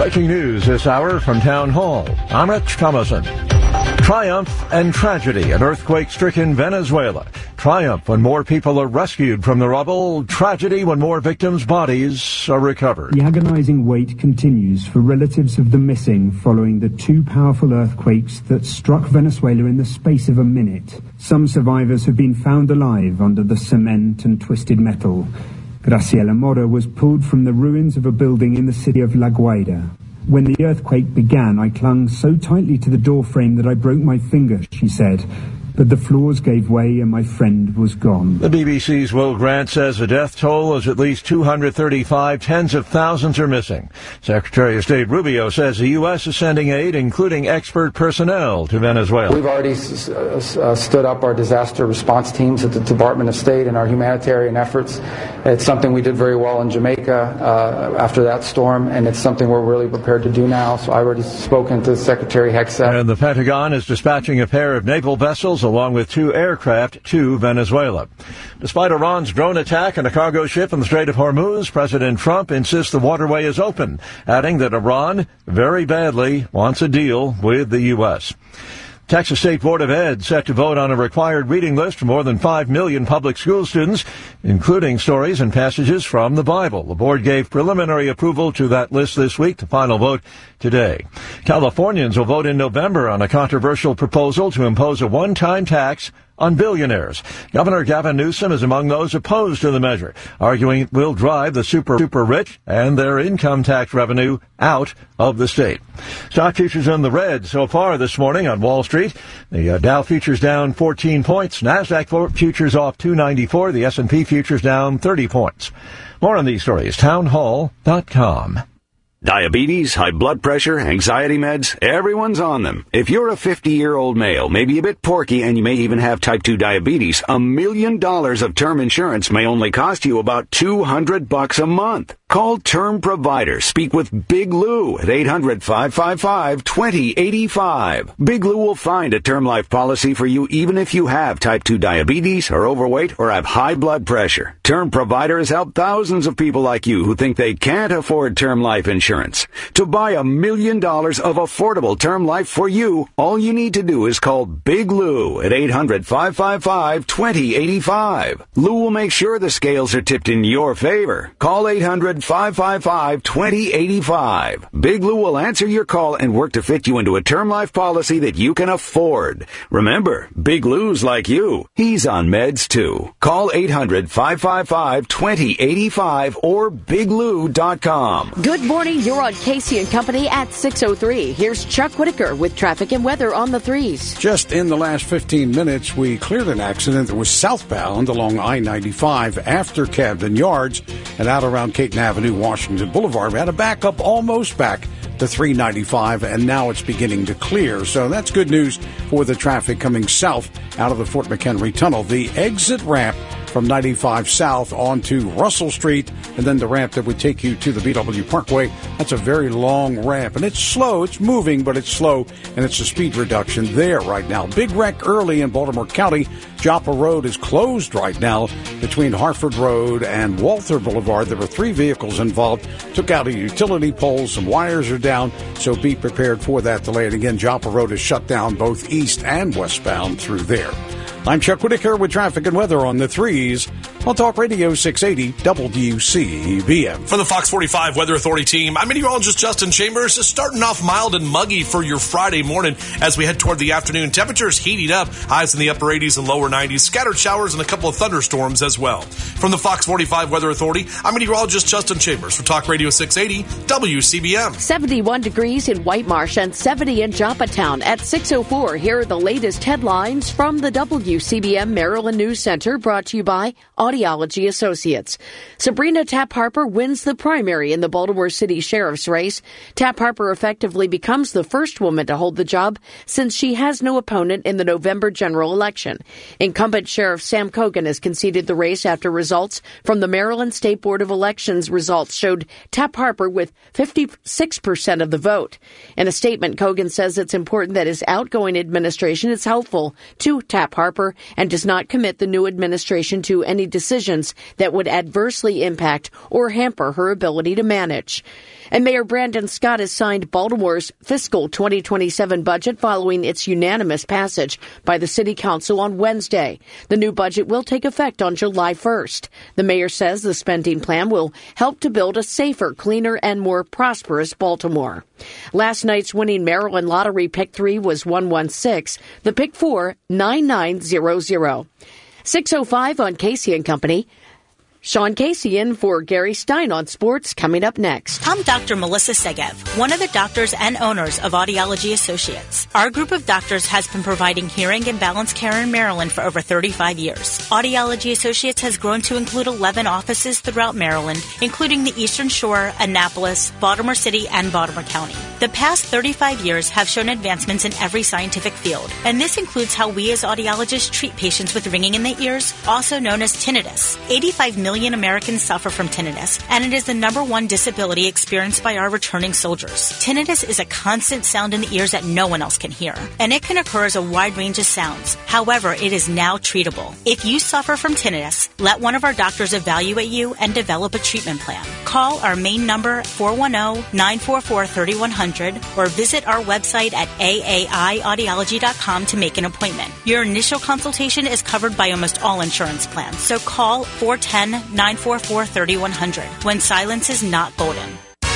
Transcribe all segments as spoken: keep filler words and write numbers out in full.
Breaking news this hour from Town Hall. I'm Rich Thomason. Triumph and tragedy in earthquake-stricken Venezuela. Triumph when more people are rescued from the rubble. Tragedy when more victims' bodies are recovered. The agonizing wait continues for relatives of the missing following the two powerful earthquakes that struck Venezuela in the space of a minute. Some survivors have been found alive under the cement and twisted metal. Graciela Mora was pulled from the ruins of a building in the city of La Guaira. When the earthquake began, I clung so tightly to the doorframe that I broke my finger, she said. But the floors gave way and my friend was gone. The B B C's Will Grant says the death toll is at least two hundred thirty-five. Tens of thousands are missing. Secretary of State Rubio says the U S is sending aid, including expert personnel, to Venezuela. We've already uh, stood up our disaster response teams at the Department of State and our humanitarian efforts. It's something we did very well in Jamaica uh, after that storm, and it's something we're really prepared to do now. So I've already spoken to Secretary Hegseth. And the Pentagon is dispatching a pair of naval vessels along with two aircraft to Venezuela. Despite Iran's drone attack on a cargo ship in the Strait of Hormuz, President Trump insists the waterway is open, adding that Iran very badly wants a deal with the U S. Texas State Board of Ed set to vote on a required reading list for more than five million public school students, including stories and passages from the Bible. The board gave preliminary approval to that list this week. The final vote today. Californians will vote in November on a controversial proposal to impose a one-time tax on billionaires. Governor Gavin Newsom is among those opposed to the measure, arguing it will drive the super, super rich and their income tax revenue out of the state. Stock futures in the red so far this morning on Wall Street. The uh, Dow futures down fourteen points. NASDAQ futures off two ninety-four. The S and P futures down thirty points. More on these stories, townhall dot com. Diabetes, high blood pressure, anxiety meds, everyone's on them. If you're a fifty-year-old male, maybe a bit porky, and you may even have type two diabetes, a million dollars of term insurance may only cost you about two hundred bucks a month. Call Term Provider. Speak with Big Lou at eight hundred, five five five, two zero eight five. Big Lou will find a term life policy for you even if you have type two diabetes, are overweight, or have high blood pressure. Term Provider has helped thousands of people like you who think they can't afford term life insurance. To buy a million dollars of affordable term life for you, all you need to do is call Big Lou at eight hundred, five five five, two zero eight five. Lou will make sure the scales are tipped in your favor. Call eight hundred, five five five, two zero eight five. Big Lou will answer your call and work to fit you into a term life policy that you can afford. Remember, Big Lou's like you. He's on meds too. Call eight hundred, five five five, two zero eight five or big lou dot com. Good morning. You're on Casey and Company at six oh three. Here's Chuck Whitaker with traffic and weather on the threes. Just in the last fifteen minutes, we cleared an accident that was southbound along I ninety-five after Camden Yards and out around Caton Avenue, Washington Boulevard. We had a backup almost back to three ninety-five, and now it's beginning to clear. So that's good news for the traffic coming south out of the Fort McHenry Tunnel. The exit ramp from ninety-five south onto Russell Street, and then the ramp that would take you to the B W Parkway. That's a very long ramp, and it's slow. It's moving, but it's slow, and it's a speed reduction there right now. Big wreck early in Baltimore County. Joppa Road is closed right now between Hartford Road and Walther Boulevard. There were three vehicles involved. Took out a utility pole. Some wires are down, so be prepared for that delay. And again, Joppa Road is shut down both east and westbound through there. I'm Chuck Whitaker with traffic and weather on the threes on Talk Radio six eighty W C B M. For the Fox forty-five Weather Authority team, I'm meteorologist Justin Chambers. Starting off mild and muggy for your Friday morning as we head toward the afternoon. Temperatures heating up, highs in the upper eighties and lower nineties, scattered showers and a couple of thunderstorms as well. From the Fox forty-five Weather Authority, I'm meteorologist Justin Chambers for Talk Radio six eighty W C B M. seventy-one degrees in White Marsh and seventy in Joppatown at six oh four. Here are the latest headlines from the W C B M Maryland News Center, brought to you by Audiology Associates. Sabrina Tapp Harper wins the primary in the Baltimore City Sheriff's race. Tapp Harper effectively becomes the first woman to hold the job since she has no opponent in the November general election. Incumbent Sheriff Sam Cogan has conceded the race after results from the Maryland State Board of Elections results showed Tapp Harper with fifty-six percent of the vote. In a statement, Cogan says it's important that his outgoing administration is helpful to Tapp Harper and does not commit the new administration to any decision decisions that would adversely impact or hamper her ability to manage. And Mayor Brandon Scott has signed Baltimore's fiscal twenty twenty-seven budget following its unanimous passage by the City Council on Wednesday. The new budget will take effect on July first. The mayor says the spending plan will help to build a safer, cleaner, and more prosperous Baltimore. Last night's winning Maryland Lottery Pick three was one one six, the Pick four, nine nine zero zero. six oh five on Casey and Company. Sean Casey in for Gary Stein on sports coming up next. I'm Doctor Melissa Segev, one of the doctors and owners of Audiology Associates. Our group of doctors has been providing hearing and balance care in Maryland for over thirty-five years. Audiology Associates has grown to include eleven offices throughout Maryland, including the Eastern Shore, Annapolis, Baltimore City, and Baltimore County. The past thirty-five years have shown advancements in every scientific field, and this includes how we as audiologists treat patients with ringing in the ears, also known as tinnitus. eighty-five million Americans suffer from tinnitus, and it is the number one disability experienced by our returning soldiers. Tinnitus is a constant sound in the ears that no one else can hear, and it can occur as a wide range of sounds. However, it is now treatable. If you suffer from tinnitus, let one of our doctors evaluate you and develop a treatment plan. Call our main number, four one zero, nine four four, three one zero zero, or visit our website at A A I audiology dot com to make an appointment. Your initial consultation is covered by almost all insurance plans, so call four one zero, nine four four, three one zero zero when silence is not golden.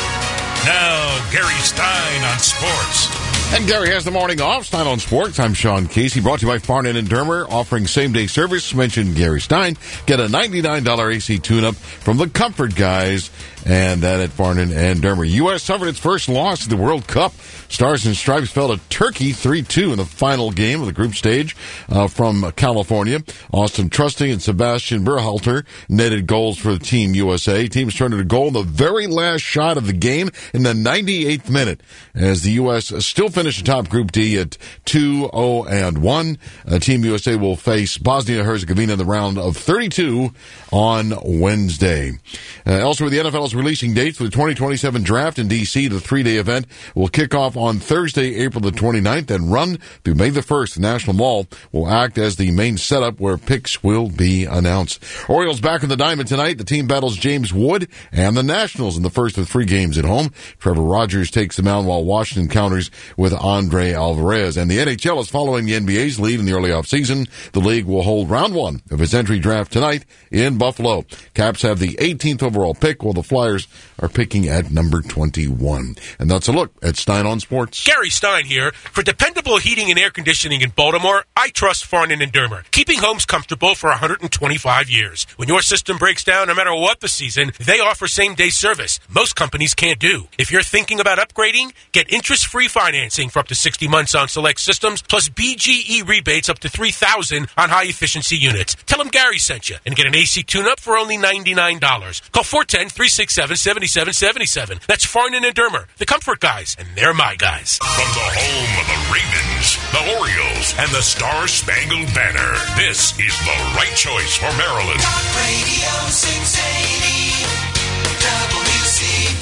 Now, Gary Stein on sports. And Gary has the morning off. Stein on Sports. I'm Sean Casey, brought to you by Farnan and Dermer, offering same-day service. Mention Gary Stein. Get a ninety-nine dollars A C tune-up from the Comfort Guys, and that at Farnan and Dermer. U S suffered its first loss in the World Cup. Stars and Stripes fell to Turkey three two in the final game of the group stage uh, from California. Austin Trusting and Sebastian Berhalter netted goals for the Team U S A. Team turned a goal in the very last shot of the game in the ninety-eighth minute, as the U S still finished atop Group D at two oh and one. Uh, Team U S A will face Bosnia-Herzegovina in the round of thirty-two on Wednesday. Uh, elsewhere, the N F L is releasing dates for the twenty twenty-seven draft in D C. The three-day event will kick off on Thursday, April the twenty-ninth, and run through May the first. The National Mall will act as the main setup where picks will be announced. Orioles back in the diamond tonight. The team battles James Wood and the Nationals in the first of three games at home. Trevor Rogers takes the mound while Washington counters with Andre Alvarez. And the N H L is following the N B A's lead in the early offseason. The league will hold round one of its entry draft tonight in Buffalo. Caps have the eighteenth overall pick, while the Flyers are picking at number twenty-one. And that's a look at Stein on Sports. Gary Stein here. For dependable heating and air conditioning in Baltimore, I trust Farnan and Dermer, keeping homes comfortable for one hundred twenty-five years. When your system breaks down, no matter what the season, they offer same-day service most companies can't do. If you're thinking about upgrading, get interest-free financing for up to sixty months on select systems, plus B G E rebates up to three thousand dollars on high-efficiency units. Tell them Gary sent you and get an A C tune-up for only ninety-nine dollars. Call four one zero, three six seven, seven seven seven seven. That's Farnan and Dermer, the Comfort Guys, and they're my guys. From the home of the Ravens, the Orioles, and the Star-Spangled Banner, this is the right choice for Maryland. Talk Radio six eighty W C B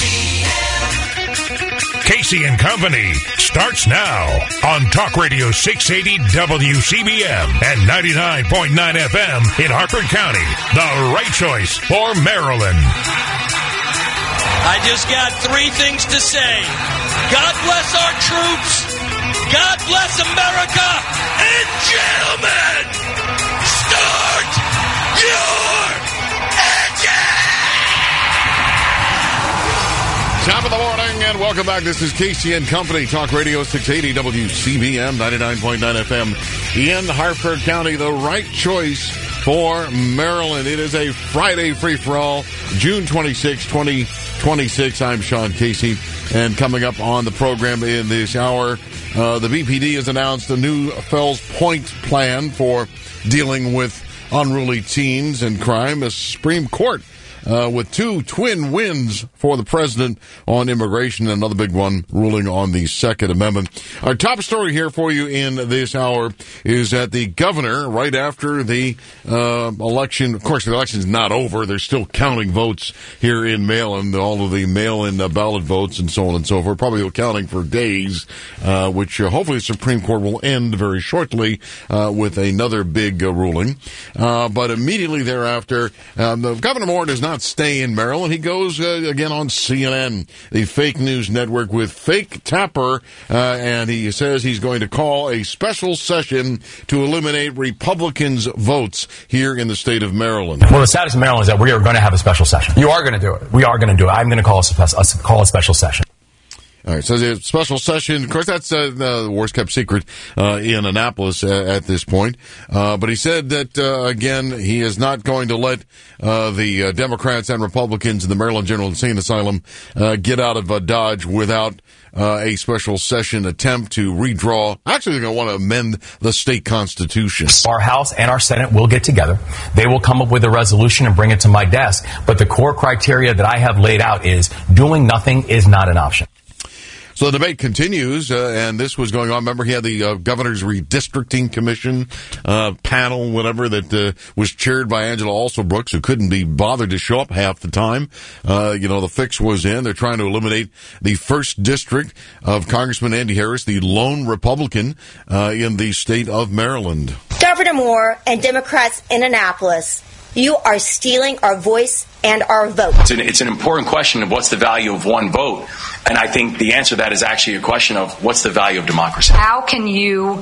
M. Casey and Company starts now on Talk Radio six eighty W C B M and ninety-nine point nine F M in Harford County. The right choice for Maryland. I just got three things to say. God bless our troops. God bless America. And gentlemen, start your engine. Top of the morning and welcome back. This is Casey and Company, Talk Radio six eighty W C B M, ninety-nine point nine F M in Harford County. The right choice for Maryland. It is a Friday free-for-all, June twenty-sixth, twenty twenty-six. I'm Sean Casey, and coming up on the program in this hour, uh, the B P D has announced a new Fells Point plan for dealing with unruly teens and crime. The Supreme Court uh, with two twin wins for the president on immigration, and another big one ruling on the Second Amendment. Our top story here for you in this hour is that the governor, right after the uh, election, of course, the election's not over. They're still counting votes here in Maryland, all of the mail-in uh, ballot votes and so on and so forth, probably counting for days, uh, which uh, hopefully the Supreme Court will end very shortly uh, with another big uh, ruling. Uh, but immediately thereafter, um, the Governor Moore does not stay in Maryland. He goes uh, again on C N N, the fake news network, with Fake Tapper, uh, and he says he's going to call a special session to eliminate Republicans' votes here in the state of Maryland. Well, the status of Maryland is that we are going to have a special session. You are going to do it. We are going to do it. I'm going to call a, spe- call a special session. All right, so the special session, of course, that's uh, the worst kept secret uh, in Annapolis uh, at this point. Uh, but he said that, uh, again, he is not going to let uh, the uh, Democrats and Republicans in the Maryland General Insane Asylum uh, get out of uh, Dodge without uh, a special session attempt to redraw. Actually, they're going to want to amend the state constitution. Our House and our Senate will get together. They will come up with a resolution and bring it to my desk. But the core criteria that I have laid out is doing nothing is not an option. So the debate continues, uh, and this was going on. Remember, he had the uh, Governor's Redistricting Commission uh, panel, whatever, that uh, was chaired by Angela Alsobrooks, who couldn't be bothered to show up half the time. Uh, you know, the fix was in. They're trying to eliminate the first district of Congressman Andy Harris, the lone Republican uh, in the state of Maryland. Governor Moore and Democrats in Annapolis, you are stealing our voice and our vote. It's an, it's an important question of what's the value of one vote. And I think the answer to that is actually a question of what's the value of democracy. How can you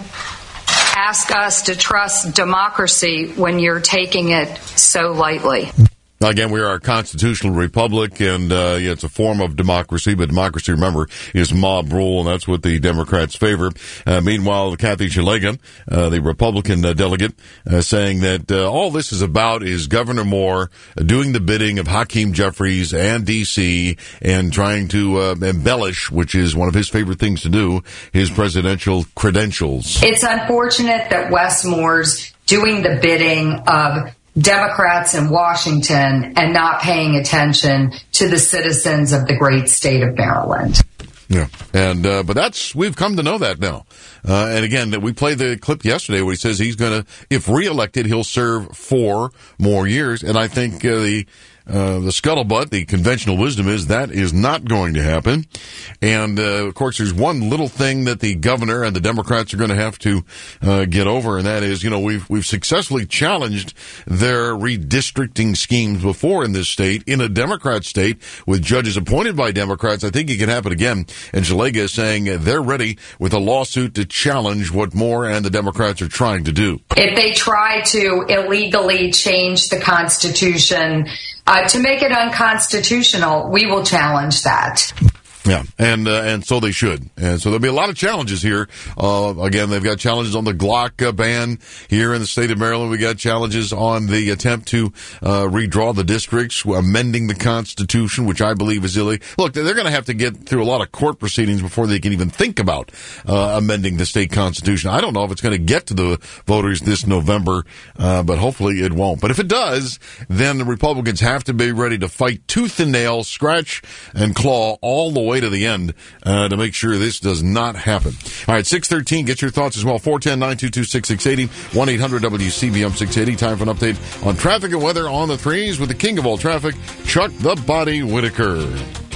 ask us to trust democracy when you're taking it so lightly? Again, we are a constitutional republic, and uh, yeah, it's a form of democracy, but democracy, remember, is mob rule, and that's what the Democrats favor. Uh, meanwhile, Kathy Szeliga, uh, the Republican uh, delegate, uh, saying that uh, all this is about is Governor Moore uh, doing the bidding of Hakeem Jeffries and D C and trying to uh, embellish, which is one of his favorite things to do, his presidential credentials. It's unfortunate that Wes Moore's doing the bidding of Democrats in Washington and not paying attention to the citizens of the great state of Maryland. Yeah, and uh, but that's we've come to know that now. Uh, and again, we played the clip yesterday where he says he's going to, if reelected, he'll serve four more years. And I think uh, the uh, the scuttlebutt, the conventional wisdom is that is not going to happen. And uh, of course, there's one little thing that the governor and the Democrats are going to have to uh, get over, and that is, you know, we've we've successfully challenged their redistricting schemes before in this state, in a Democrat state with judges appointed by Democrats. I think it can happen again. And Szeliga is saying they're ready with a lawsuit to challenge what Moore and the Democrats are trying to do. If they try to illegally change the Constitution uh, to make it unconstitutional, we will challenge that. Yeah, and uh, and so they should. And so there'll be a lot of challenges here. Uh, again, they've got challenges on the Glock uh, ban here in the state of Maryland. We got challenges on the attempt to uh, redraw the districts, amending the Constitution, which I believe is illegal. Look, they're going to have to get through a lot of court proceedings before they can even think about uh, amending the state Constitution. I don't know if it's going to get to the voters this November, uh, but hopefully it won't. But if it does, then the Republicans have to be ready to fight tooth and nail, scratch and claw all the way to the end uh, to make sure this does not happen. All right, six thirteen, get your thoughts as well. four one zero, nine two two, six six eight zero, one eight hundred W C B M six eighty. Time for an update on traffic and weather on the threes with the king of all traffic, Chuck the Body Whitaker.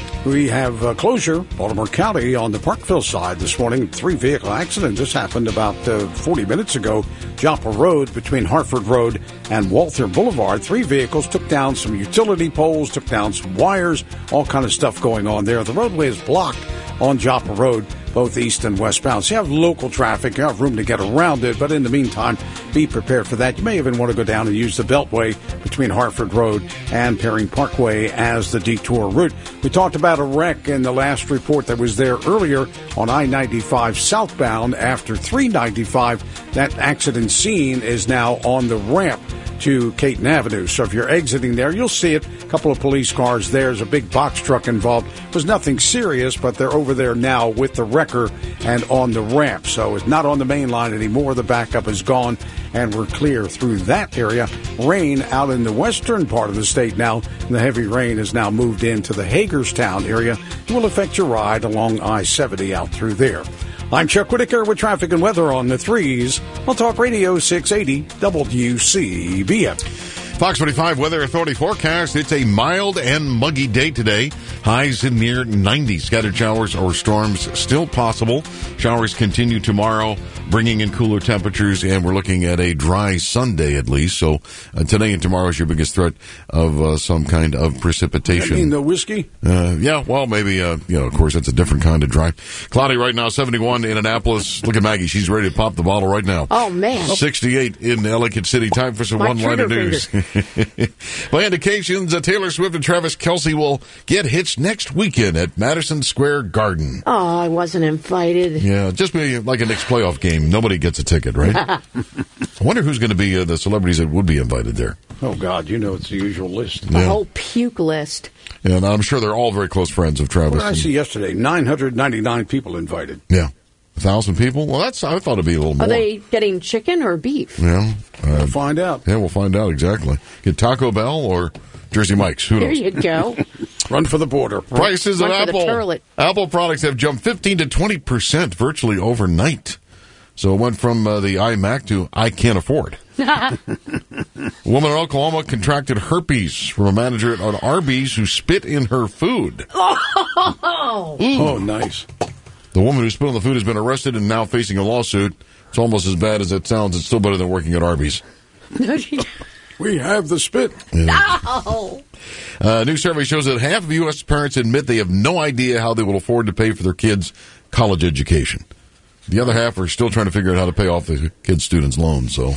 We have uh, closure, Baltimore County, on the Parkville side this morning. Three-vehicle accident. This happened about uh, forty minutes ago. Joppa Road between Hartford Road and Walther Boulevard. Three vehicles took down some utility poles, took down some wires, all kind of stuff going on there. The roadway is blocked on Joppa Road, both east and westbound. So you have local traffic, you have room to get around it, but in the meantime, be prepared for that. You may even want to go down and use the Beltway between Hartford Road and Perry Parkway as the detour route. We talked about a wreck in the last report that was there earlier on I ninety-five southbound after three ninety-five. That accident scene is now on the ramp to Caton Avenue. So if you're exiting there, you'll see it. A couple of police cars there. There's a big box truck involved. It was nothing serious, but they're over there now with the wrecker and on the ramp. So it's not on the main line anymore. The backup is gone, and we're clear through that area. Rain out in the western part of the state now. The heavy rain has now moved into the Hagerstown area. It will affect your ride along I seventy out through there. I'm Chuck Whitaker with traffic and weather on the threes. On Talk Radio six eighty W C B M. Fox twenty-five Weather Authority forecast. It's a mild and muggy day today. Highs in near ninety. Scattered showers or storms still possible. Showers continue tomorrow, bringing in cooler temperatures, and we're looking at a dry Sunday at least. So uh, today and tomorrow is your biggest threat of uh, some kind of precipitation. I mean, the whiskey? Uh, yeah, well, maybe, uh, you know, of course, that's a different kind of dry. Cloudy right now, seventy-one in Annapolis. Look at Maggie. She's ready to pop the bottle right now. Oh, man. sixty-eight in Ellicott City. Time for some My one-liner trigger news. By indications, uh, Taylor Swift and Travis Kelce will get hitched next weekend at Madison Square Garden. Oh, I wasn't invited. Yeah, just be like a Knicks playoff game. Nobody gets a ticket, right? I wonder who's going to be uh, the celebrities that would be invited there. Oh, God, you know it's the usual list. The Yeah. whole puke list. And I'm sure they're all very close friends of Travis. What did I and- see yesterday? nine hundred ninety-nine people invited. Yeah. A thousand people? Well, that's, I thought it'd be a little more. Are they getting chicken or beef? Yeah. Uh, We'll find out. Yeah, we'll find out exactly. Get Taco Bell or Jersey Mike's. Who There knows? you go. Run for the border. Prices Run of for the Apple turlet. Apple products have jumped fifteen to twenty percent virtually overnight. So it went from uh, the iMac to I can't afford. A woman in Oklahoma contracted herpes from a manager at Arby's who spit in her food. Oh, Oh, nice. The woman who spit on the food has been arrested and now facing a lawsuit. It's almost as bad as it sounds. It's still better than working at Arby's. We have the spit. no. A new survey shows that half of U S parents admit they have no idea how they will afford to pay for their kids' college education. The other half are still trying to figure out how to pay off the kids' students' loans. So,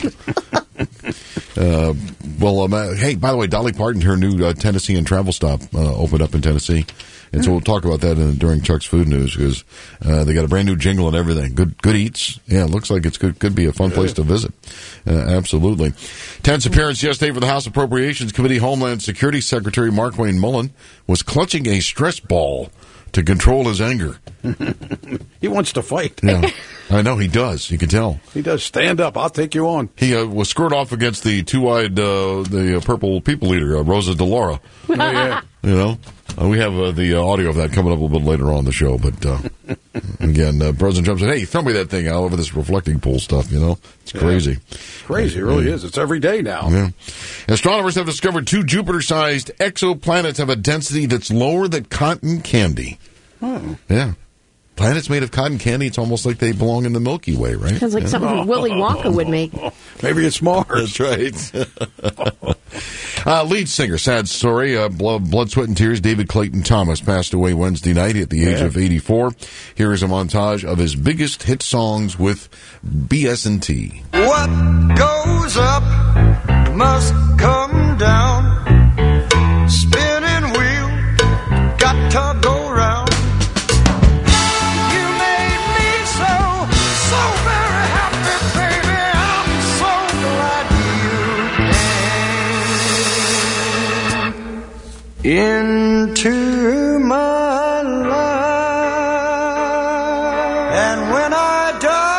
uh, well, um, uh, hey, by the way, Dolly Parton, her new uh, Tennessee and travel stop uh, opened up in Tennessee. And so we'll talk about that in, during Chuck's Food News because uh, they got a brand new jingle and everything. Good, good eats. Yeah, it looks like it's good. Could be a fun place to visit. Uh, absolutely. Tense appearance yesterday for the House Appropriations Committee. Homeland Security Secretary Markwayne Mullen was clutching a stress ball to control his anger. He wants to fight. Yeah, I know he does. You can tell. He does. Stand up. I'll take you on. He uh, was scored off against the two-eyed, uh, the uh, purple people leader, uh, Rosa DeLauro. Oh, yeah. You know, uh, we have uh, the uh, audio of that coming up a little bit later on in the show. But uh, again, uh, President Trump said, "Hey, throw me that thing out over this reflecting pool stuff." You know, it's crazy. Yeah. Crazy, it really yeah. is. It's every day now. Yeah. Astronomers have discovered two Jupiter-sized exoplanets have a density that's lower than cotton candy. Oh. Yeah. Planets made of cotton candy, it's almost like they belong in the Milky Way, right? Sounds like yeah. something Willy Wonka would make. Maybe it's Mars. That's right. uh, lead singer, sad story, uh, blood, blood, sweat, and tears. David Clayton Thomas passed away Wednesday night at the age Yeah. of eighty-four. Here is a montage of his biggest hit songs with B S and T. What goes up must come down. Spinning wheel, got to go round. You made me so, so very happy, baby. I'm so glad you came into my life. And when I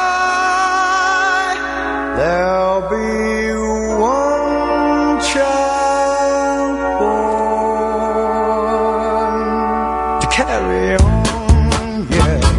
die, there'll be one child born to carry on. Yeah,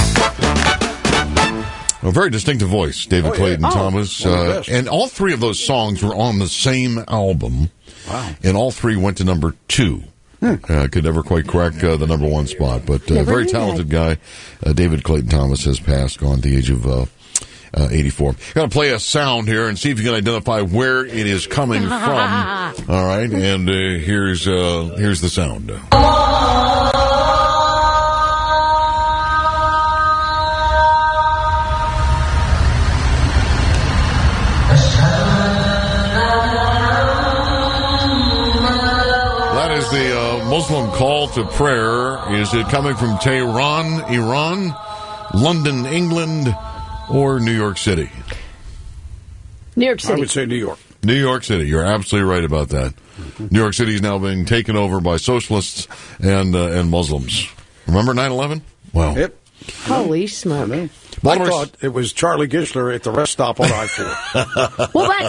yeah. A very distinctive voice, David Oh, yeah. Clayton Oh, Thomas. one of the Uh, best. and all three of those songs were on the same album. Wow. And all three went to number two. Uh, could never quite crack uh, the number one spot, but uh, Never very knew talented guy. Uh, David Clayton Thomas has passed, gone at the age of uh, uh, eighty-four. Got to play a sound here and see if you can identify where it is coming from. All right, and uh, here's uh, here's the sound. That is the uh, Muslim call to prayer. Is it coming from Tehran, Iran, London, England, or New York City? New York I City. would say New York. New York City. You're absolutely right about that. New York City is now being taken over by socialists and uh, and Muslims. Remember nine eleven? Wow. Yep. Holy smoke. I thought it was Charlie Gishler at the rest stop on I four. Well, that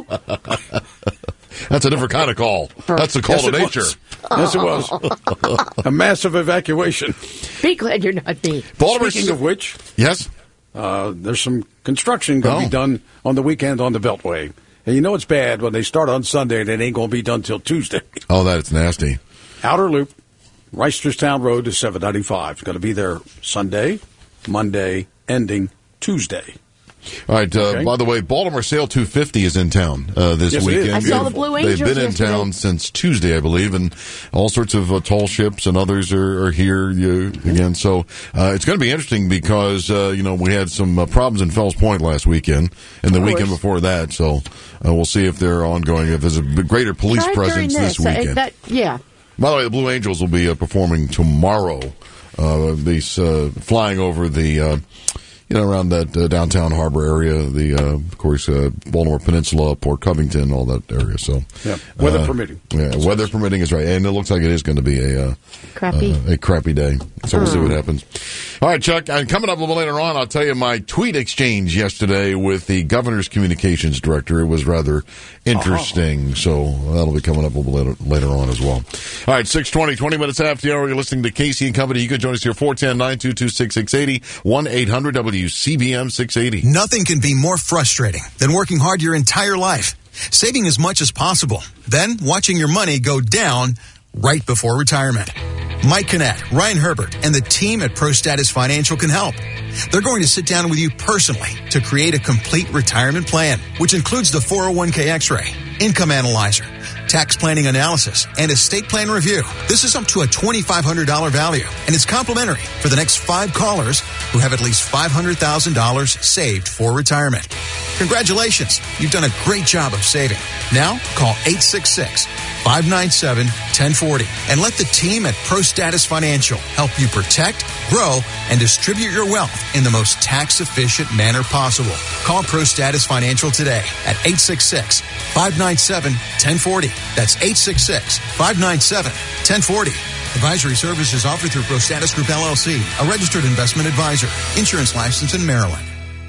too. That's a different kind of call. That's a call yes, to nature. Was. Yes, it was. A massive evacuation. Be glad you're not me. Baltimore Speaking of which, yes, uh, there's some construction going to oh. be done on the weekend on the Beltway. And you know it's bad when they start on Sunday and it ain't going to be done till Tuesday. Oh, that's nasty. Outer Loop, Reisterstown Road to seven ninety-five. It's going to be there Sunday, Monday, ending Tuesday. All right. Uh, okay. By the way, Baltimore Sail two fifty is in town uh, this yes, weekend. I saw the Blue Angels They've been in yesterday. town since Tuesday, I believe, and all sorts of uh, tall ships and others are, are here uh, again. So uh, it's going to be interesting because uh, you know we had some uh, problems in Fells Point last weekend and the Of weekend course. before that. So uh, we'll see if they're ongoing. If there's a greater police Right presence during this, this, uh, weekend. that, yeah. By the way, the Blue Angels will be uh, performing tomorrow. Uh, these uh, flying over the, uh, you know, around that uh, downtown harbor area. The, uh, of course, uh, Baltimore Peninsula, Port Covington, all that area. So, yeah, weather uh, permitting. Yeah, weather permitting is right, and it looks like it is going to be a uh, Crappy. uh, a crappy day. So we'll Oh. see what happens. All right, Chuck. And coming up a little later on, I'll tell you my tweet exchange yesterday with the governor's communications director. It was rather interesting. Uh-huh. So that'll be coming up a little later, later on as well. All right, six twenty, twenty minutes after the hour. You're listening to Casey and Company. You can join us here, four one zero, nine two two, six six eight zero, one eight hundred W C B M six eighty. Nothing can be more frustrating than working hard your entire life, saving as much as possible, then watching your money go down right before retirement. Mike Kinnett, Ryan Herbert, and the team at ProStatus Financial can help. They're going to sit down with you personally to create a complete retirement plan, which includes the four oh one k X-ray, income analyzer, tax planning analysis, and estate plan review. This is up to a twenty-five hundred dollars value, and it's complimentary for the next five callers who have at least five hundred thousand dollars saved for retirement. Congratulations. You've done a great job of saving. Now, call eight six six, five nine seven, one oh four oh and let the team at ProStatus Financial help you protect, grow, and distribute your wealth in the most tax-efficient manner possible. Call ProStatus Financial today at eight six six, five nine seven, one oh four oh. That's eight six six, five nine seven, one oh four oh. Advisory services offered through ProStatus Group L L C, a registered investment advisor. Insurance license in Maryland.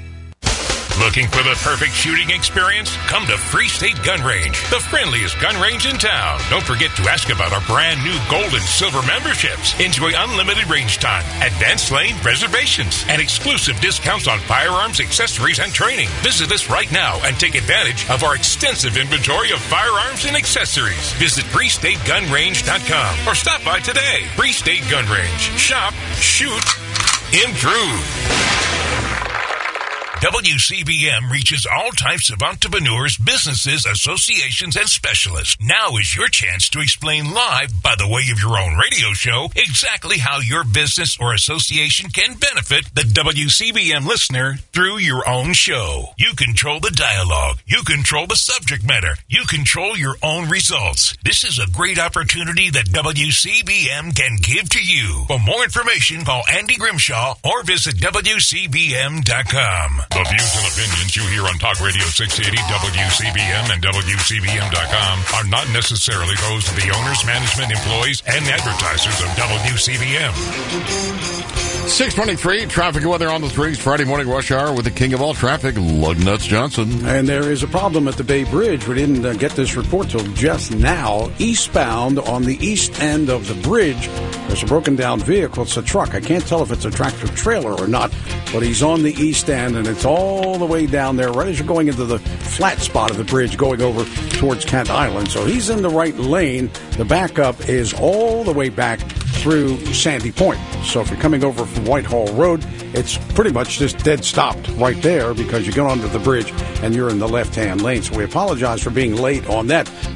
Looking for the perfect shooting experience? Come to Free State Gun Range, the friendliest gun range in town. Don't forget to ask about our brand new gold and silver memberships. Enjoy unlimited range time, advanced lane reservations, and exclusive discounts on firearms, accessories, and training. Visit us right now and take advantage of our extensive inventory of firearms and accessories. Visit free state gun range dot com or stop by today. Free State Gun Range. Shop, shoot, improve. W C B M reaches all types of entrepreneurs, businesses, associations, and specialists. Now is your chance to explain live, by the way of your own radio show, exactly how your business or association can benefit the W C B M listener through your own show. You control the dialogue. You control the subject matter. You control your own results. This is a great opportunity that W C B M can give to you. For more information, call Andy Grimshaw or visit W C B M dot com. The views and opinions you hear on Talk Radio six eighty, W C B M, and W C B M dot com are not necessarily those of the owners, management, employees, and advertisers of W C B M. six twenty-three, traffic and weather on the threes, Friday morning rush hour with the king of all traffic, Lugnuts Johnson. And there is a problem at the Bay Bridge. We didn't uh, get this report till just now. Eastbound on the east end of the bridge, there's a broken down vehicle. It's a truck. I can't tell if it's a tractor trailer or not, but he's on the east end, and it's all the way down there, right as you're going into the flat spot of the bridge, going over towards Kent Island. So he's in the right lane. The backup is all the way back through Sandy Point. So if you're coming over from Whitehall Road, it's pretty much just dead stopped right there because you get onto the bridge and you're in the left-hand lane. So we apologize for being late on that. But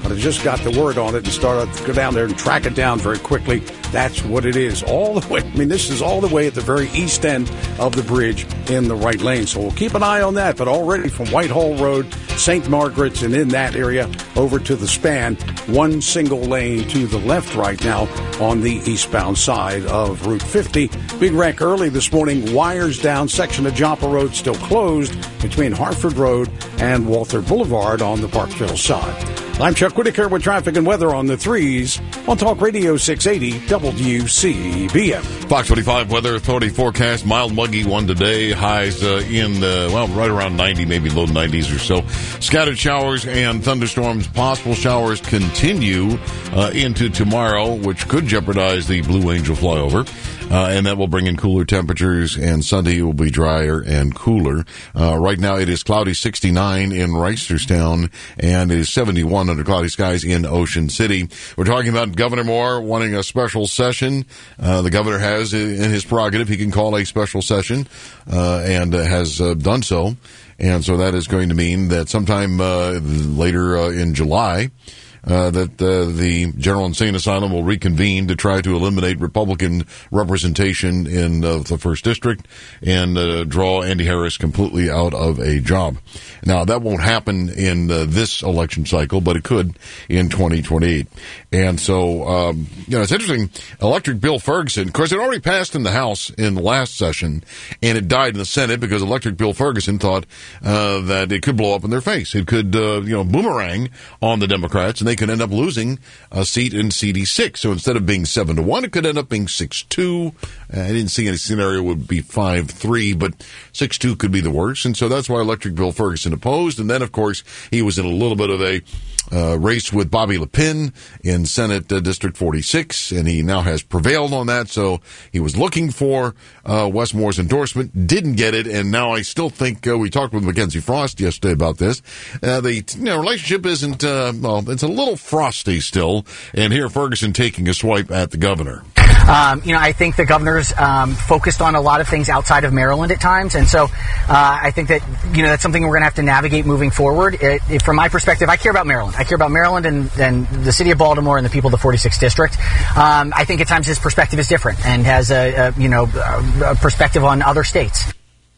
but I just got the word on it and started to go down there and track it down very quickly. That's what it is. All the way. I mean, this is all the way at the very east end of the bridge in the right lane. So we'll keep an eye on that. But already from Whitehall Road, Saint Margaret's, and in that area over to the span, one single lane to the left right now on the eastbound side of Route fifty. Big wreck early this morning. Wires down. Section of Joppa Road still closed between Hartford Road and Walther Boulevard on the Parkville side. I'm Chuck Whitaker with traffic and weather on the threes on Talk Radio six eighty W C B M. Fox twenty-five Weather Authority forecast. Mild, muggy one today. Highs uh, in, uh, well, right around ninety, maybe low nineties or so. Scattered showers and thunderstorms. Possible showers continue uh, into tomorrow, which could jeopardize the Blue Angel flyover. Uh, and that will bring in cooler temperatures, and Sunday will be drier and cooler. Uh, right now it is cloudy sixty-nine in Reisterstown, and it is seventy-one under cloudy skies in Ocean City. We're talking about Governor Moore wanting a special session. Uh, the governor has in his prerogative, he can call a special session, uh, and uh, has uh, done so. And so that is going to mean that sometime uh, later uh, in July, Uh, that uh, the General Insane Asylum will reconvene to try to eliminate Republican representation in uh, the first district and uh, draw Andy Harris completely out of a job. Now, that won't happen in uh, this election cycle, but it could in twenty twenty-eight. And so, um, you know, it's interesting. Electric Bill Ferguson, of course, it already passed in the House in the last session, and it died in the Senate because Electric Bill Ferguson thought uh, that it could blow up in their face. It could, uh, you know, boomerang on the Democrats, and they could end up losing a seat in C D six. So instead of being seven to one, it could end up being six two. Uh, I didn't see any scenario would be five three, but six two could be the worst. And so that's why Electric Bill Ferguson opposed. And then, of course, he was in a little bit of a uh, race with Bobby Lepine in Senate uh, District forty-six, and he now has prevailed on that. So he was looking for uh, Wes Moore's endorsement, didn't get it, and now I still think uh, we talked with Mackenzie Frost yesterday about this. Uh, the you know, relationship isn't, uh, well, it's a little frosty still, and here Ferguson taking a swipe at the governor. Um, you know, I think the governor's um, focused on a lot of things outside of Maryland at times, and so uh, I think that, you know, that's something we're going to have to navigate moving forward. It, it, from my perspective, I care about Maryland. I care about Maryland and, and the city of Baltimore and the people of the forty-sixth District. Um, I think at times his perspective is different and has a, a you know, a perspective on other states.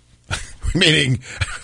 Meaning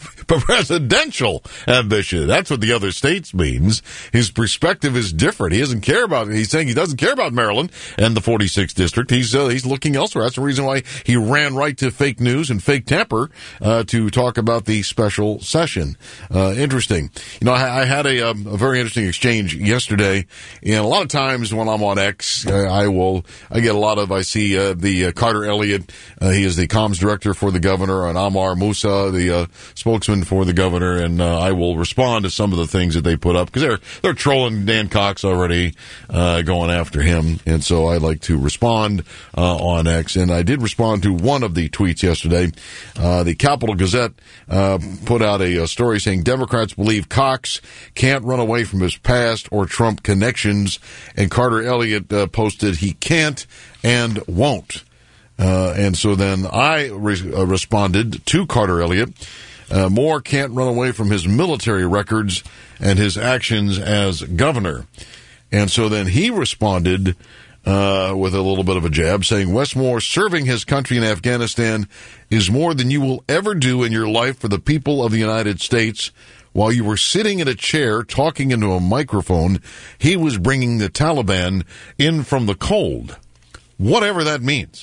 presidential ambition. That's what the other states means. His perspective is different. He doesn't care about it. He's saying he doesn't care about Maryland and the forty-sixth District. He's uh, he's looking elsewhere. That's the reason why he ran right to fake news and fake temper uh, to talk about the special session. Uh, interesting. You know, I, I had a, um, a very interesting exchange yesterday. And a lot of times when I'm on X, uh, I will I get a lot of I see uh, the uh, Carter Elliott. Uh, he is the comms director for the governor, and Amar Musa, the uh, spokesman for the governor, and uh, I will respond to some of the things that they put up because they're they're trolling Dan Cox already, uh, going after him, and so I like to respond uh, on X. And I did respond to one of the tweets yesterday. Uh, the Capital Gazette uh, put out a, a story saying Democrats believe Cox can't run away from his past or Trump connections, and Carter Elliott uh, posted he can't and won't. Uh, and so then I re- uh, responded to Carter Elliott. Uh, Moore can't run away from his military records and his actions as governor. And so then he responded uh, with a little bit of a jab, saying Wes Moore serving his country in Afghanistan is more than you will ever do in your life for the people of the United States. While you were sitting in a chair talking into a microphone, he was bringing the Taliban in from the cold. Whatever that means.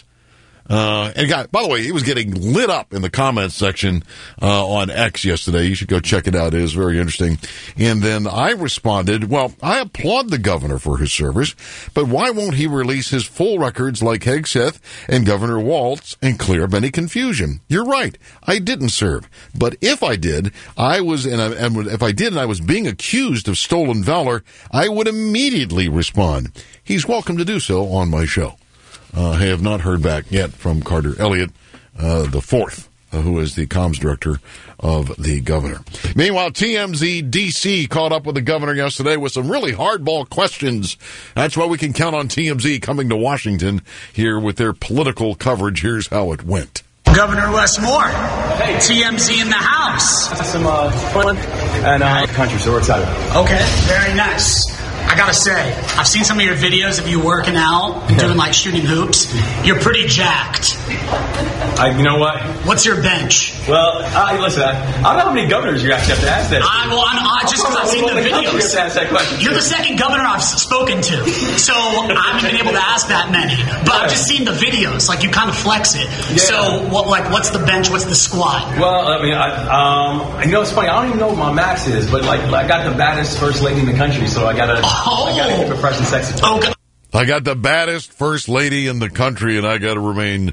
Uh, and got, by the way, he was getting lit up in the comments section, uh, on X yesterday. You should go check it out. It is very interesting. And then I responded, well, I applaud the governor for his service, but why won't he release his full records like Hegseth and Governor Walz and clear up any confusion? You're right. I didn't serve. But if I did, I was, and, I, and if I did and I was being accused of stolen valor, I would immediately respond. He's welcome to do so on my show. Uh, I have not heard back yet from Carter Elliott, uh, the fourth, uh, who is the comms director of the governor. Meanwhile, T M Z D C caught up with the governor yesterday with some really hardball questions. That's why we can count on T M Z coming to Washington here with their political coverage. Here's how it went. Governor Wes Moore, hey. T M Z in the house. Some uh, fun and uh, country, so we're excited. Okay, very nice. I gotta say, I've seen some of your videos of you working out and doing like shooting hoops. You're pretty jacked. I, you know what? What's your bench? Well, uh, listen, I, I don't know how many governors you actually have to ask that. I, well, I'm, I, just because I've seen the videos. You have to ask that question. You're the second governor I've spoken to, so I haven't been able to ask that many. But I've just seen the videos, like you kind of flex it. Yeah. So, what, like, what's the bench? What's the squat? Well, I mean, I, um, you know, it's funny. I don't even know what my max is, but like, I got the baddest first lady in the country, so I gotta, oh. I gotta keep it fresh and sexy. Oh, God. I got the baddest first lady in the country, and I got to remain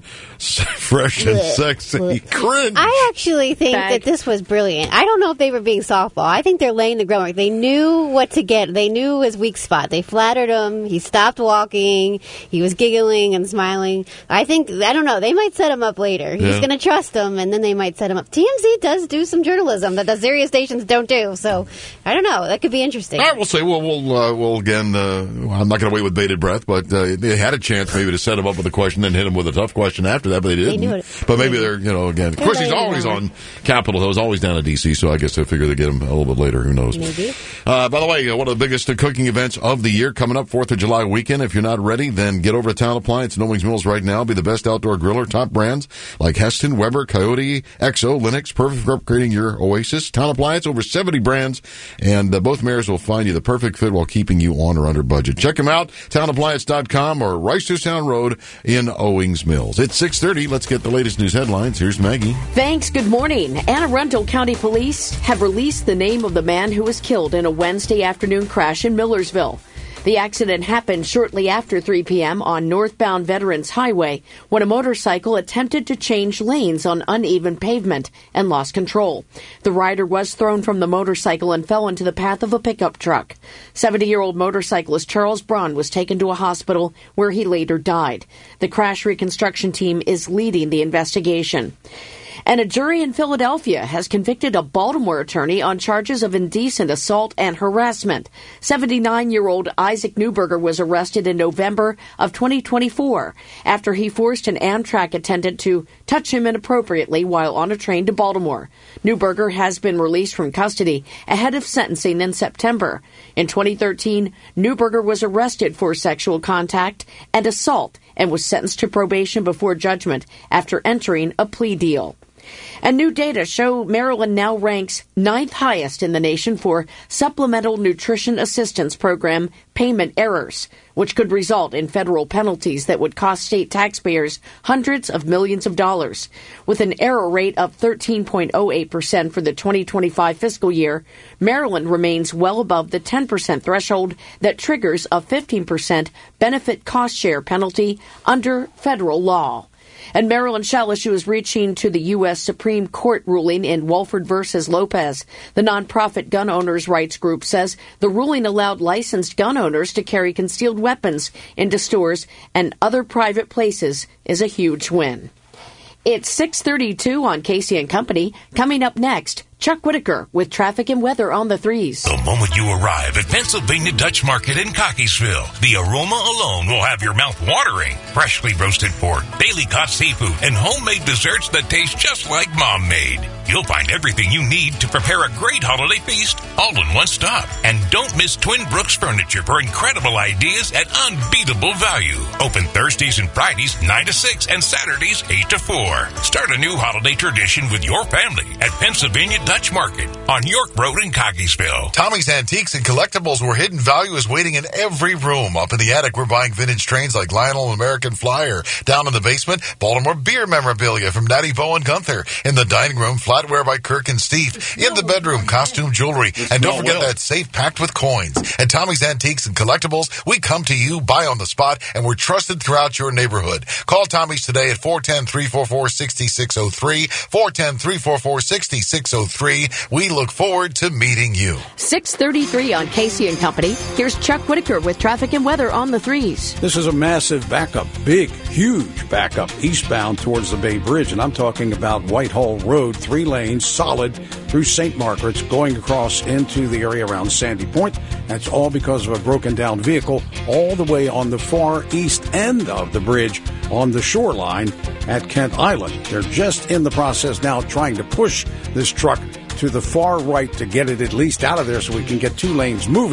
fresh and sexy. Cringe. I actually think Bag. that this was brilliant. I don't know if they were being softball. I think they're laying the groundwork. They knew what to get. They knew his weak spot. They flattered him. He stopped walking. He was giggling and smiling. I think, I don't know, they might set him up later. He's yeah. going to trust him, and then they might set him up. T M Z does do some journalism that the serious stations don't do, so I don't know. That could be interesting. All right, we'll say, well, we'll, uh, we'll again, uh, I'm not going to wait with bated breath. But uh, they had a chance maybe to set him up with a question and hit him with a tough question after that, but they didn't. They knew it. But maybe they're, you know, again, of course he's always on Capitol Hill. He's always down at D C, so I guess they figure they get him a little bit later. Who knows? Maybe. Uh, by the way, one of the biggest uh, cooking events of the year coming up, fourth of July weekend. If you're not ready, then get over to Town Appliance and Owings Mills right now. Be the best outdoor griller. Top brands like Heston, Weber, Coyote, X O, Linux. Perfect for upgrading your Oasis. Town Appliance, over seventy brands, and uh, both mayors will find you the perfect fit while keeping you on or under budget. Check them out, town appliance dot com or Reisterstown Road in Owings Mills. It's six thirty. Let's get the latest news headlines. Here's Maggie. Thanks. Good morning. Anne Arundel County Police have released the name of the man who was killed in a Wednesday afternoon crash in Millersville. The accident happened shortly after three p.m. on northbound Veterans Highway when a motorcycle attempted to change lanes on uneven pavement and lost control. The rider was thrown from the motorcycle and fell into the path of a pickup truck. seventy-year-old motorcyclist Charles Braun was taken to a hospital where he later died. The crash reconstruction team is leading the investigation. And a jury in Philadelphia has convicted a Baltimore attorney on charges of indecent assault and harassment. seventy-nine-year-old Isaac Newberger was arrested in November of twenty twenty-four after he forced an Amtrak attendant to touch him inappropriately while on a train to Baltimore. Newberger has been released from custody ahead of sentencing in September. In twenty thirteen, Newberger was arrested for sexual contact and assault and was sentenced to probation before judgment after entering a plea deal. And new data show Maryland now ranks ninth highest in the nation for Supplemental Nutrition Assistance Program payment errors, which could result in federal penalties that would cost state taxpayers hundreds of millions of dollars. With an error rate of thirteen point oh eight percent for the twenty twenty-five fiscal year, Maryland remains well above the ten percent threshold that triggers a fifteen percent benefit cost share penalty under federal law. And Maryland shall issue is reaching to the U S Supreme Court ruling in Walford versus Lopez. The nonprofit gun owners' rights group says the ruling allowed licensed gun owners to carry concealed weapons into stores and other private places is a huge win. It's six thirty-two on Casey and Company. Coming up next, Chuck Whitaker with traffic and weather on the threes. The moment you arrive at Pennsylvania Dutch Market in Cockeysville, the aroma alone will have your mouth watering. Freshly roasted pork, daily caught seafood, and homemade desserts that taste just like Mom made. You'll find everything you need to prepare a great holiday feast all in one stop. And don't miss Twin Brooks Furniture for incredible ideas at unbeatable value. Open Thursdays and Fridays nine to six and Saturdays eight to four. Start a new holiday tradition with your family at Pennsylvania Dutch Market on York Road in Cockeysville. Tommy's Antiques and Collectibles, where hidden value is waiting in every room. Up in the attic, we're buying vintage trains like Lionel and American Flyer. Down in the basement, Baltimore beer memorabilia from Natty Bow and Gunther. In the dining room, flatware by Kirk and Steve. In the bedroom, costume jewelry. And don't forget that safe packed with coins. At Tommy's Antiques and Collectibles, we come to you, buy on the spot, and we're trusted throughout your neighborhood. Call Tommy's today at four one zero, three four four, six six zero three, four one zero, three four four, six six zero three. We look forward to meeting you. six thirty-three on Casey and Company. Here's Chuck Whitaker with traffic and weather on the threes. This is a massive backup, big, huge backup eastbound towards the Bay Bridge, and I'm talking about Whitehall Road, three lanes, solid through Saint Margaret's, going across into the area around Sandy Point. That's all because of a broken down vehicle all the way on the far east end of the bridge on the shoreline at Kent Island. They're just in the process now trying to push this truck to the far right to get it at least out of there so we can get two lanes moving.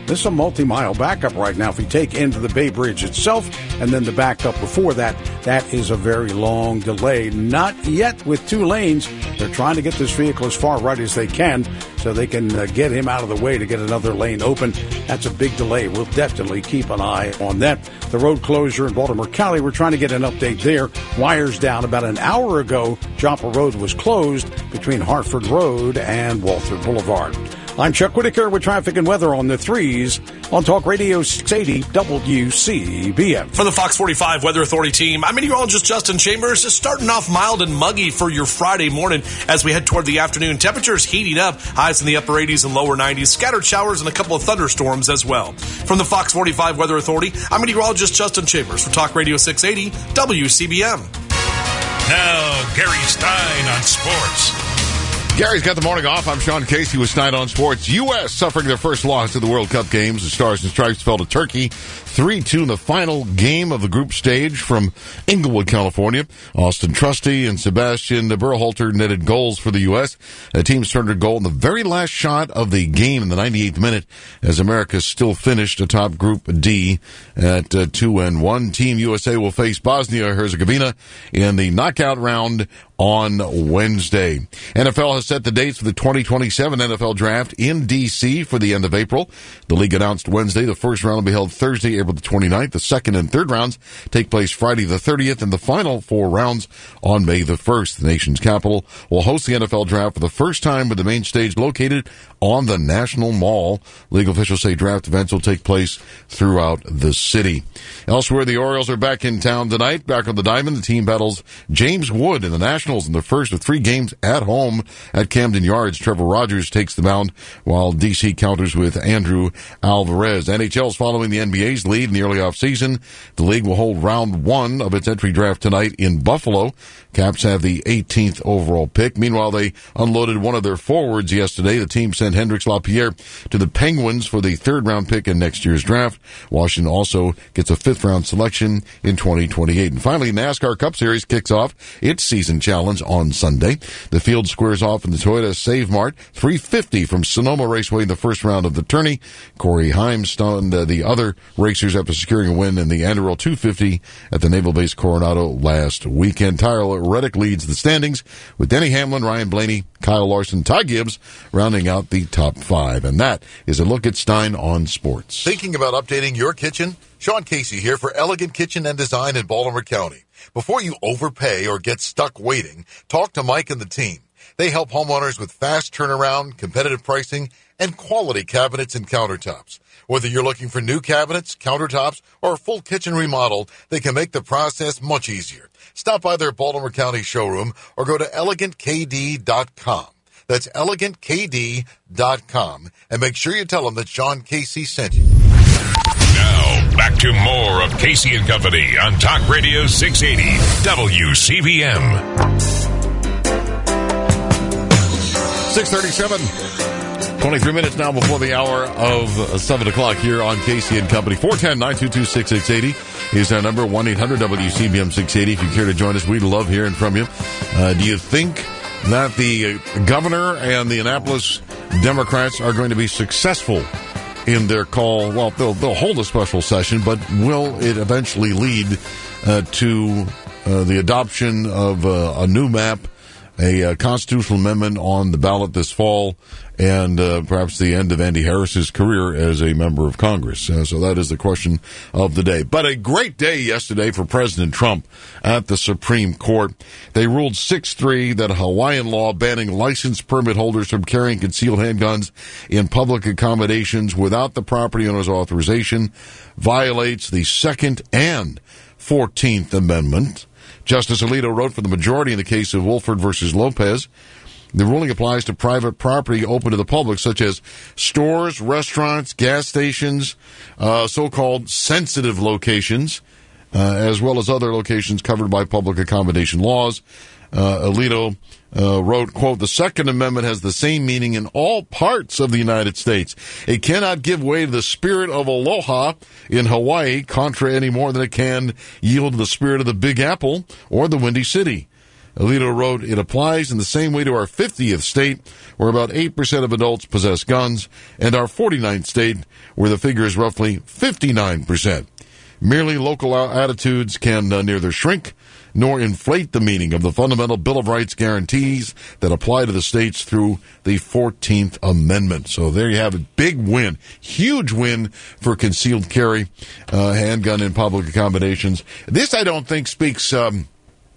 This is a multi-mile backup right now. If you take into the Bay Bridge itself and then the backup before that, that is a very long delay. Not yet with two lanes. They're trying to get this vehicle as far right as they can so they can uh, get him out of the way to get another lane open. That's a big delay. We'll definitely keep an eye on that. The road closure in Baltimore County, we're trying to get an update there. Wires down. About an hour ago, Joppa Road was closed between Hartford Road and Walther Boulevard. I'm Chuck Whitaker with traffic and weather on the threes on Talk Radio six eighty W C B M. For the Fox forty-five Weather Authority team, I'm meteorologist Justin Chambers. Starting off mild and muggy for your Friday morning as we head toward the afternoon. Temperatures heating up, highs in the upper eighties and lower nineties, scattered showers and a couple of thunderstorms as well. From the Fox forty-five Weather Authority, I'm meteorologist Justin Chambers for Talk Radio six eighty W C B M. Now, Gary Stein on sports. Gary's got the morning off. I'm Sean Casey with Stein on Sports. U S suffering their first loss at the World Cup games. The Stars and Stripes fell to Turkey three two in the final game of the group stage from Inglewood, California. Austin Trusty and Sebastian Berhalter netted goals for the U S. The teams turned a goal in the very last shot of the game in the ninety-eighth minute as America still finished atop Group D at uh, two and one. Team U S A will face Bosnia-Herzegovina in the knockout round on Wednesday. N F L has set the dates for the twenty twenty-seven N F L Draft in D C for the end of April. The league announced Wednesday the first round will be held Thursday, April the twenty-ninth. The second and third rounds take place Friday the thirtieth, and the final four rounds on May the first. The nation's capital will host the N F L Draft for the first time with the main stage located on the National Mall. League officials say draft events will take place throughout the city. Elsewhere, the Orioles are back in town tonight. Back on the diamond, the team battles James Wood in the National in the first of three games at home at Camden Yards. Trevor Rogers takes the mound while D C counters with Andrew Alvarez. N H L is following the N B A's lead in the early offseason. The league will hold round one of its entry draft tonight in Buffalo. Caps have the eighteenth overall pick. Meanwhile, they unloaded one of their forwards yesterday. The team sent Hendrix Lapierre to the Penguins for the third round pick in next year's draft. Washington also gets a fifth round selection in twenty twenty-eight. And finally, NASCAR Cup Series kicks off its season challenge on Sunday. The field squares off in the Toyota Save Mart. three fifty from Sonoma Raceway in the first round of the tourney. Corey Himes stunned uh, the other racers after securing a win in the Anduril two fifty at the Naval Base Coronado last weekend. Tyler Reddick leads the standings with Denny Hamlin, Ryan Blaney, Kyle Larson, Ty Gibbs rounding out the top five. And that is a look at Stein on Sports. Thinking about updating your kitchen? Sean Casey here for Elegant Kitchen and Design in Baltimore County. Before you overpay or get stuck waiting, talk to Mike and the team. They help homeowners with fast turnaround, competitive pricing, and quality cabinets and countertops. Whether you're looking for new cabinets, countertops, or a full kitchen remodel, they can make the process much easier. Stop by their Baltimore County showroom or go to elegant k d dot com. That's elegant k d dot com. And make sure you tell them that Sean Casey sent you. Now, back to more of Casey and Company on Talk Radio six eighty W C B M. six thirty-seven. twenty-three minutes now before the hour of seven o'clock here on Casey and Company. four one zero, nine two two, six six eight zero is our number. one eight hundred W C B M six eighty. If you care to join us, we'd love hearing from you. Uh, do you think that the governor and the Annapolis Democrats are going to be successful in their call? Well, they'll, they'll hold a special session, but will it eventually lead uh, to uh, the adoption of uh, a new map, a uh, constitutional amendment on the ballot this fall, and uh, perhaps the end of Andy Harris's career as a member of Congress? Uh, so that is the question of the day. But a great day yesterday for President Trump at the Supreme Court. They ruled six three that a Hawaiian law banning license permit holders from carrying concealed handguns in public accommodations without the property owner's authorization violates the Second and fourteenth Amendment. Justice Alito wrote for the majority in the case of Wolford versus Lopez. The ruling applies to private property open to the public, such as stores, restaurants, gas stations, uh, so-called sensitive locations, uh, as well as other locations covered by public accommodation laws. Uh, Alito uh, wrote, quote, "The Second Amendment has the same meaning in all parts of the United States. It cannot give way to the spirit of aloha in Hawaii, contra any more than it can yield to the spirit of the Big Apple or the Windy City. Alito wrote, it applies in the same way to our fiftieth state, where about eight percent of adults possess guns, and our forty-ninth state, where the figure is roughly fifty-nine percent. Merely local attitudes can uh, neither shrink nor inflate the meaning of the fundamental Bill of Rights guarantees that apply to the states through the fourteenth Amendment. So there you have it. Big win. Huge win for concealed carry, uh, handgun in public accommodations. This, I don't think, speaks um,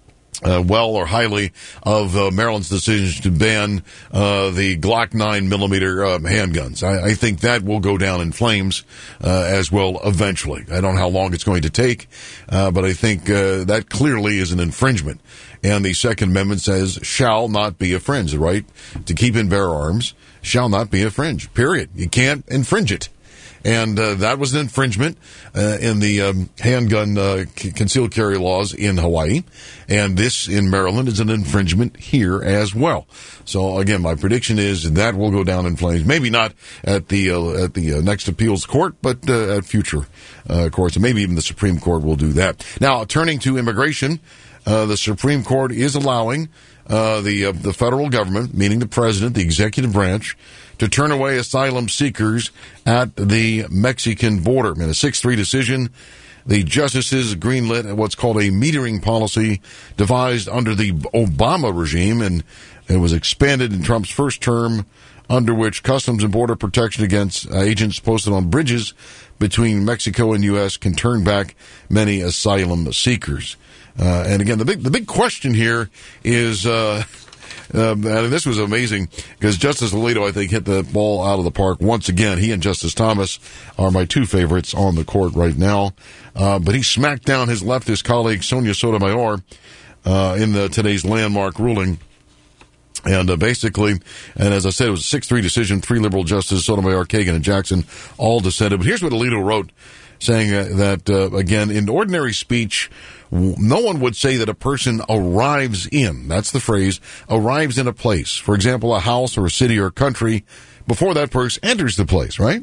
uh, well or highly of uh, Maryland's decision to ban uh, the Glock nine millimeter uh, handguns. I, I think that will go down in flames uh, as well eventually. I don't know how long it's going to take, uh, but I think uh, that clearly is an infringement. And the Second Amendment says shall not be infringed, right? To keep and bear arms shall not be infringed, period. You can't infringe it. And uh, that was an infringement uh, in the um, handgun uh, c- concealed carry laws in Hawaii. And this in Maryland is an infringement here as well. So, again, my prediction is that will go down in flames. Maybe not at the uh, at the uh, next appeals court, but uh, at future uh, courts. And maybe even the Supreme Court will do that. Now, turning to immigration, uh, the Supreme Court is allowing uh, the uh, the federal government, meaning the president, the executive branch, to turn away asylum seekers at the Mexican border. In a six three decision, the justices greenlit what's called a metering policy devised under the Obama regime, and it was expanded in Trump's first term, under which Customs and Border Protection against uh, agents posted on bridges between Mexico and U S can turn back many asylum seekers. Uh, and again, the big the big question here is... Uh, Um, and this was amazing because Justice Alito, I think, hit the ball out of the park once again. He and Justice Thomas are my two favorites on the court right now. Uh, but he smacked down his leftist colleague, Sonia Sotomayor, uh, in the today's landmark ruling. And uh, basically, and as I said, it was a six three decision. Three liberal justices, Sotomayor, Kagan, and Jackson, all dissented. But here's what Alito wrote, saying uh, that, uh, again, in ordinary speech, no one would say that a person arrives in, that's the phrase, arrives in a place, for example, a house or a city or a country, before that person enters the place, right?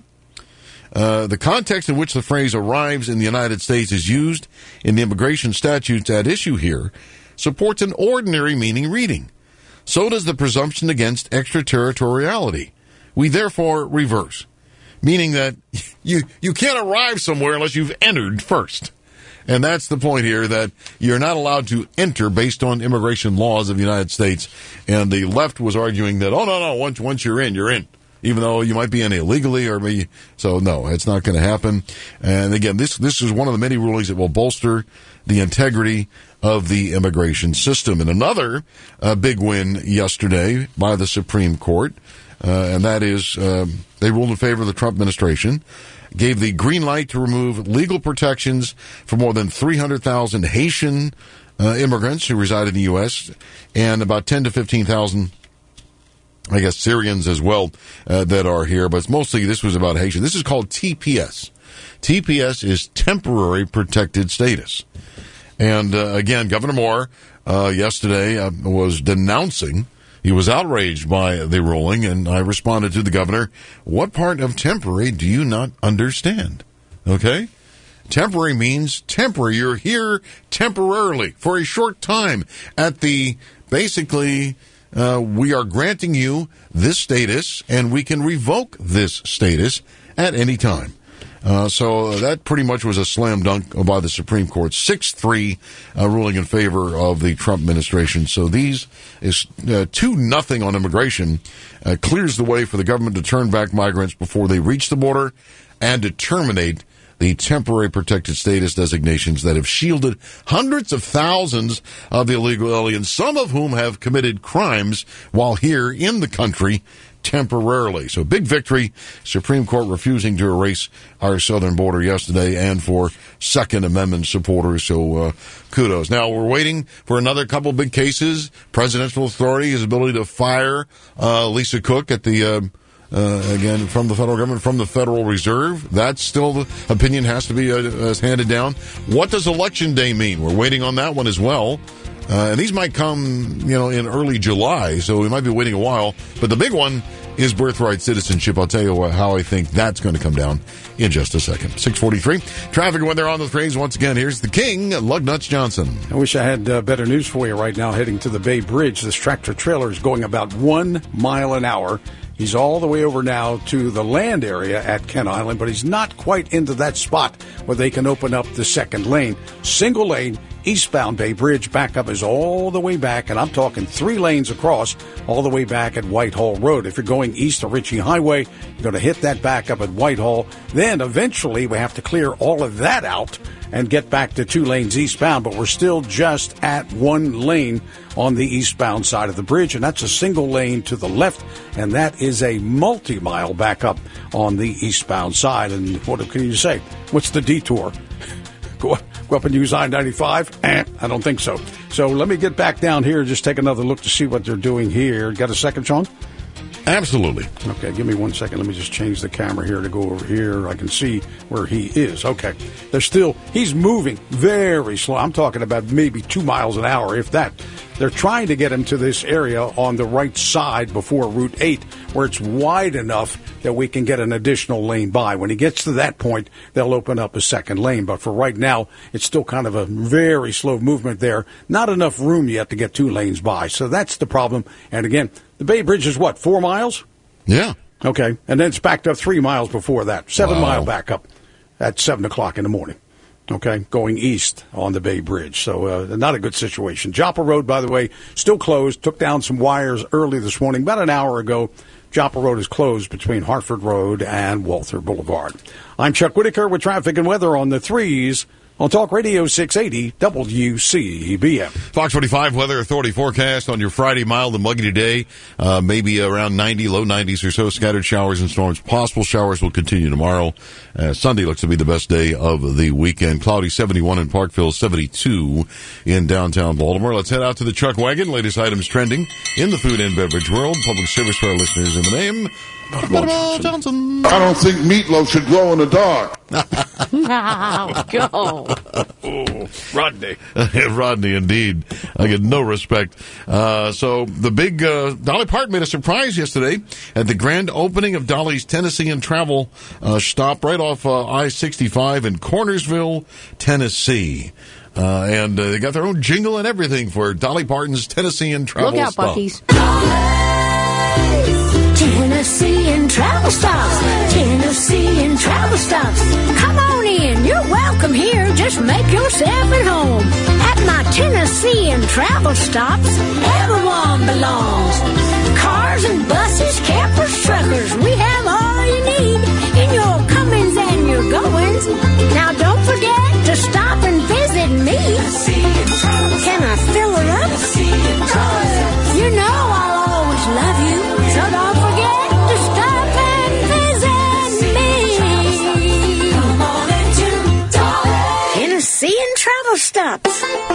Uh, the context in which the phrase arrives in the United States is used in the immigration statutes at issue here supports an ordinary meaning reading. So does the presumption against extraterritoriality. We therefore reverse, meaning that you, you can't arrive somewhere unless you've entered first. And that's the point here, that you're not allowed to enter based on immigration laws of the United States. And the left was arguing that, oh, no, no, once once you're in, you're in, even though you might be in illegally or maybe. So, no, it's not going to happen. And again, this this is one of the many rulings that will bolster the integrity of the immigration system. And another uh, big win yesterday by the Supreme Court, uh, and that is uh, they ruled in favor of the Trump administration, gave the green light to remove legal protections for more than three hundred thousand Haitian uh, immigrants who reside in the U S and about ten to fifteen thousand, I guess, Syrians as well uh, that are here. But it's mostly, this was about Haitian. This is called T P S. T P S is Temporary Protected Status. And uh, again, Governor Moore uh, yesterday uh, was denouncing, he was outraged by the ruling, and I responded to the governor, what part of temporary do you not understand? Okay? Temporary means temporary. You're here temporarily for a short time at the, basically, uh, we are granting you this status, and we can revoke this status at any time. Uh, so that pretty much was a slam dunk by the Supreme Court. six three uh, ruling in favor of the Trump administration. So these is uh, two nothing on immigration, uh, clears the way for the government to turn back migrants before they reach the border and to terminate the temporary protected status designations that have shielded hundreds of thousands of illegal aliens, some of whom have committed crimes while here in the country temporarily. So big victory. Supreme Court refusing to erase our southern border yesterday, and for Second Amendment supporters. So uh, kudos. Now we're waiting for another couple big cases. Presidential authority, his ability to fire uh, Lisa Cook at the uh, uh, again from the federal government, from the Federal Reserve. That's still the opinion has to be uh, handed down. What does Election Day mean? We're waiting on that one as well. Uh, and these might come, you know, in early July, so we might be waiting a while. But the big one his birthright citizenship. I'll tell you what, how I think that's going to come down in just a second. six forty-three. Traffic when they're on the trains once again. Here's the king, Lugnuts Johnson. I wish I had uh, better news for you right now. Heading to the Bay Bridge, this tractor trailer is going about one mile an hour. He's all the way over now to the land area at Kent Island, but he's not quite into that spot where they can open up the second lane. Single lane, eastbound Bay Bridge. Backup is all the way back, and I'm talking three lanes across, all the way back at Whitehall Road. If you're going east of Ritchie Highway, you're going to hit that backup at Whitehall. Then eventually we have to clear all of that out and get back to two lanes eastbound, but we're still just at one lane on the eastbound side of the bridge, and that's a single lane to the left, and that is a multi-mile backup on the eastbound side. And what can you say? What's the detour? Go, go up and use I ninety-five? Eh, I don't think so. So let me get back down here and just take another look to see what they're doing here. Got a second, Sean? Absolutely. Okay, give me one second. Let me just change the camera here to go over here. I can see where he is. Okay. They're still, he's moving very slow. I'm talking about maybe two miles an hour, if that. They're trying to get him to this area on the right side before Route eight, where it's wide enough that we can get an additional lane by. When he gets to that point, they'll open up a second lane. But for right now, it's still kind of a very slow movement there. Not enough room yet to get two lanes by. So that's the problem. And again, the Bay Bridge is what, four miles? Yeah. Okay. And then it's backed up three miles before that. Seven Wow. mile backup at seven o'clock in the morning. Okay, going east on the Bay Bridge. So uh, not a good situation. Joppa Road, by the way, still closed. Took down some wires early this morning, about an hour ago. Joppa Road is closed between Hartford Road and Walther Boulevard. I'm Chuck Whitaker with traffic and weather on the threes on Talk Radio six eighty W C B M. Fox forty-five Weather Authority forecast on your Friday, mild and muggy today. Uh, maybe around ninety, low nineties or so. Scattered showers and storms. Possible showers will continue tomorrow. Uh, Sunday looks to be the best day of the weekend. Cloudy seventy-one in Parkville, seventy-two in downtown Baltimore. Let's head out to the Chuck Wagon. Latest items trending in the food and beverage world. Public service for our listeners in the name of Butterball Johnson. I don't think meatloaf should glow in the dark. Wow, go. Oh, Rodney. Rodney, indeed. I get no respect. Uh, so the big uh, Dolly Parton made a surprise yesterday at the grand opening of Dolly's Tennessee and Travel uh, stop right off uh, I sixty-five in Cornersville, Tennessee. Uh, and uh, they got their own jingle and everything for Dolly Parton's Tennessee and Travel Look out, stop. Buc-ee's. Tennessee and Travel Stops. Tennessee and Travel Stops. Come on in. You're welcome here. Just make yourself at home. At my Tennessee and Travel Stops, everyone belongs. Cars and buses, campers, truckers. We have all you need in your comings and your goings. Now don't forget to stop and visit me. Can I fill her up? You know I'll always love you. So don't forget to stop and visit me. Come on into Tennessee and Travel Stops.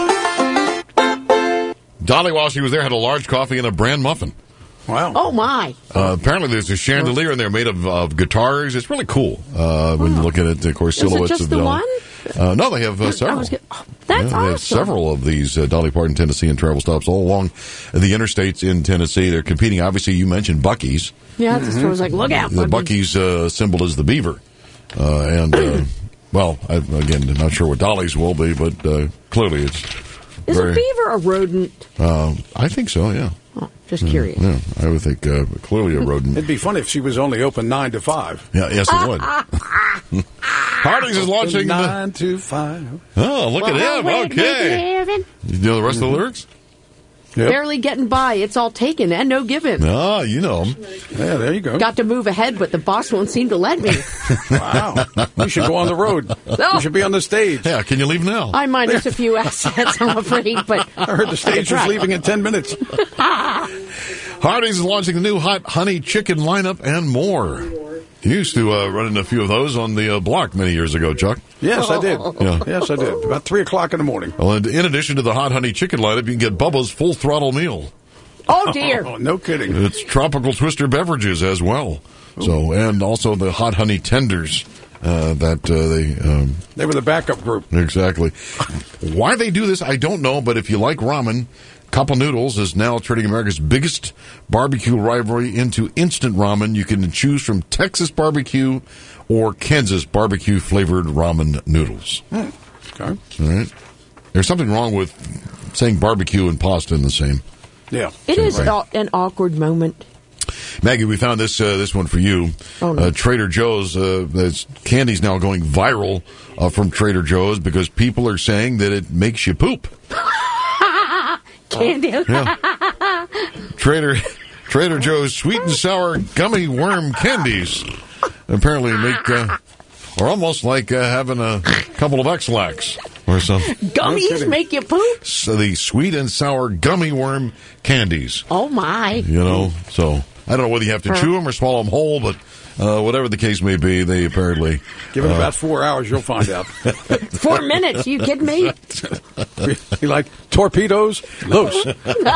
Dolly, while she was there, had a large coffee and a bran muffin. Wow. Oh, my. Uh, apparently, there's a chandelier in there made of, of guitars. It's really cool uh, when you look at it, of course, Is it silhouettes just of the Dolly. one? Uh, no, they have uh, several. I was gonna, oh, that's yeah, awesome. They have several of these uh, Dolly Parton Tennessee and Travel stops all along the interstates in Tennessee. They're competing. Obviously, you mentioned Buc-ee's. Yeah, that's mm-hmm. I was like, look out. The Buc-ee's uh, symbol is the beaver. Uh, and, uh, well, I, again, I'm not sure what Dolly's will be, but uh, clearly it's Is very, a beaver a rodent? Uh, I think so, yeah. Oh, just curious. Yeah, I would think uh, clearly a rodent. It'd be funny if she was only open nine to five. Yeah, yes, it would. Hardee's is launching nine the... to five. Oh, look well, at him. Okay. You know the rest mm-hmm. of the lyrics? Yep. Barely getting by. It's all taken and no given. Ah, you know them. Yeah, there you go. Got to move ahead, but the boss won't seem to let me. Wow. You should go on the road. No. You should be on the stage. Yeah, can you leave now? I minus a few assets, I'm afed, but I heard the stage was leaving in ten minutes. Hardee's is launching the new hot honey chicken lineup and more. You used to uh, run in a few of those on the uh, block many years ago, Chuck. Yes, I did. Yeah. Yes, I did. About three o'clock in the morning. Well, and in addition to the hot honey chicken lineup, you can get Bubba's full throttle meal. Oh, dear. Oh, no kidding. It's tropical twister beverages as well. Ooh. So, and also the hot honey tenders. Uh, that uh, they um, they were the backup group. Exactly. Why they do this, I don't know. But if you like ramen, Couple Noodles is now turning America's biggest barbecue rivalry into instant ramen. You can choose from Texas barbecue or Kansas barbecue flavored ramen noodles. Hmm. Okay. All right. There's something wrong with saying barbecue and pasta in the same. Yeah. It is right. au- an awkward moment. Maggie, we found this uh, this one for you. Oh, no. uh, Trader Joe's uh, this candy's now going viral uh, from Trader Joe's because people are saying that it makes you poop. Candy. Yeah. Trader Trader Joe's sweet and sour gummy worm candies apparently make uh, are almost like uh, having a couple of X-Lax or something. Gummies make you poop? So the sweet and sour gummy worm candies. Oh, my. You know, so I don't know whether you have to chew them or swallow them whole, but uh, whatever the case may be, they apparently... Give it uh, about four hours, you'll find out. Four minutes, you kidding me? You like torpedoes? Loose.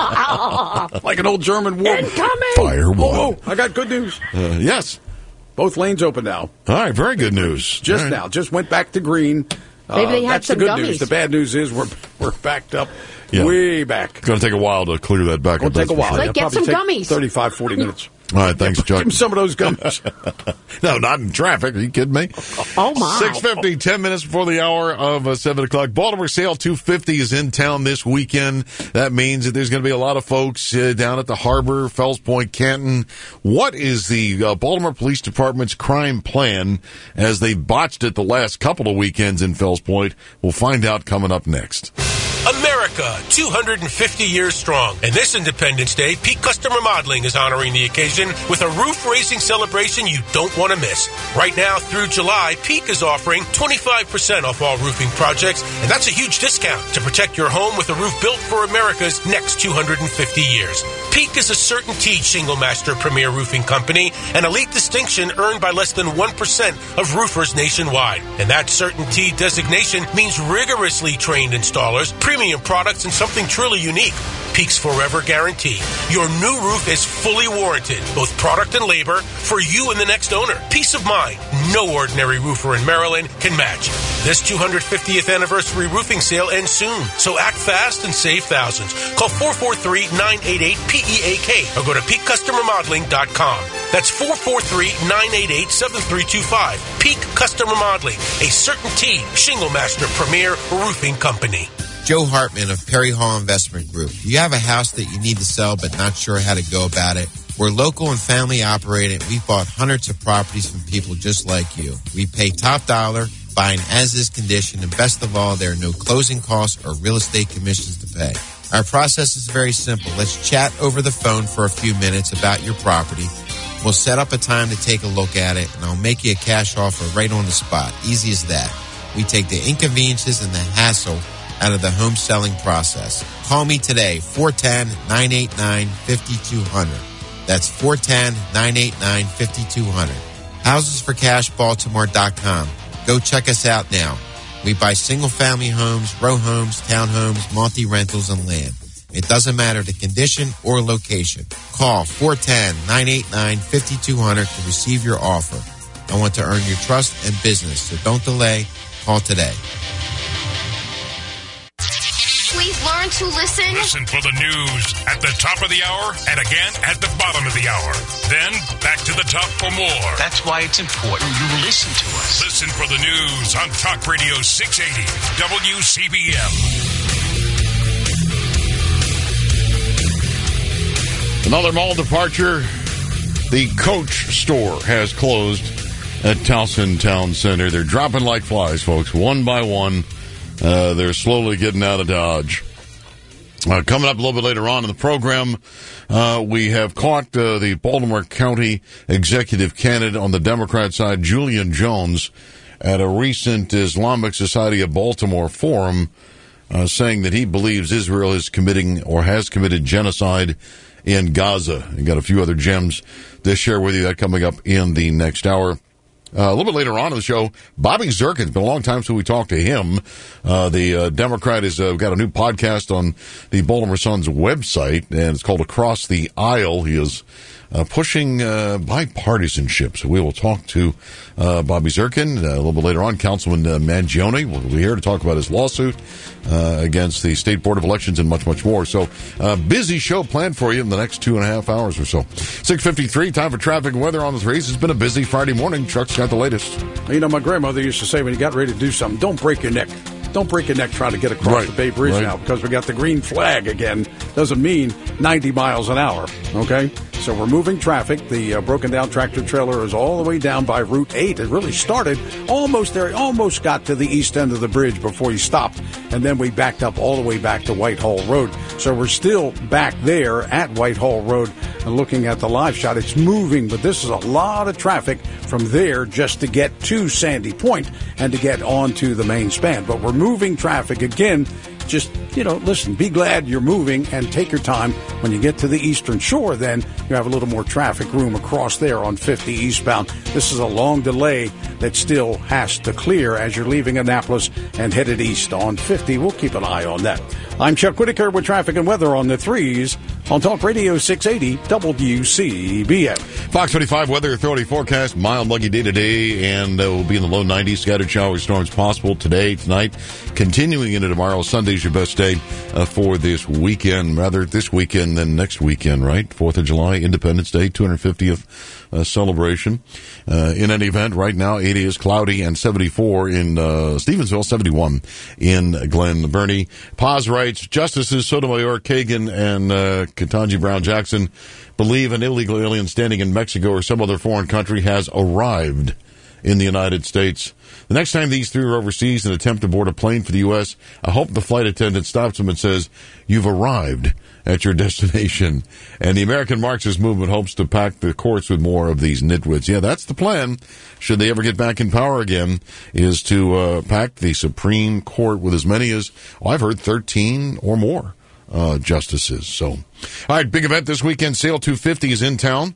Like an old German war. Incoming! Fire one. Oh, oh, I got good news. Uh, yes. Both lanes open now. All right, very good news. Just right. now. Just went back to green. Maybe uh, they had that's some the good gummies. news. The bad news is we're we're backed up Yeah. way back. It's going to take a while to clear that back It'll up. take a that's for while. sure. Like, It'll get probably some take gummies. thirty-five, forty minutes. All right, thanks, Chuck. Give him some of those gummies. No, not in traffic. Are you kidding me? Oh, my. six fifty, ten minutes before the hour of uh, seven o'clock. Baltimore Sale two fifty is in town this weekend. That means that there's going to be a lot of folks uh, down at the Harbor, Fells Point, Canton. What is the uh, Baltimore Police Department's crime plan as they botched it the last couple of weekends in Fells Point? We'll find out coming up next. America, two hundred fifty years strong. And this Independence Day, Peak Custom Remodeling is honoring the occasion with a roof-raising celebration you don't want to miss. Right now through July, Peak is offering twenty-five percent off all roofing projects, and that's a huge discount to protect your home with a roof built for America's next two hundred fifty years. Peak is a CertainTeed Shingle Master Premier Roofing Company, an elite distinction earned by less than one percent of roofers nationwide. And that CertainTeed designation means rigorously trained installers, premium products, and something truly unique. Peak's Forever Guarantee. Your new roof is fully warranted, both product and labor, for you and the next owner. Peace of mind no ordinary roofer in Maryland can match. This two hundred fiftieth anniversary roofing sale ends soon, so act fast and save thousands. Call four four three, nine eight eight, P E A K or go to peak custom remodeling dot com. That's four four three, nine eight eight, seven three two five. Peak Custom Remodeling, a CertainTeed Shingle Master Premier Roofing Company. Joe Hartman of Perry Hall Investment Group. Do you have a house that you need to sell but not sure how to go about it? We're local and family operated. We've bought hundreds of properties from people just like you. We pay top dollar, buying as-is condition, and best of all, there are no closing costs or real estate commissions to pay. Our process is very simple. Let's chat over the phone for a few minutes about your property. We'll set up a time to take a look at it, and I'll make you a cash offer right on the spot. Easy as that. We take the inconveniences and the hassle out of the home selling process. Call me today, four one zero, nine eight nine, five two zero zero. That's four one zero, nine eight nine, five two zero zero. houses for cash baltimore dot com. Go check us out now. We buy single-family homes, row homes, townhomes, multi-rentals, and land. It doesn't matter the condition or location. Call four one zero, nine eight nine, five two zero zero to receive your offer. I want to earn your trust and business, so don't delay. Call today. We've learned to listen. Listen for the news at the top of the hour and again at the bottom of the hour. Then back to the top for more. That's why it's important you listen to us. Listen for the news on Talk Radio six eighty W C B M. Another mall departure. The Coach store has closed at Towson Town Center. They're dropping like flies, folks, one by one. Uh, they're slowly getting out of Dodge. Uh, coming up a little bit later on in the program, uh, we have caught uh, the Baltimore County executive candidate on the Democrat side, Julian Jones, at a recent Islamic Society of Baltimore forum, uh, saying that he believes Israel is committing or has committed genocide in Gaza. And got a few other gems to share with you. That coming up in the next hour. Uh, a little bit later on in the show, Bobby Zirkin. It's been a long time since we talked to him. Uh, the uh, Democrat has uh, got a new podcast on the Baltimore Sun's website, and it's called Across the Aisle. He is uh, pushing uh, bipartisanship. So we will talk to uh, Bobby Zirkin uh, a little bit later on. Councilman uh, Mangione will be here to talk about his lawsuit uh, against the State Board of Elections and much, much more. So uh, busy show planned for you in the next two and a half hours or so. six fifty-three, time for traffic and weather on the threes. It's been a busy Friday morning. Chuck's got the latest. You know, my grandmother used to say when you got ready to do something, don't break your neck. Don't break your neck trying to get across Right, the Bay Bridge right. now because we got the green flag again. Doesn't mean ninety miles an hour, okay? So we're moving traffic. The uh, broken down tractor trailer is all the way down by Route eight. It really started almost there, almost got to the east end of the bridge before you stopped. And then we backed up all the way back to Whitehall Road. So we're still back there at Whitehall Road and looking at the live shot. It's moving, but this is a lot of traffic from there just to get to Sandy Point and to get onto the main span. But we're moving traffic again. Just, you know, listen, be glad you're moving and take your time. When you get to the Eastern Shore, then you have a little more traffic room across there on fifty eastbound. This is a long delay that still has to clear as you're leaving Annapolis and headed east on fifty. We'll keep an eye on that. I'm Chuck Whitaker with traffic and weather on the threes on Talk Radio six eighty W C B M. Fox twenty-five weather authority forecast, mild, muggy day today, and uh, will be in the low nineties. Scattered showers, storms possible today, tonight, continuing into tomorrow. Sunday's your best day uh, for this weekend, rather this weekend than next weekend, right? fourth of July, Independence Day, two hundred fiftieth uh, celebration. Uh, in any event, right now, eighty is cloudy and seventy-four in uh, Stevensville, seventy-one in Glen Burnie. Paz writes, Justices Sotomayor, Kagan, and uh, Ketanji Brown Jackson believe an illegal alien standing in Mexico or some other foreign country has arrived in the United States. The next time these three are overseas and attempt to board a plane for the U S, I hope the flight attendant stops them and says, you've arrived at your destination. And the American Marxist movement hopes to pack the courts with more of these nitwits. Yeah, that's the plan, should they ever get back in power again, is to uh, pack the Supreme Court with as many as, well, I've heard thirteen or more uh, justices. So, all right, big event this weekend. Sail two fifty is in town.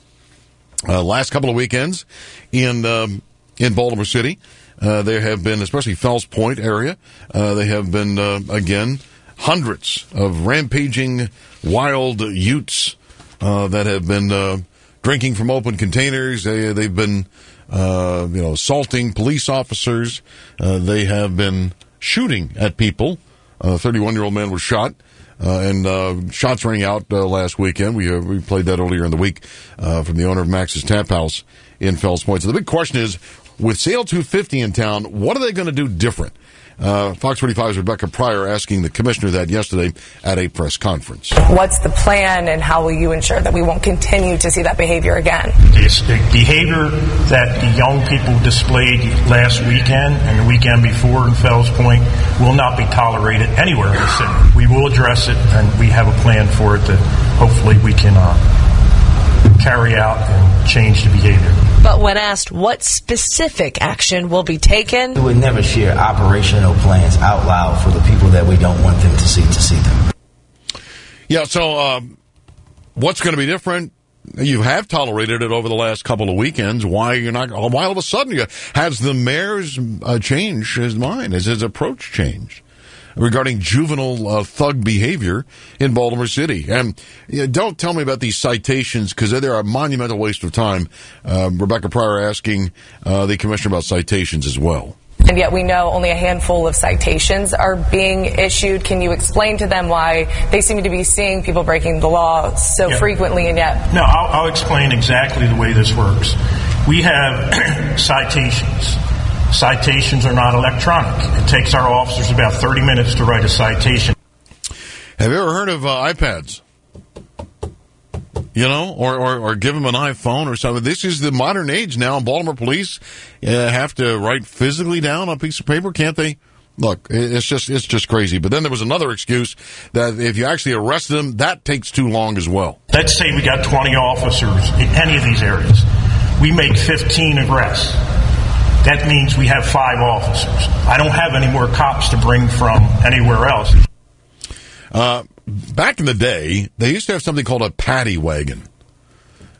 Uh, last couple of weekends in um, in Baltimore City. Uh, there have been, especially Fells Point area, uh, they have been, uh, again, hundreds of rampaging wild Utes uh, that have been uh, drinking from open containers. They, they've been, uh, you know, assaulting police officers. Uh, they have been shooting at people. A thirty-one-year-old man was shot. Uh, and uh, shots rang out uh, last weekend. We uh, we played that earlier in the week uh, from the owner of Max's Tap House in Fells Point. So the big question is, with Sail two fifty in town, what are they going to do different? Uh, Fox twenty-five's Rebecca Pryor asking the commissioner that yesterday at a press conference. What's the plan, and how will you ensure that we won't continue to see that behavior again? This, the behavior that the young people displayed last weekend and the weekend before in Fells Point will not be tolerated anywhere in the city. We will address it, and we have a plan for it that hopefully we can uh, carry out and change the behavior. But when asked what specific action will be taken, we would never share operational plans out loud for the people that we don't want them to see to see them. Yeah, so uh, what's going to be different? You have tolerated it over the last couple of weekends. Why you're not? Why all of a sudden you, has the mayor's uh, changed his mind? Has his approach changed regarding juvenile uh, thug behavior in Baltimore City? And you know, don't tell me about these citations, because they're a monumental waste of time. Uh, Rebecca Pryor asking uh, the commissioner about citations as well. And yet we know only a handful of citations are being issued. Can you explain to them why they seem to be seeing people breaking the law so yeah. frequently and yet? No, I'll, I'll explain exactly the way this works. We have citations. Citations are not electronic. It takes our officers about thirty minutes to write a citation. Have you ever heard of uh, iPads? You know, or, or, or give them an iPhone or something. This is the modern age now. Baltimore police uh, have to write physically down on a piece of paper, can't they? Look, it's just it's just crazy. But then there was another excuse that if you actually arrest them, that takes too long as well. Let's say we got twenty officers in any of these areas. We make fifteen arrests. That means we have five officers. I don't have any more cops to bring from anywhere else. Uh, back in the day, they used to have something called a paddy wagon.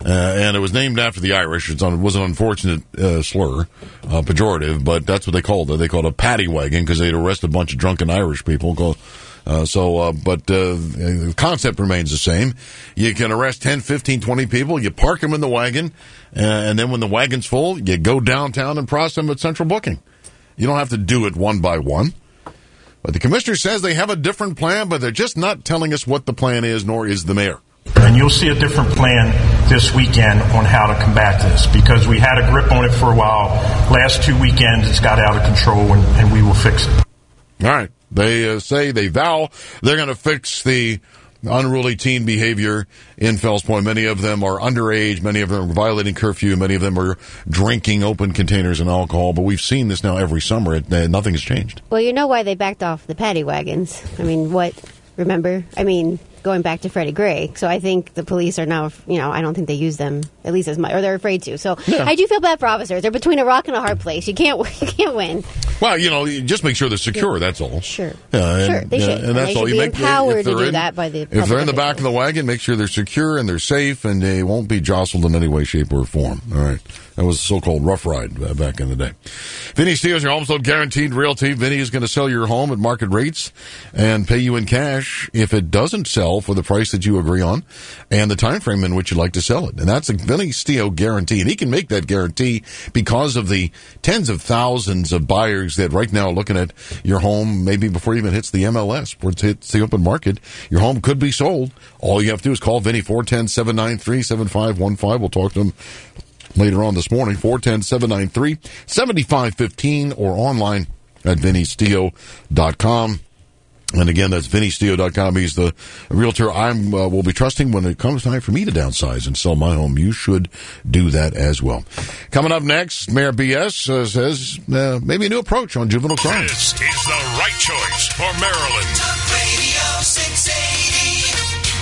Uh, and it was named after the Irish. It's on, it was an unfortunate uh, slur, uh, pejorative, but that's what they called it. They called it a paddy wagon because they'd arrest a bunch of drunken Irish people. Called, uh, so, uh, but uh, the concept remains the same. You can arrest ten, fifteen, twenty people. You park them in the wagon, uh, and then when the wagon's full, you go downtown and process them at central booking. You don't have to do it one by one. But the commissioner says they have a different plan, but they're just not telling us what the plan is, nor is the mayor. And you'll see a different plan this weekend on how to combat this, because we had a grip on it for a while. Last two weekends, it's got out of control, and, and we will fix it. All right. They uh, say, they vow they're going to fix the unruly teen behavior in Fells Point. Many of them are underage. Many of them are violating curfew. Many of them are drinking open containers and alcohol. But we've seen this now every summer. It, uh, nothing has changed. Well, you know why they backed off the paddy wagons. I mean, what? Remember? I mean... going back to Freddie Gray. So I think the police are now, you know, I don't think they use them at least as much, or they're afraid to. So yeah. I do feel bad for officers. They're between a rock and a hard place. You can't, you can't win. Well, you know, you just make sure they're secure. Yeah. That's all. Sure. Yeah, and, sure, they should. And, and that's they all. Should you be make empowered to do in, that by the. If they're in the back of the wagon, make sure they're secure and they're safe and they won't be jostled in any way, shape, or form. All right. That was a so-called rough ride uh, back in the day. Vinny Steele's your home sold guaranteed realty. Vinny is going to sell your home at market rates and pay you in cash if it doesn't sell for the price that you agree on and the time frame in which you'd like to sell it. And that's a Vinny Steele guarantee. And he can make that guarantee because of the tens of thousands of buyers that right now are looking at your home, maybe before it even hits the M L S, before it hits the open market. Your home could be sold. All you have to do is call Vinny, four one zero, seven nine three, seven five one five. We'll talk to him later on this morning, four one zero, seven nine three, seven five one five, or online at vinny steele dot com. And again, that's vinny steele dot com. He's the realtor I uh, will be trusting when it comes time for me to downsize and sell my home. You should do that as well. Coming up next, Mayor B S uh, says uh, maybe a new approach on juvenile crime. This is the right choice for Maryland. Talk Radio six eighty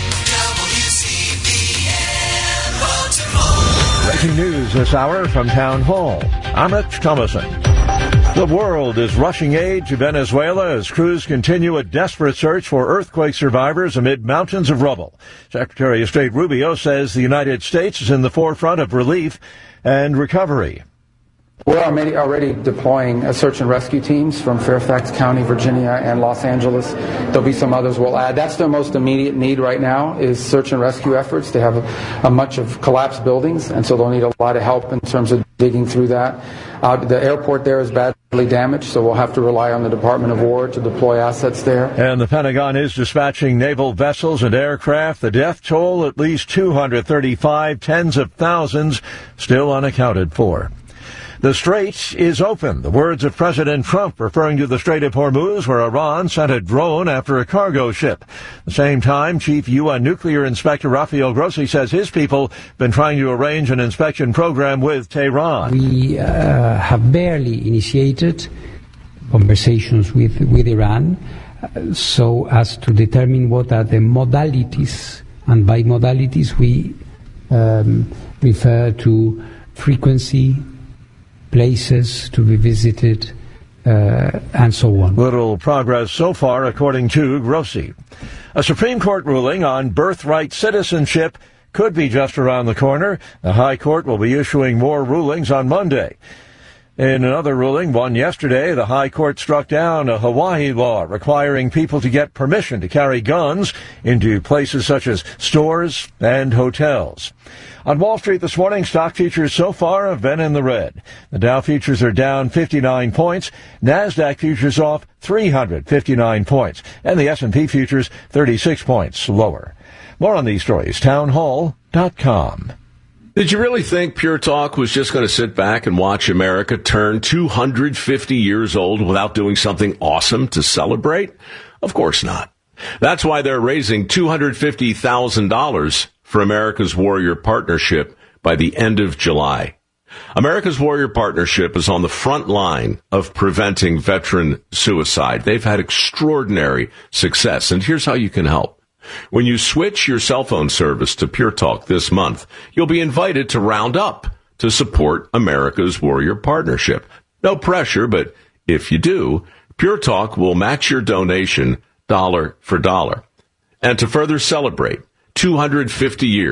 W C B N Baltimore. Breaking news this hour from Town Hall. I'm Rich Thomason. The world is rushing aid to Venezuela as crews continue a desperate search for earthquake survivors amid mountains of rubble. Secretary of State Rubio says the United States is in the forefront of relief and recovery. We're already deploying search and rescue teams from Fairfax County, Virginia, and Los Angeles. There'll be some others we'll add. That's their most immediate need right now is search and rescue efforts. They have a, a much of collapsed buildings, and so they'll need a lot of help in terms of digging through that. Uh, the airport there is badly damaged, so we'll have to rely on the Department of War to deploy assets there. And the Pentagon is dispatching naval vessels and aircraft. The death toll, at least two hundred thirty-five, tens of thousands still unaccounted for. The Strait is open. The words of President Trump referring to the Strait of Hormuz, where Iran sent a drone after a cargo ship. At the same time, Chief U N Nuclear Inspector Rafael Grossi says his people have been trying to arrange an inspection program with Tehran. We uh, have barely initiated conversations with, with Iran uh, so as to determine what are the modalities. And by modalities, we um, refer to frequency, places to be visited, uh, and so on. Little progress so far, according to Grossi. A Supreme Court ruling on birthright citizenship could be just around the corner. The High Court will be issuing more rulings on Monday. In another ruling, one yesterday, the High Court struck down a Hawaii law requiring people to get permission to carry guns into places such as stores and hotels. On Wall Street this morning, stock futures so far have been in the red. The Dow futures are down fifty-nine points. NASDAQ futures off three hundred fifty-nine points. And the S and P futures thirty-six points lower. More on these stories, town hall dot com. Did you really think Pure Talk was just going to sit back and watch America turn two hundred fifty years old without doing something awesome to celebrate? Of course not. That's why they're raising two hundred fifty thousand dollars for America's Warrior Partnership by the end of July. America's Warrior Partnership is on the front line of preventing veteran suicide. They've had extraordinary success, and here's how you can help. When you switch your cell phone service to Pure Talk this month, you'll be invited to round up to support America's Warrior Partnership. No pressure, but if you do, Pure Talk will match your donation dollar for dollar. And to further celebrate two hundred fifty years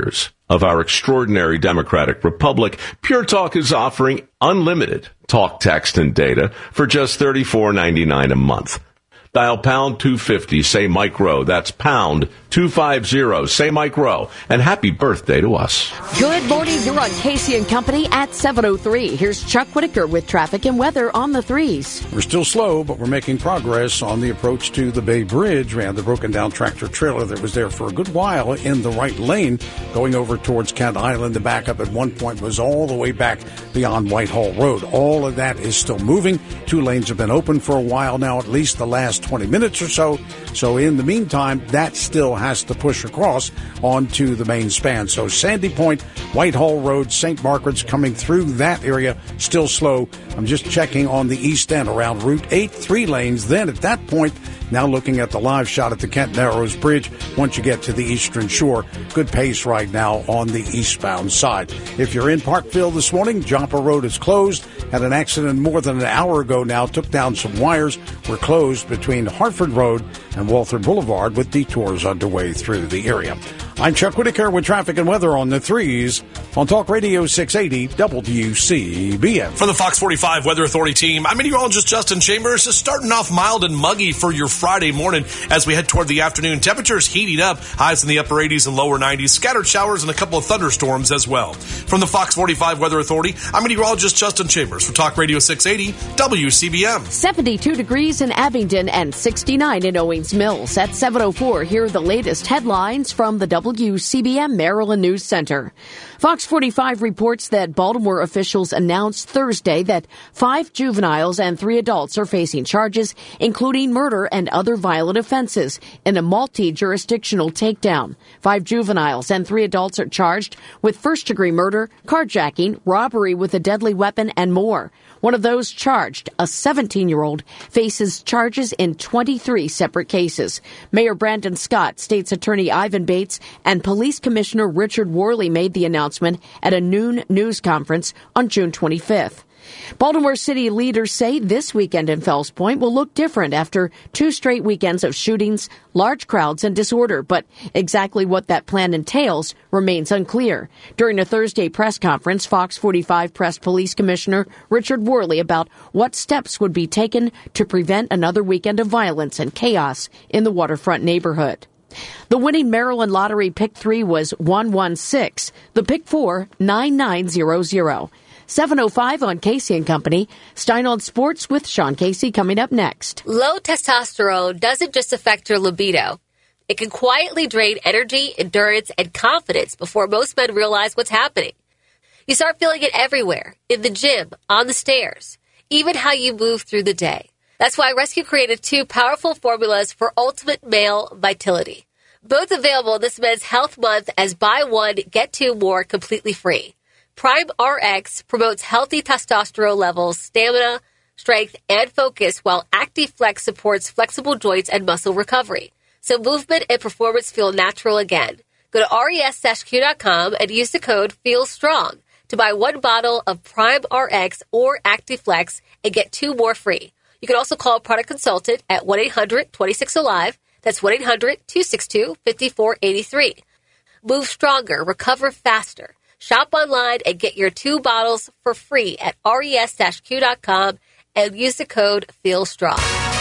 of our extraordinary democratic republic, Pure Talk is offering unlimited talk, text, and data for just thirty-four ninety-nine a month. Dial pound two fifty, say Mike Rowe. That's pound two fifty, say Mike Rowe. And happy birthday to us. Good morning. You're on Casey and Company at seven oh three. Here's Chuck Whitaker with traffic and weather on the threes. We're still slow, but we're making progress on the approach to the Bay Bridge. We had the broken down tractor trailer that was there for a good while in the right lane going over towards Kent Island. The backup at one point was all the way back beyond Whitehall Road. All of that is still moving. Two lanes have been open for a while now, at least the last twenty minutes or so. So in the meantime, that still has to push across onto the main span. So Sandy Point, Whitehall Road, Saint Margaret's coming through that area, still slow. I'm just checking on the east end around Route eight, three lanes. Then at that point, now looking at the live shot at the Kent Narrows Bridge, once you get to the eastern shore, good pace right now on the eastbound side. If you're in Parkville this morning, Joppa Road is closed. Had an accident more than an hour ago now, took down some wires. We're closed between Hartford Road and Walther Boulevard with detours underway through the area. I'm Chuck Whitaker with traffic and weather on the threes on Talk Radio six eighty W C B M. From the Fox forty-five Weather Authority team, I'm meteorologist Justin Chambers. Just starting off mild and muggy for your Friday morning as we head toward the afternoon. Temperatures heating up, highs in the upper eighties and lower nineties, scattered showers and a couple of thunderstorms as well. From the Fox forty-five Weather Authority, I'm meteorologist Justin Chambers for Talk Radio six eighty W C B M. seventy-two degrees in Abingdon and sixty-nine in Owings Mills. At seven oh four, here are the latest headlines from the W C B M Maryland News Center. Fox forty-five reports that Baltimore officials announced Thursday that five juveniles and three adults are facing charges, including murder and other violent offenses, in a multi-jurisdictional takedown. Five juveniles and three adults are charged with first-degree murder, carjacking, robbery with a deadly weapon, and more. One of those charged, a seventeen-year-old, faces charges in twenty-three separate cases. Mayor Brandon Scott, State's Attorney Ivan Bates, and Police Commissioner Richard Worley made the announcement at a noon news conference on June twenty-fifth. Baltimore City leaders say this weekend in Fells Point will look different after two straight weekends of shootings, large crowds, and disorder. But exactly what that plan entails remains unclear. During a Thursday press conference, Fox forty-five pressed Police Commissioner Richard Worley about what steps would be taken to prevent another weekend of violence and chaos in the waterfront neighborhood. The winning Maryland Lottery Pick three was one one six. The Pick four, nine nine zero zero. seven oh five on Casey and Company. Stein on Sports with Sean Casey coming up next. Low testosterone doesn't just affect your libido. It can quietly drain energy, endurance, and confidence before most men realize what's happening. You start feeling it everywhere, in the gym, on the stairs, even how you move through the day. That's why Rescue created two powerful formulas for ultimate male vitality. Both available this Men's Health Month as buy one, get two more completely free. Prime R X promotes healthy testosterone levels, stamina, strength, and focus, while ActiFlex supports flexible joints and muscle recovery, so movement and performance feel natural again. Go to res q dot com and use the code FEELSTRONG to buy one bottle of Prime R X or ActiFlex and get two more free. You can also call a product consultant at one eight hundred two six alive. That's one eight hundred two six two five four eight three. Move stronger, recover faster. Shop online and get your two bottles for free at res q dot com and use the code FEELSTRONG.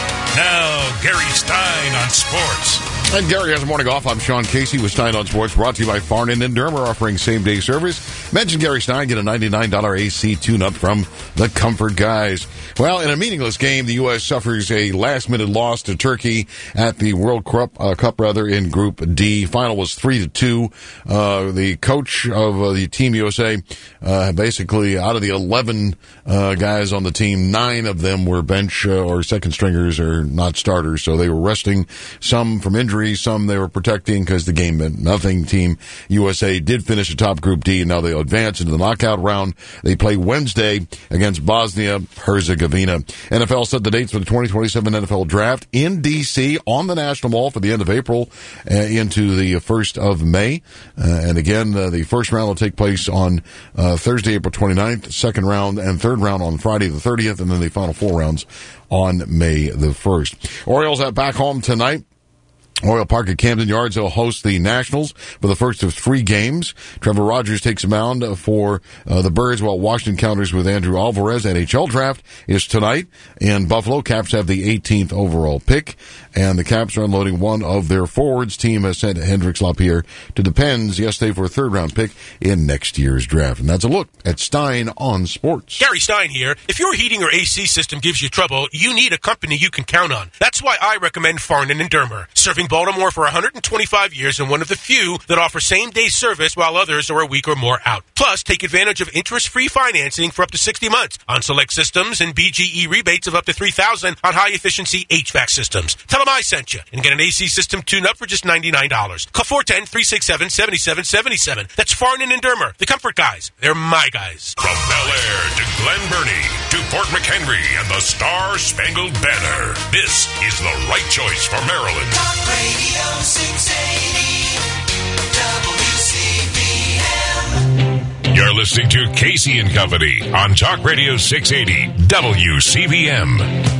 Now, Gary Stein on sports. And Gary has a morning off. I'm Sean Casey with Stein on Sports, brought to you by Farnan and Dermer, offering same-day service. Mention Gary Stein, get a ninety-nine dollars A C tune-up from the Comfort Guys. Well, in a meaningless game, the U S suffers a last-minute loss to Turkey at the World Cup, uh, Cup rather, in Group D. Final was three to two. Uh, the coach of uh, the Team U S A, uh, basically, out of the eleven uh, guys on the team, nine of them were bench uh, or second stringers or not starters, so they were resting, some from injury, some they were protecting because the game meant nothing. Team U S A did finish atop Group D, and now they advance into the knockout round. They play Wednesday against Bosnia-Herzegovina. N F L set the dates for the twenty twenty-seven N F L Draft in D C on the National Mall for the end of April uh, into the first of May. Uh, and again, uh, the first round will take place on uh, Thursday, April twenty-ninth, second round and third round on Friday the thirtieth, and then the final four rounds on May the first. Orioles at back home tonight Royal Park at Camden Yards will host the Nationals for the first of three games. Trevor Rogers takes a mound for uh, the Birds, while Washington counters with Andrew Alvarez. N H L draft is tonight in Buffalo. Caps have the eighteenth overall pick, and the Caps are unloading one of their forwards. Team has sent Hendrix Lapierre to the Pens yesterday for a third-round pick in next year's draft. And that's a look at Stein on Sports. Gary Stein here. If your heating or A C system gives you trouble, you need a company you can count on. That's why I recommend Farnan and Dermer, serving Baltimore for one hundred twenty-five years and one of the few that offer same-day service while others are a week or more out. Plus, take advantage of interest-free financing for up to sixty months on select systems and B G E rebates of up to three thousand dollars on high-efficiency H V A C systems. Tell them I sent you and get an A C system tune-up for just ninety-nine dollars. Call four one zero, three six seven, seven seven seven seven. That's Farnan and Dermer, the comfort guys. They're my guys. From Bel Air to Glen Burnie to Fort McHenry and the Star-Spangled Banner, this is the right choice for Maryland. Talk Radio six eighty W C B M. You're listening to Casey and Company on Talk Radio six eighty W C B M.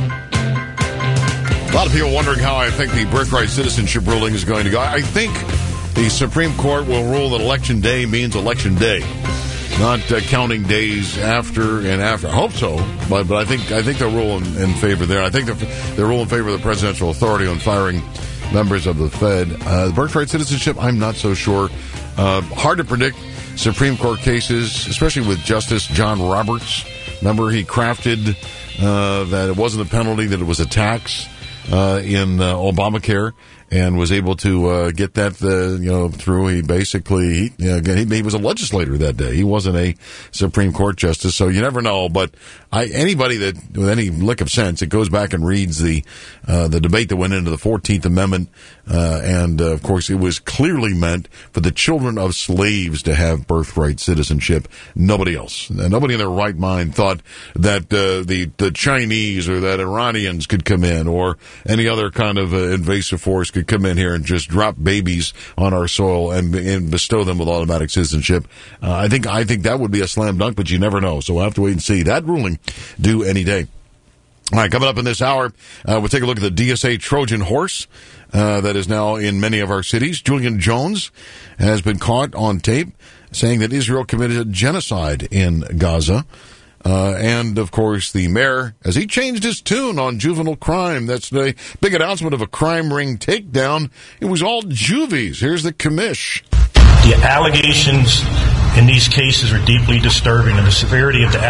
A lot of people wondering how I think the birthright citizenship ruling is going to go. I think the Supreme Court will rule that Election Day means Election Day, not uh, counting days after and after. I hope so, but but I think I think they'll rule in, in favor there. I think they'll rule in favor of the presidential authority on firing members of the Fed. Uh, the birthright citizenship, I'm not so sure. Uh, hard to predict Supreme Court cases, especially with Justice John Roberts. Remember, he crafted uh, that it wasn't a penalty, that it was a tax uh, in uh, Obamacare, and was able to uh, get that uh, you know through. He basically he, you know, again he, he was a legislator that day. He wasn't a Supreme Court justice, so you never know. But I, anybody that with any lick of sense, it goes back and reads the uh, the debate that went into the fourteenth Amendment, uh, and uh, of course it was clearly meant for the children of slaves to have birthright citizenship. Nobody else, nobody in their right mind thought that uh, the the Chinese or that Iranians could come in, or any other kind of uh, invasive force could come in here and just drop babies on our soil and, and bestow them with automatic citizenship. Uh, I think I think that would be a slam dunk, but you never know. So we'll have to wait and see. That ruling due any day. All right, coming up in this hour, uh, we'll take a look at the D S A Trojan horse uh, that is now in many of our cities. Julian Jones has been caught on tape saying that Israel committed genocide in Gaza. Uh, and, of course, the mayor, as he changed his tune on juvenile crime. That's the big announcement of a crime ring takedown. It was all juvies. Here's the commish. The allegations in these cases are deeply disturbing, and the severity of the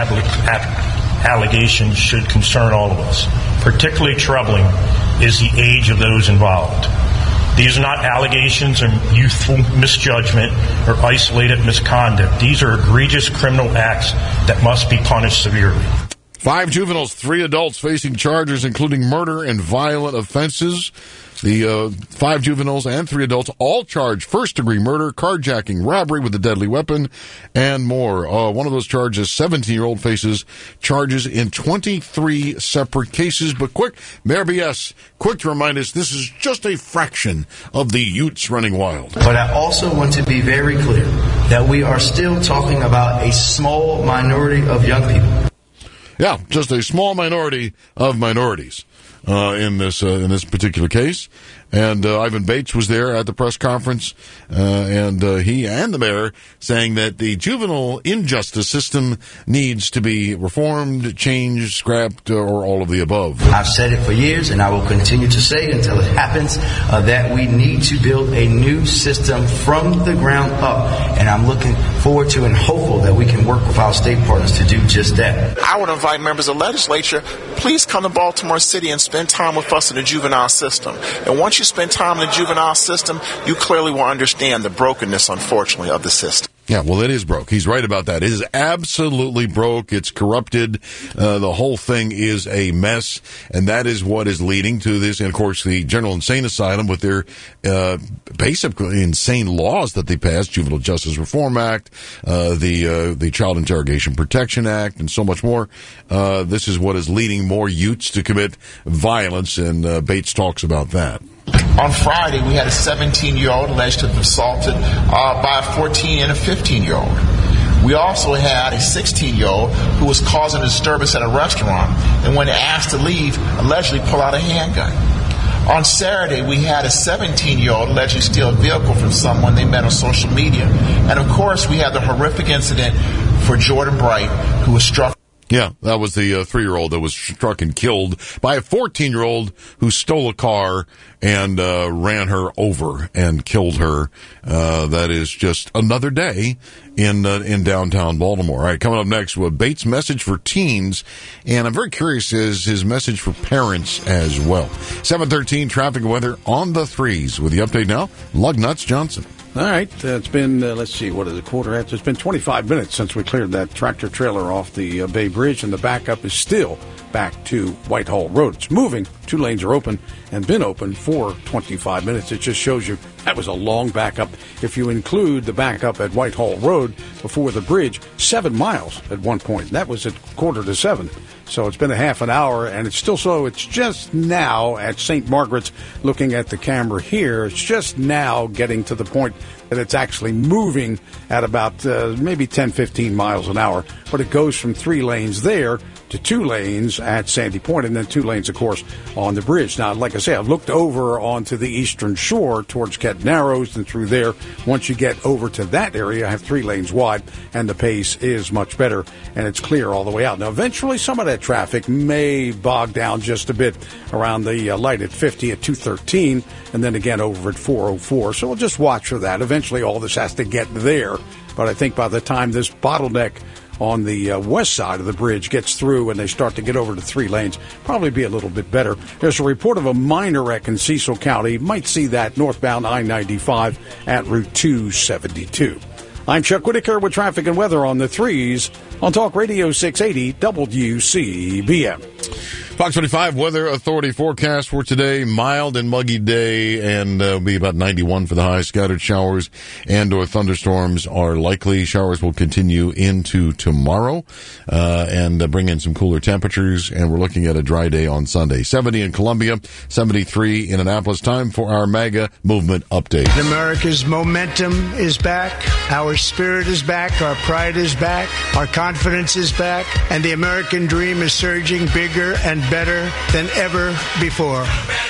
allegations should concern all of us. Particularly troubling is the age of those involved. These are not allegations of youthful misjudgment or isolated misconduct. These are egregious criminal acts that must be punished severely. Five juveniles, three adults facing charges including murder and violent offenses. The uh, five juveniles and three adults all charged first-degree murder, carjacking, robbery with a deadly weapon, and more. Uh, one of those charges, seventeen-year-old, faces charges in twenty-three separate cases. But quick, Mayor B S, quick to remind us, this is just a fraction of the Utes running wild. But I also want to be very clear that we are still talking about a small minority of young people. Yeah, just a small minority of minorities. Uh, in this uh, in this particular case, and uh, Ivan Bates was there at the press conference, uh, and uh, he and the mayor saying that the juvenile injustice system needs to be reformed, changed, scrapped, or all of the above. I've said it for years, and I will continue to say it until it happens, uh, that we need to build a new system from the ground up, and I'm looking forward to and hopeful that we can work with our state partners to do just that. I would invite members of the legislature, please come to Baltimore City and spend time with us in the juvenile system. And once you spend time in the juvenile system, you clearly will understand the brokenness, unfortunately, of the system. Yeah, well, it is broke. He's right about that. It is absolutely broke. It's corrupted. Uh, the whole thing is a mess, and that is what is leading to this. And, of course, the General Insane Asylum with their uh, basically insane laws that they passed, Juvenile Justice Reform Act, uh, the uh, the Child Interrogation Protection Act, and so much more. Uh, this is what is leading more Utes to commit violence, and uh, Bates talks about that. On Friday, we had a seventeen-year-old alleged to have been assaulted uh, by a fourteen and a fifteen-year-old. We also had a sixteen-year-old who was causing a disturbance at a restaurant, and when asked to leave, allegedly pull out a handgun. On Saturday, we had a seventeen-year-old allegedly steal a vehicle from someone they met on social media. And, of course, we had the horrific incident for Jordan Bright, who was struck. Yeah, that was the uh, three-year-old that was struck and killed by a fourteen-year-old who stole a car and uh, ran her over and killed her. Uh, that is just another day in uh, in downtown Baltimore. All right, coming up next, with Bates' message for teens, and I'm very curious is his message for parents as well. seven thirteen traffic and weather on the threes with the update now. Lugnuts Johnson. All right, uh, it's been, uh, let's see, what is it, quarter after? It's been twenty-five minutes since we cleared that tractor trailer off the uh, Bay Bridge, and the backup is still back to Whitehall Road. It's moving. Two lanes are open and been open for twenty-five minutes. It just shows you that was a long backup. If you include the backup at Whitehall Road before the bridge, seven miles at one point. That was at quarter to seven. So it's been a half an hour, and it's still so. It's just now at Saint Margaret's, looking at the camera here, it's just now getting to the point that it's actually moving at about uh, maybe ten, fifteen miles an hour. But it goes from three lanes there to two lanes at Sandy Point, and then two lanes, of course, on the bridge. Now, like I say, I've looked over onto the eastern shore towards Ket Narrows and through there. Once you get over to that area, I have three lanes wide, and the pace is much better, and it's clear all the way out. Now, eventually, some of that traffic may bog down just a bit around the uh, light at fifty at two thirteen, and then again over at four oh four. So we'll just watch for that. Eventually, all this has to get there, but I think by the time this bottleneck on the uh, west side of the bridge gets through and they start to get over to three lanes, probably be a little bit better. There's a report of a minor wreck in Cecil County. You might see that northbound I ninety-five at Route two seventy-two. I'm Chuck Whitaker with traffic and weather on the threes on Talk Radio six eighty W C B M. Fox twenty-five Weather Authority forecast for today, mild and muggy day, and uh, be about ninety-one for the high. Scattered showers and or thunderstorms are likely. Showers will continue into tomorrow uh, and uh, bring in some cooler temperatures, and we're looking at a dry day on Sunday. seventy in Columbia, seventy-three in Annapolis. Time for our MAGA movement update. America's momentum is back. Our spirit is back. Our pride is back. Our confidence is back. And the American dream is surging bigger and better than ever before.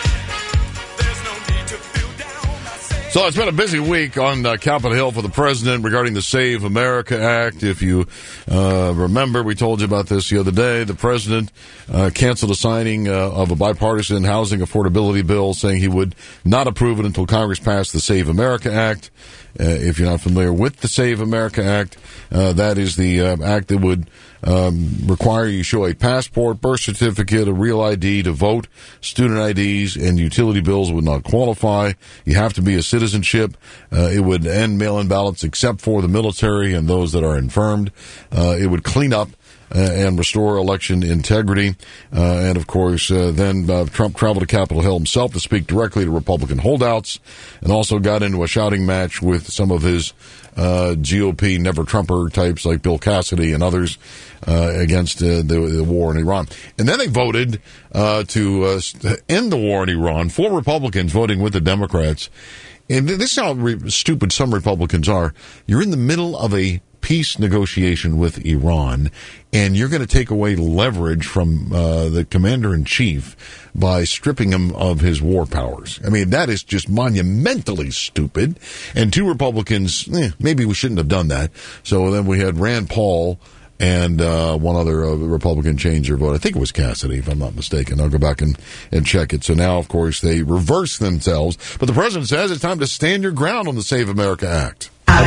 So it's been a busy week on uh, Capitol Hill for the president regarding the Save America Act. If you uh, remember, we told you about this the other day. The president uh, canceled a signing uh, of a bipartisan housing affordability bill, saying he would not approve it until Congress passed the Save America Act. Uh, if you're not familiar with the Save America Act, uh, that is the uh, act that would um, require you show a passport, birth certificate, a real I D to vote. Student I Ds and utility bills would not qualify. You have to be a citizenship. Uh, it would end mail-in ballots except for the military and those that are infirmed. Uh, it would clean up Uh, and restore election integrity. Uh, and, of course, uh, then uh, Trump traveled to Capitol Hill himself to speak directly to Republican holdouts, and also got into a shouting match with some of his uh, G O P never-Trumper types like Bill Cassidy and others uh, against uh, the, the war in Iran. And then they voted uh, to uh, end the war in Iran. Four Republicans voting with the Democrats. And this is how re- stupid some Republicans are. You're in the middle of a peace negotiation with Iran, and you're going to take away leverage from uh, the commander-in-chief by stripping him of his war powers. I mean, that is just monumentally stupid. And two Republicans, eh, maybe we shouldn't have done that. So then we had Rand Paul and uh, one other uh, Republican change their vote. I think it was Cassidy, if I'm not mistaken. I'll go back and, and check it. So now, of course, they reverse themselves. But the president says it's time to stand your ground on the Save America Act.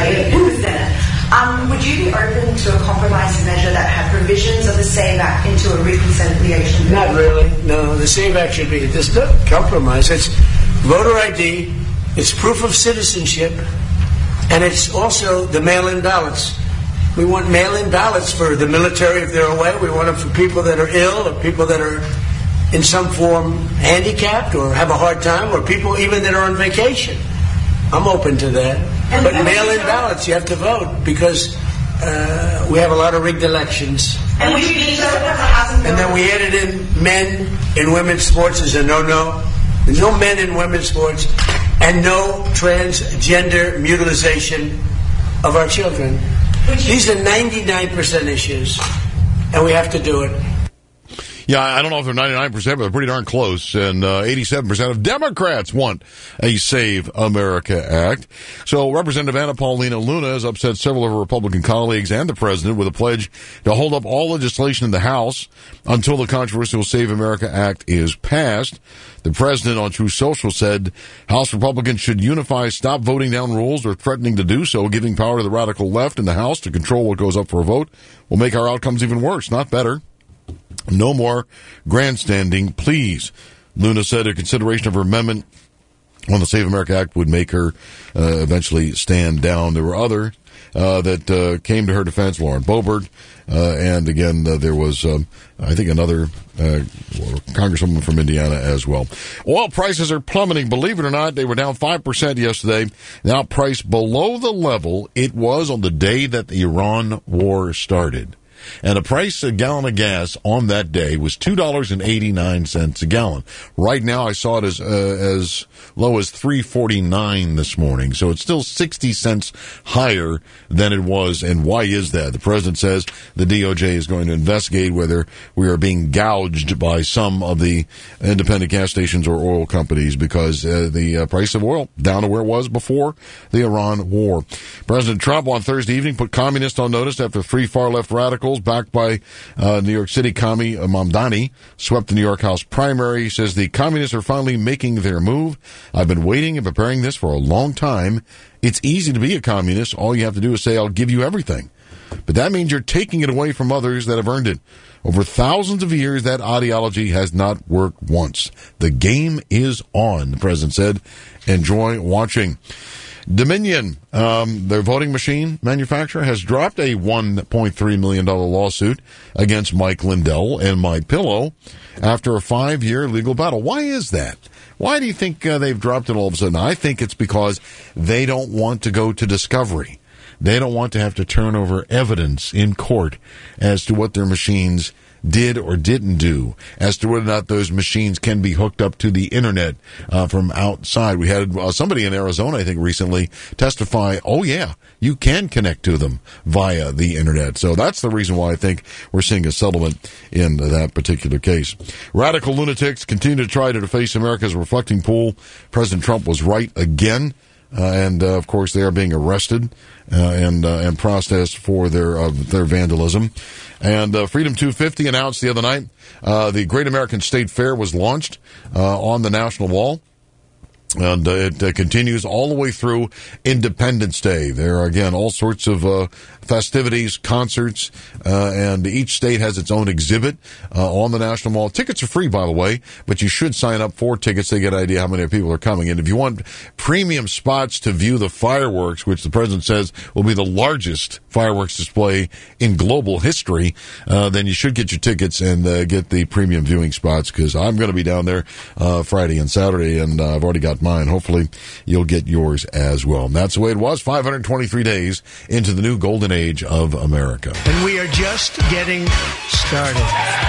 Um, would you be open to a compromise measure that had provisions of the SAVE Act into a reconciliation bill? Not really. No, the SAVE Act should be this no compromise. It's voter I D, it's proof of citizenship, and it's also the mail-in ballots. We want mail-in ballots for the military if they're away. We want them for people that are ill or people that are in some form handicapped or have a hard time, or people even that are on vacation. I'm open to that. And but mail-in ballots, you have to vote because uh, we have a lot of rigged elections. And would you be so that And then we added in men in women's sports as a no-no. There's no men in women's sports and no transgender mutilization of our children. These are ninety-nine percent issues, and we have to do it. Yeah, I don't know if they're ninety-nine percent, but they're pretty darn close. And uh, eighty-seven percent of Democrats want a Save America Act. So Representative Anna Paulina Luna has upset several of her Republican colleagues and the president with a pledge to hold up all legislation in the House until the controversial Save America Act is passed. The president on Truth Social said House Republicans should unify, stop voting down rules or threatening to do so. Giving power to the radical left in the House to control what goes up for a vote will make our outcomes even worse, not better. No more grandstanding, please. Luna said a consideration of her amendment on the Save America Act would make her uh, eventually stand down. There were other uh, that uh, came to her defense, Lauren Boebert, uh, and again, uh, there was, um, I think, another uh, congresswoman from Indiana as well. Oil prices are plummeting. Believe it or not, they were down five percent yesterday, now priced below the level it was on the day that the Iran war started. And the price of a gallon of gas on that day was two dollars and eighty-nine cents a gallon. Right now, I saw it as uh, as low as three forty-nine this morning. So it's still sixty cents higher than it was. And why is that? The president says the D O J is going to investigate whether we are being gouged by some of the independent gas stations or oil companies because uh, the uh, price of oil down to where it was before the Iran war. President Trump on Thursday evening put communists on notice after three far-left radicals backed by uh, New York City commie uh, Mamdani swept the New York House primary. He says the communists are finally making their move. I've been waiting and preparing this for a long time. It's easy to be a communist. All you have to do is say, I'll give you everything. But that means you're taking it away from others that have earned it. Over thousands of years, that ideology has not worked once. The game is on, the president said. Enjoy watching. Dominion, um, their voting machine manufacturer, has dropped a one point three million dollars lawsuit against Mike Lindell and MyPillow after a five-year legal battle. Why is that? Why do you think uh, they've dropped it all of a sudden? I think it's because they don't want to go to discovery. They don't want to have to turn over evidence in court as to what their machines did or didn't do, as to whether or not those machines can be hooked up to the internet uh, from outside. We had uh, somebody in Arizona, I think, recently testify, oh, yeah, you can connect to them via the internet. So that's the reason why I think we're seeing a settlement in that particular case. Radical lunatics continue to try to deface America's reflecting pool. President Trump was right again. Uh, and, uh, of course, they are being arrested uh, and uh, and processed for their uh, their vandalism. And uh, Freedom two fifty announced the other night uh, the Great American State Fair was launched uh, on the National Mall. And uh, it uh, continues all the way through Independence Day. There are, again, all sorts of uh, festivities, concerts, uh, and each state has its own exhibit uh, on the National Mall. Tickets are free, by the way, but you should sign up for tickets to get an idea how many people are coming. And if you want premium spots to view the fireworks, which the president says will be the largest fireworks display in global history, uh, then you should get your tickets and uh, get the premium viewing spots, because I'm going to be down there uh, Friday and Saturday, and uh, I've already got mine. Hopefully you'll get yours as well. And that's the way it was, five hundred twenty-three days into the new golden age of America. And we are just getting started.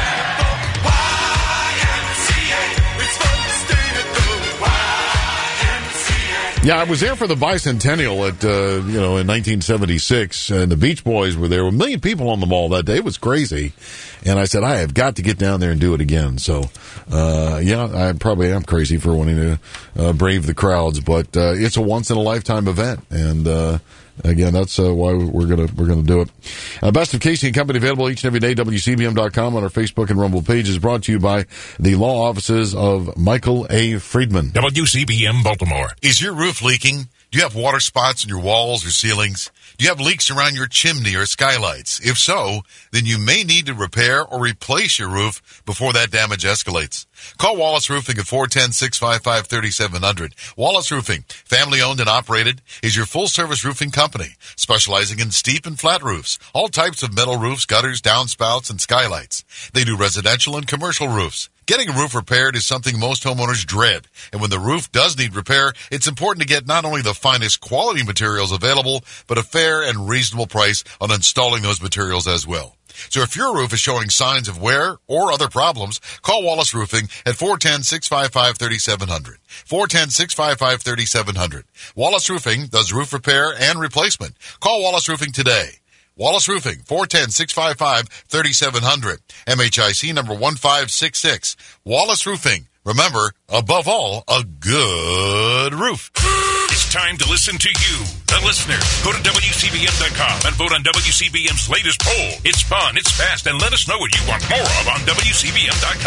Yeah, I was there for the bicentennial at, uh, you know, in nineteen seventy-six, and the Beach Boys were there. A million people on the mall that day. It was crazy. And I said, I have got to get down there and do it again. So, uh, yeah, I probably am crazy for wanting to uh, brave the crowds, but uh, it's a once-in-a-lifetime event. And, uh, again, that's uh, why we're gonna we're gonna do it. Uh, Best of Casey and Company available each and every day. W C B M dot com on our Facebook and Rumble pages. Brought to you by the law offices of Michael A. Friedman. W C B M Baltimore. Is your roof leaking? Do you have water spots in your walls or ceilings? Do you have leaks around your chimney or skylights? If so, then you may need to repair or replace your roof before that damage escalates. Call Wallace Roofing at four one zero, six five five, three seven zero zero. Wallace Roofing, family owned and operated, is your full-service roofing company, specializing in steep and flat roofs, all types of metal roofs, gutters, downspouts, and skylights. They do residential and commercial roofs. Getting a roof repaired is something most homeowners dread, and when the roof does need repair, it's important to get not only the finest quality materials available, but a fair and reasonable price on installing those materials as well. So if your roof is showing signs of wear or other problems, call Wallace Roofing at four one zero, six five five, three seven zero zero. four one zero, six five five, three seven zero zero. Wallace Roofing does roof repair and replacement. Call Wallace Roofing today. Wallace Roofing, four one zero, six five five, three seven zero zero. M H I C number one five six six. Wallace Roofing. Remember, above all, a good roof. It's time to listen to you, the listener. Go to W C B M dot com and vote on W C B M's latest poll. It's fun, it's fast, and let us know what you want more of on W C B M dot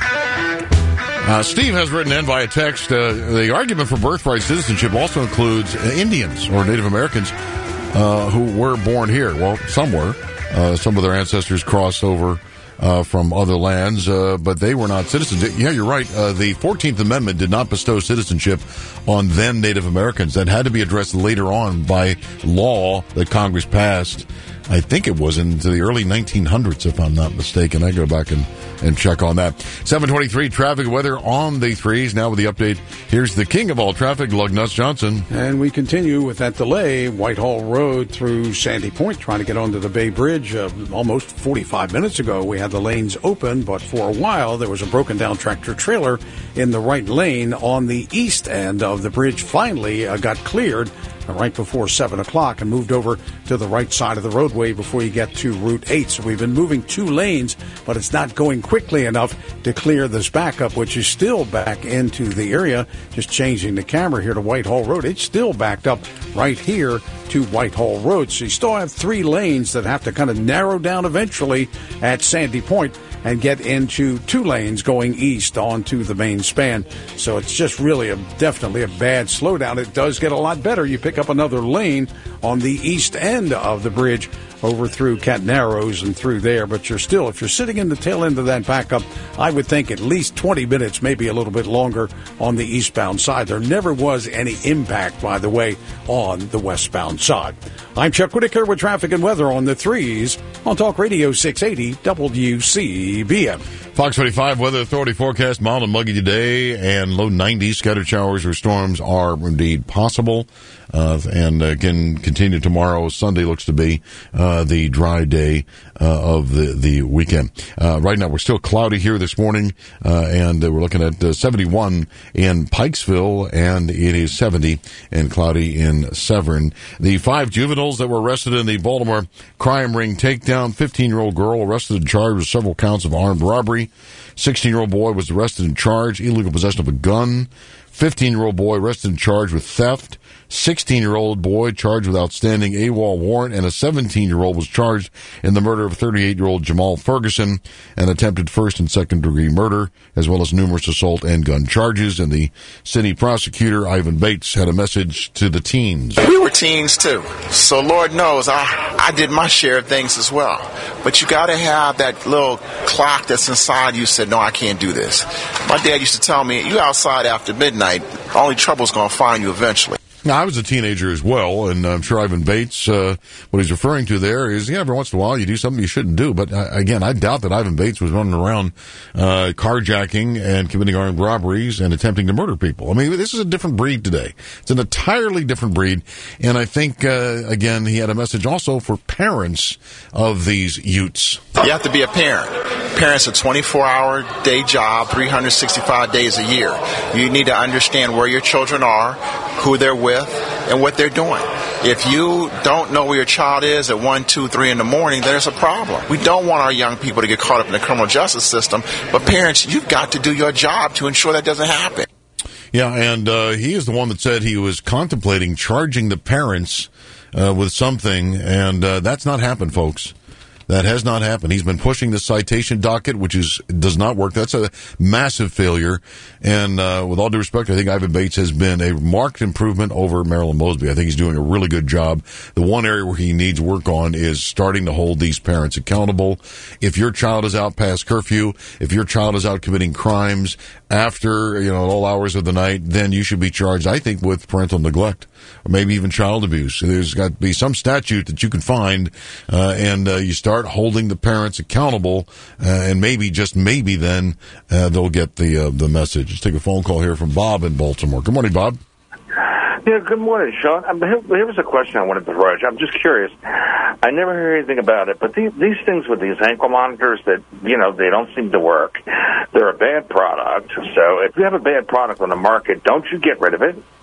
com. Uh, Steve has written in via text, uh, the argument for birthright citizenship also includes uh, Indians or Native Americans uh, who were born here. Well, some were. Uh, some of their ancestors crossed over Uh, from other lands, uh, but they were not citizens. Yeah, you're right. Uh, the fourteenth Amendment did not bestow citizenship on then Native Americans. That had to be addressed later on by law that Congress passed. I think it was into the early nineteen hundreds, if I'm not mistaken. I go back and, and check on that. seven twenty-three traffic weather on the threes. Now with the update, here's the king of all traffic, Lugnuts Johnson. And we continue with that delay, Whitehall Road through Sandy Point, trying to get onto the Bay Bridge. Uh, almost forty-five minutes ago, we had the lanes open, but for a while, there was a broken down tractor trailer in the right lane on the east end of the bridge. Finally uh, got cleared right before seven o'clock and moved over to the right side of the roadway before you get to Route eight. So we've been moving two lanes, but it's not going quickly enough to clear this backup, which is still back into the area. Just changing the camera here to Whitehall Road. It's still backed up right here to Whitehall Road. So you still have three lanes that have to kind of narrow down eventually at Sandy Point and get into two lanes going east onto the main span. So it's just really a definitely a bad slowdown. It does get a lot better. You pick up another lane on the east end of the bridge over through Cat Narrows and through there, but you're still, if you're sitting in the tail end of that backup, I would think at least twenty minutes, maybe a little bit longer on the eastbound side. There never was any impact, by the way, on the westbound side. I'm Chuck Whitaker with traffic and weather on the threes on Talk Radio six eighty W C B M. Fox twenty-five Weather Authority forecast, mild and muggy today, and low nineties. Scattered showers or storms are indeed possible. Uh, and again, continue tomorrow. Sunday looks to be uh, the dry day uh, of the, the weekend. Uh, right now, we're still cloudy here this morning, uh, and we're looking at uh, seventy-one in Pikesville, and it is seventy and cloudy in Severn. The five juveniles that were arrested in the Baltimore crime ring takedown, fifteen-year-old girl arrested and charged with several counts of armed robbery. sixteen-year-old boy was arrested and charged, illegal possession of a gun. fifteen-year-old boy arrested and charged with theft. sixteen-year-old boy charged with outstanding AWOL warrant, and a seventeen-year-old was charged in the murder of thirty-eight-year-old Jamal Ferguson and attempted first and second-degree murder, as well as numerous assault and gun charges. And the city prosecutor, Ivan Bates, had a message to the teens. We were teens, too. So Lord knows I, I did my share of things as well. But you got to have that little clock that's inside you said, no, I can't do this. My dad used to tell me, you outside after midnight, only trouble's going to find you eventually. Now, I was a teenager as well, and I'm sure Ivan Bates, uh, what he's referring to there is, yeah, every once in a while you do something you shouldn't do. But uh, again, I doubt that Ivan Bates was running around uh, carjacking and committing armed robberies and attempting to murder people. I mean, this is a different breed today. It's an entirely different breed. And I think, uh, again, he had a message also for parents of these youths. You have to be a parent. Parents, a twenty-four hour day job, three hundred sixty-five days a year. You need to understand where your children are, who they're with, and what they're doing. If you don't know where your child is at one, two, three in the morning, there's a problem. We don't want our young people to get caught up in the criminal justice system, but parents, you've got to do your job to ensure that doesn't happen. Yeah, and uh, he is the one that said he was contemplating charging the parents uh, with something, and uh, that's not happened, folks. That has not happened. He's been pushing the citation docket, which is does not work. That's a massive failure. And uh, with all due respect, I think Ivan Bates has been a marked improvement over Marilyn Mosby. I think he's doing a really good job. The one area where he needs work on is starting to hold these parents accountable. If your child is out past curfew, if your child is out committing crimes after, you know, all hours of the night, then you should be charged, I think, with parental neglect or maybe even child abuse. There's got to be some statute that you can find, uh, and uh, you start holding the parents accountable, uh, and maybe, just maybe, then uh, they'll get the uh, the message. Let's take a phone call here from Bob in Baltimore. Good morning, Bob. Yeah, good morning, Sean. Um, here, here was a question I wanted to throw at you. I'm just curious. I never hear anything about it, but these, these things with these ankle monitors that, you know, they don't seem to work, they're a bad product. So if you have a bad product on the market, don't you get rid of it?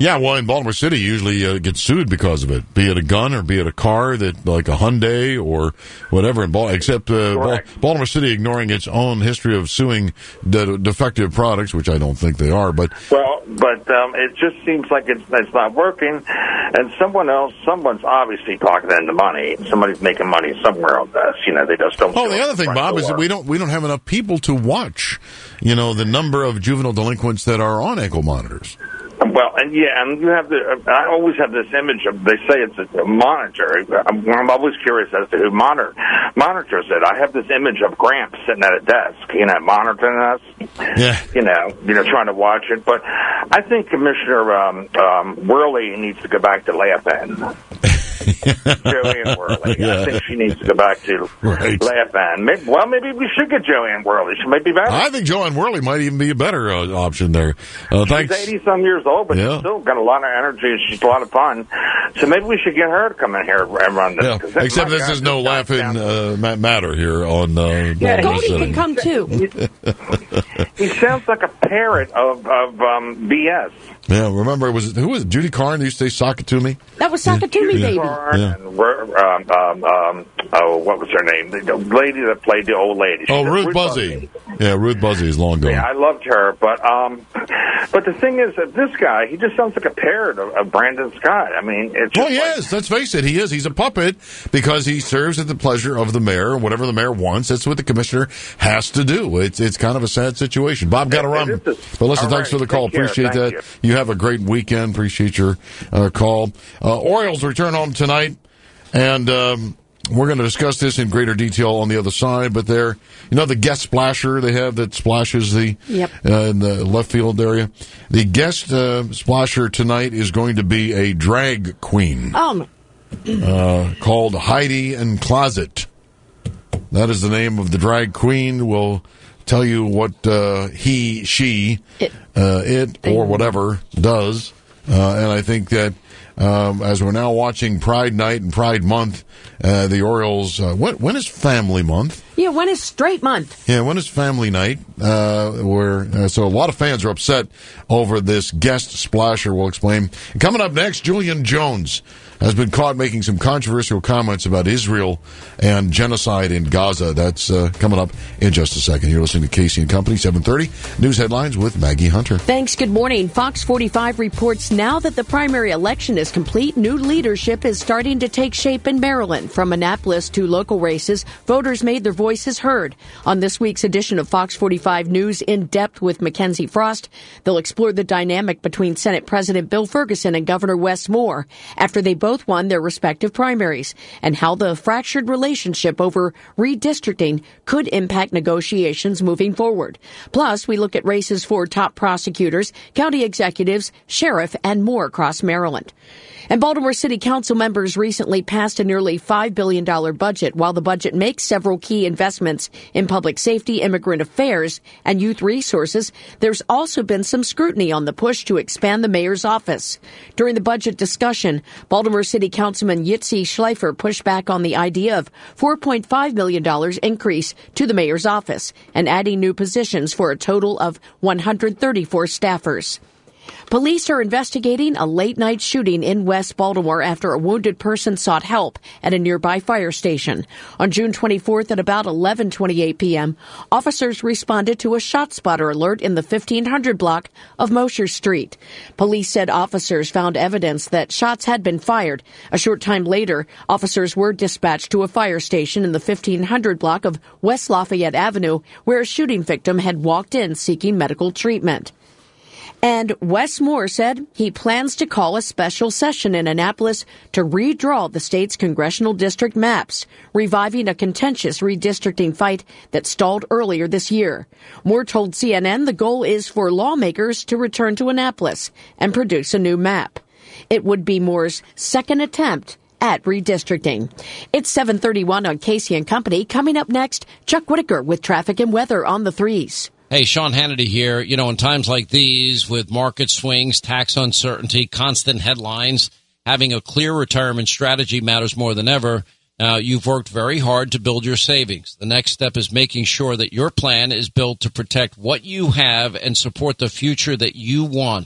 Yeah, well, in Baltimore City, usually uh, gets sued because of it, be it a gun or be it a car that, like a Hyundai or whatever. In Bal- except uh, Bal- Baltimore City ignoring its own history of suing de- defective products, which I don't think they are. But Well, but um, it just seems like it's, it's not working, and someone else, someone's obviously pocketing the money. Somebody's making money somewhere on this. You know, they just don't. Oh, the other thing, Bob, is that we don't we don't have enough people to watch. You know, the number of juvenile delinquents that are on ankle monitors. Well, and yeah, and you have the. I always have this image of. They say it's a, a monitor. I'm, I'm always curious as to who monitor monitors it. I have this image of Gramps sitting at a desk, you know, monitoring us. Yeah. You know, you know, trying to watch it. But I think Commissioner um, um, Worley needs to go back to laughing. Joanne Worley. Yeah. I think she needs to go back to Right. laughing. Maybe, well, maybe we should get Joanne Worley. She might be better. I think Joanne Worley might even be a better uh, option there. Uh, thanks. She's eighty-some years old, but Yeah. she's still got a lot of energy, and she's a lot of fun. So maybe we should get her to come in here and run this. Yeah, 'Cause this- except my this God, is no this guy laughing sounds- uh, ma- matter here on uh, Baltimore Goldie City. can come too. He sounds like a parrot of, of um, B S. Yeah, remember, it was who was it? Judy Carn that used to say, "Sock it to me"? That was Sakatumi, baby. Yeah. And, um, um, um, oh, what was her name? The, the lady that played the old lady. Oh, She- Ruth Buzzy. Yeah, Ruth Buzzy is long gone. Yeah, I loved her, but um, but the thing is that this guy, he just sounds like a parrot of, of Brandon Scott. I mean, it's Well, just he like, is. Let's face it. He is. He's a puppet because he serves at the pleasure of the mayor, and whatever the mayor wants, that's what the commissioner has to do. It's it's kind of a sad situation. Bob, got to run. It is. But listen, All thanks right, for the call. take care. Appreciate Thank that. You. have a great weekend. Appreciate your uh, call. Uh, Orioles return home tonight, and um, we're going to discuss this in greater detail on the other side. But they're, you know, the guest splasher they have that splashes the Yep. uh, in the left field area. The guest uh, splasher tonight is going to be a drag queen. Um, Uh, called Heidi and Closet. That is the name of the drag queen. We'll tell you what uh, he, she, It. uh, it, or whatever does. Uh, and I think that um, as we're now watching Pride Night and Pride Month, uh, the Orioles. Uh, when, when is Family Month? yeah, when is straight month? Yeah, when is Family Night? Uh, where uh, so a lot of fans are upset over this guest splasher. We'll explain. And coming up next, Julian Jones has been caught making some controversial comments about Israel and genocide in Gaza. That's uh, coming up in just a second. You're listening to Casey and Company, seven thirty. News headlines with Maggie Hunter. Thanks. Good morning. Fox forty-five reports now that the primary election is complete, new leadership is starting to take shape in Maryland. From Annapolis to local races, voters made their voices heard. On this week's edition of Fox forty-five News In Depth with Mackenzie Frost, they'll explore the dynamic between Senate President Bill Ferguson and Governor Wes Moore after they both won their respective primaries, and how the fractured relationship over redistricting could impact negotiations moving forward. Plus, we look at races for top prosecutors, county executives, sheriff, and more across Maryland. And Baltimore City Council members recently passed a nearly five billion dollars budget. While the budget makes several key investments in public safety, immigrant affairs, and youth resources, there's also been some scrutiny on the push to expand the mayor's office. During the budget discussion, Baltimore City Councilman Yitzi Schleifer pushed back on the idea of four point five million dollars increase to the mayor's office and adding new positions for a total of one hundred thirty-four staffers. Police are investigating a late-night shooting in West Baltimore after a wounded person sought help at a nearby fire station. On June twenty-fourth at about eleven twenty-eight p.m., officers responded to a shot-spotter alert in the fifteen hundred block of Mosher Street. Police said officers found evidence that shots had been fired. A short time later, officers were dispatched to a fire station in the fifteen hundred block of West Lafayette Avenue, where a shooting victim had walked in seeking medical treatment. And Wes Moore said he plans to call a special session in Annapolis to redraw the state's congressional district maps, reviving a contentious redistricting fight that stalled earlier this year. Moore told C N N the goal is for lawmakers to return to Annapolis and produce a new map. It would be Moore's second attempt at redistricting. It's seven thirty-one on Casey and Company. Coming up next, Chuck Whitaker with traffic and weather on the threes. Hey, Sean Hannity here. You know, in times like these, with market swings, tax uncertainty, constant headlines, having a clear retirement strategy matters more than ever. Now, you've worked very hard to build your savings. The next step is making sure that your plan is built to protect what you have and support the future that you want.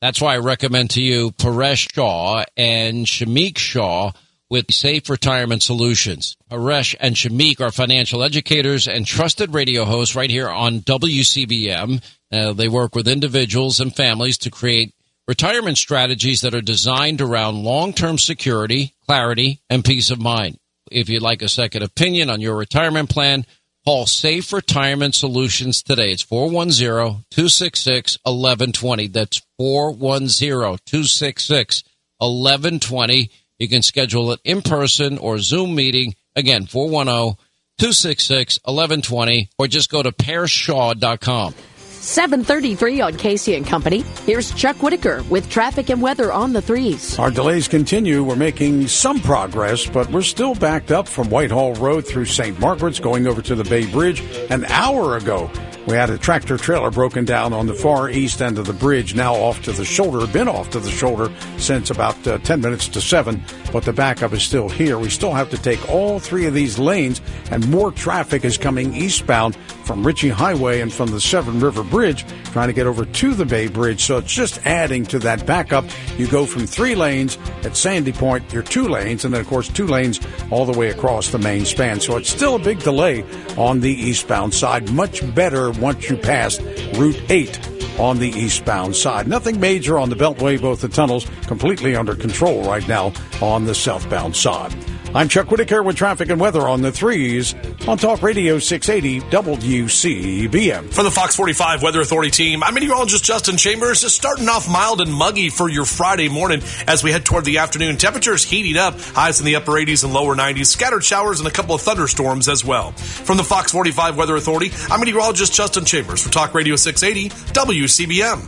That's why I recommend to you Paresh Shaw and Shamik Shaw with Safe Retirement Solutions. Paresh and Shamik are financial educators and trusted radio hosts right here on W C B M. Uh, they work with individuals and families to create retirement strategies that are designed around long-term security, clarity, and peace of mind. If you'd like a second opinion on your retirement plan, call Safe Retirement Solutions today. It's four one zero, two six six, one one two zero. That's four one zero, two six six, one one two zero. You can schedule an in-person or Zoom meeting. Again, four one zero, two six six, one one two zero, or just go to pear shaw dot com. seven thirty-three on Casey and Company. Here's Chuck Whitaker with traffic and weather on the threes. Our delays continue. We're making some progress, but we're still backed up from Whitehall Road through Saint Margaret's going over to the Bay Bridge. An hour ago, we had a tractor trailer broken down on the far east end of the bridge, now off to the shoulder, been off to the shoulder since about uh, ten minutes to seven, but the backup is still here. We still have to take all three of these lanes, and more traffic is coming eastbound from Ritchie Highway and from the Severn River Bridge, trying to get over to the Bay Bridge. So it's just adding to that backup. You go from three lanes at Sandy Point, you're two lanes, and then, of course, two lanes all the way across the main span. So it's still a big delay on the eastbound side. Much better once you pass Route eight on the eastbound side. Nothing major on the Beltway. Both the tunnels completely under control right now on the southbound side. I'm Chuck Whitaker with traffic and weather on the threes on Talk Radio six eighty W C B M. For the Fox forty-five Weather Authority team, I'm meteorologist Justin Chambers. Just starting off mild and muggy for your Friday morning as we head toward the afternoon. Temperatures heating up, highs in the upper eighties and lower nineties, scattered showers and a couple of thunderstorms as well. From the Fox forty-five Weather Authority, I'm meteorologist Justin Chambers for Talk Radio six eighty W C B M.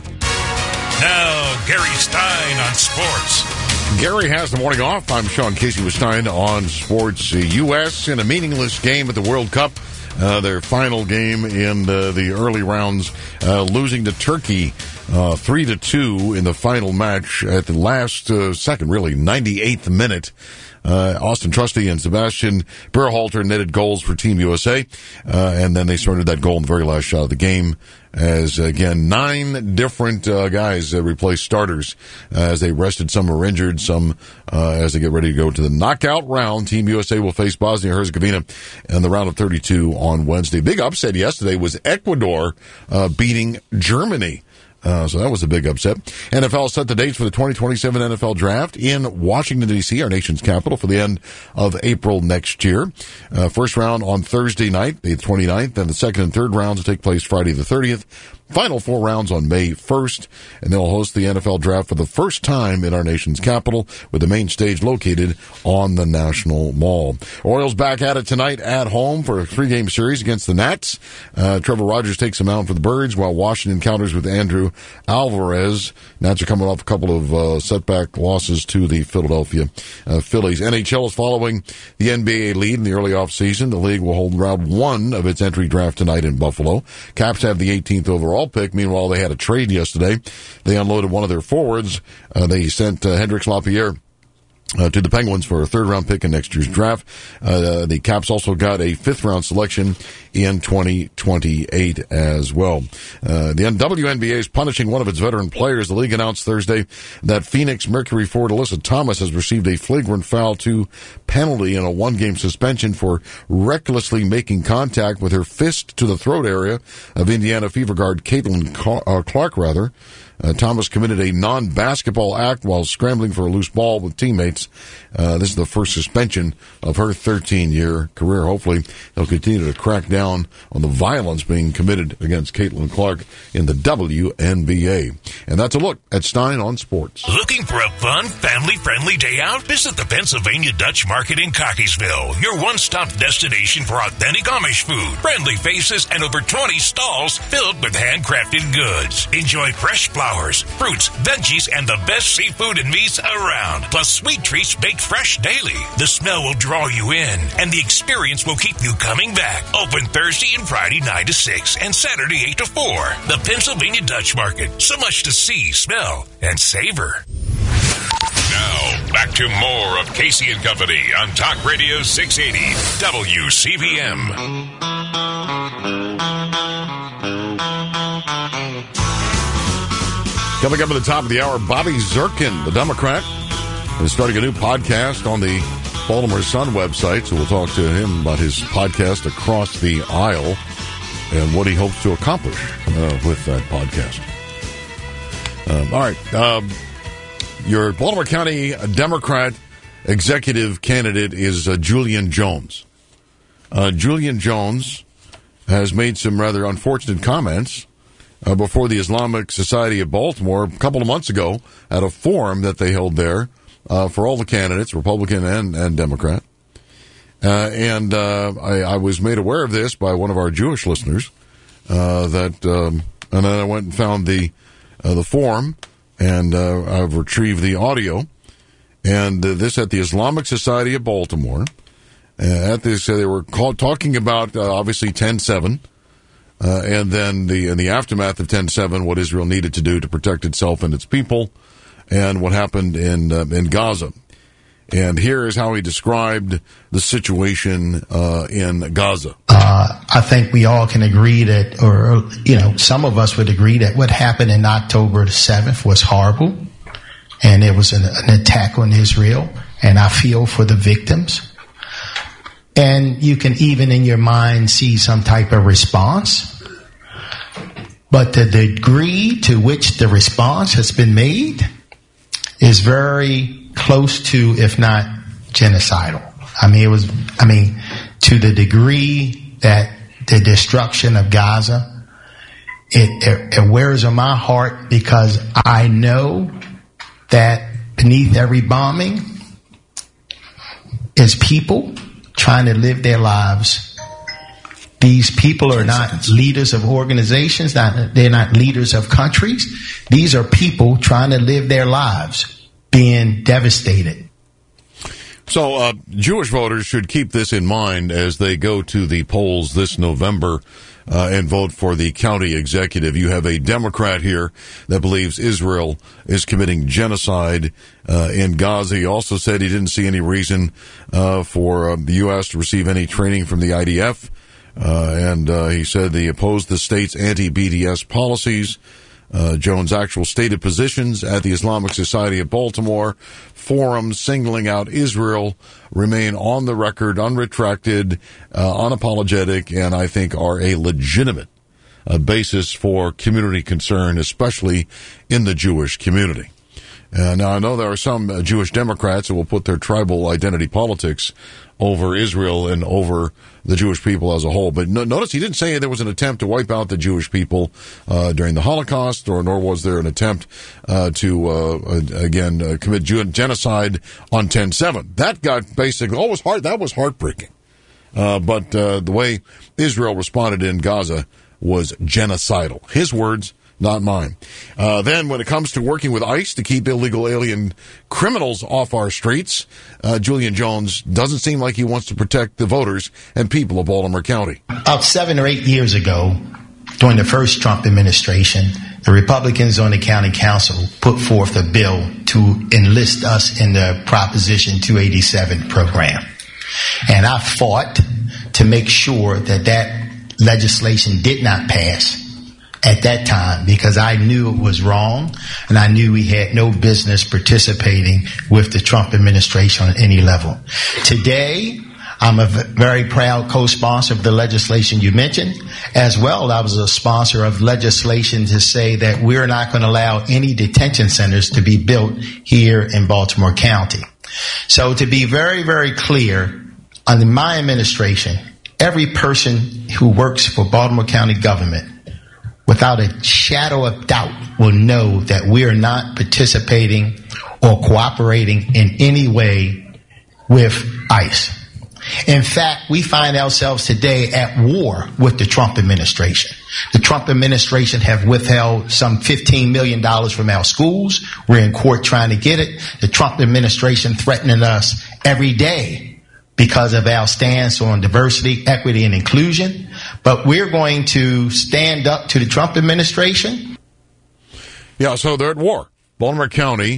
Now, Gary Stein on sports. Gary has the morning off. I'm Sean Casey with Stein on Sports. The U S in a meaningless game at the World Cup. Uh, their final game in uh, the early rounds, uh, losing to Turkey uh, three to two in the final match at the last uh, second, really, ninety-eighth minute. Uh, Austin Trusty and Sebastian Berhalter netted goals for Team U S A, uh, and then they started that goal in the very last shot of the game. As, again, nine different uh, guys uh, replaced starters uh, as they rested. Some are injured, some uh, as they get ready to go to the knockout round. Team U S A will face Bosnia-Herzegovina in the round of thirty-two on Wednesday. Big upset yesterday was Ecuador uh, beating Germany. Uh, so that was a big upset. N F L set the dates for the twenty twenty-seven N F L Draft in Washington, D C, our nation's capital, for the end of April next year. Uh, first round on Thursday night, May twenty-ninth, then the second and third rounds will take place Friday the thirtieth. Final four rounds on May first, and they'll host the N F L Draft for the first time in our nation's capital, with the main stage located on the National Mall. Orioles back at it tonight at home for a three-game series against the Nats. Uh, Trevor Rogers takes them out for the Birds, while Washington counters with Andrew Alvarez. Nats are coming off a couple of uh, setback losses to the Philadelphia uh, Phillies. N H L is following the N B A lead in the early offseason. The league will hold round one of its entry draft tonight in Buffalo. Caps have the eighteenth overall pick. Meanwhile, they had a trade yesterday. They unloaded one of their forwards. Uh, they sent uh, Hendrix Lapierre Uh, to the Penguins for a third-round pick in next year's draft. Uh, the Caps also got a fifth-round selection in twenty twenty-eight as well. Uh, the W N B A is punishing one of its veteran players. The league announced Thursday that Phoenix Mercury forward Alyssa Thomas has received a flagrant foul two penalty and a one-game suspension for recklessly making contact with her fist to the throat area of Indiana Fever guard Caitlin Clark, rather. Uh, Thomas committed a non-basketball act while scrambling for a loose ball with teammates. Uh, this is the first suspension of her thirteen-year career. Hopefully, they'll continue to crack down on the violence being committed against Caitlin Clark in the W N B A. And that's a look at Stein on Sports. Looking for a fun, family-friendly day out? Visit the Pennsylvania Dutch Market in Cockeysville, your one-stop destination for authentic Amish food, friendly faces, and over twenty stalls filled with handcrafted goods. Enjoy fresh flowers, fruits, veggies, and the best seafood and meats around, plus sweet treats baked fresh daily. The smell will draw you in, and the experience will keep you coming back. Open Thursday and Friday nine to six, and Saturday eight to four. The Pennsylvania Dutch Market. So much to see, smell, and savor. Now, back to more of Casey and Company on Talk Radio six eighty W C B M. Coming up at the top of the hour, Bobby Zirkin, the Democrat, is starting a new podcast on the Baltimore Sun website. So we'll talk to him about his podcast, Across the Aisle, and what he hopes to accomplish uh, with that podcast. Um, all right. Um, your Baltimore County Democrat executive candidate is uh, Julian Jones. Uh, Julian Jones has made some rather unfortunate comments uh, before the Islamic Society of Baltimore a couple of months ago at a forum that they held there uh, for all the candidates, Republican and, and Democrat. Uh, and uh, I, I was made aware of this by one of our Jewish listeners. Uh, that um, and then I went and found the uh, the forum, and uh, I've retrieved the audio. And uh, this at the Islamic Society of Baltimore. Uh, at this, uh, they were called, talking about uh, obviously ten seven, uh, and then the in the aftermath of ten seven, what Israel needed to do to protect itself and its people, and what happened in uh, in Gaza. And here is how he described the situation uh, in Gaza. Uh, I think we all can agree that, or, you know, some of us would agree that what happened in October the seventh was horrible, and it was an, an attack on Israel, and I feel for the victims. And you can even in your mind see some type of response. But the degree to which the response has been made is very close to, if not genocidal. I mean, it was, I mean, to the degree that the destruction of Gaza, it, it, it wears on my heart, because I know that beneath every bombing is people trying to live their lives. These people are not leaders of organizations, not, they're not leaders of countries. These are people trying to live their lives, being devastated. So uh, Jewish voters should keep this in mind as they go to the polls this November uh, and vote for the county executive. You have a Democrat here that believes Israel is committing genocide uh, in Gaza. He also said he didn't see any reason uh, for uh, the U S to receive any training from the I D F. Uh, and uh, he said he opposed the state's anti-B D S policies. Uh, Jones' actual stated positions at the Islamic Society of Baltimore forum singling out Israel remain on the record, unretracted, uh, unapologetic, and I think are a legitimate uh, basis for community concern, especially in the Jewish community. Uh, now, I know there are some uh, Jewish Democrats who will put their tribal identity politics over Israel and over the Jewish people as a whole. But no, notice he didn't say there was an attempt to wipe out the Jewish people uh, during the Holocaust, or nor was there an attempt uh, to, uh, again, uh, commit genocide on ten seven. That got basically, oh, it was hard, that was heartbreaking. Uh, but uh, the way Israel responded in Gaza was genocidal. His words, not mine. Uh, then when it comes to working with ICE to keep illegal alien criminals off our streets, uh, Julian Jones doesn't seem like he wants to protect the voters and people of Baltimore County. About seven or eight years ago, during the first Trump administration, the Republicans on the county council put forth a bill to enlist us in the Proposition two eighty-seven program. And I fought to make sure that that legislation did not pass at that time, because I knew it was wrong, and I knew we had no business participating with the Trump administration on any level. Today, I'm a very proud co-sponsor of the legislation you mentioned. As well, I was a sponsor of legislation to say that we're not going to allow any detention centers to be built here in Baltimore County. So to be very, very clear, under my administration, every person who works for Baltimore County government, without a shadow of doubt, will know that we are not participating or cooperating in any way with ICE. In fact, we find ourselves today at war with the Trump administration. The Trump administration have withheld some fifteen million dollars from our schools. We're in court trying to get it. The Trump administration threatening us every day because of our stance on diversity, equity, and inclusion. But we're going to stand up to the Trump administration. Yeah, so they're at war. Baltimore County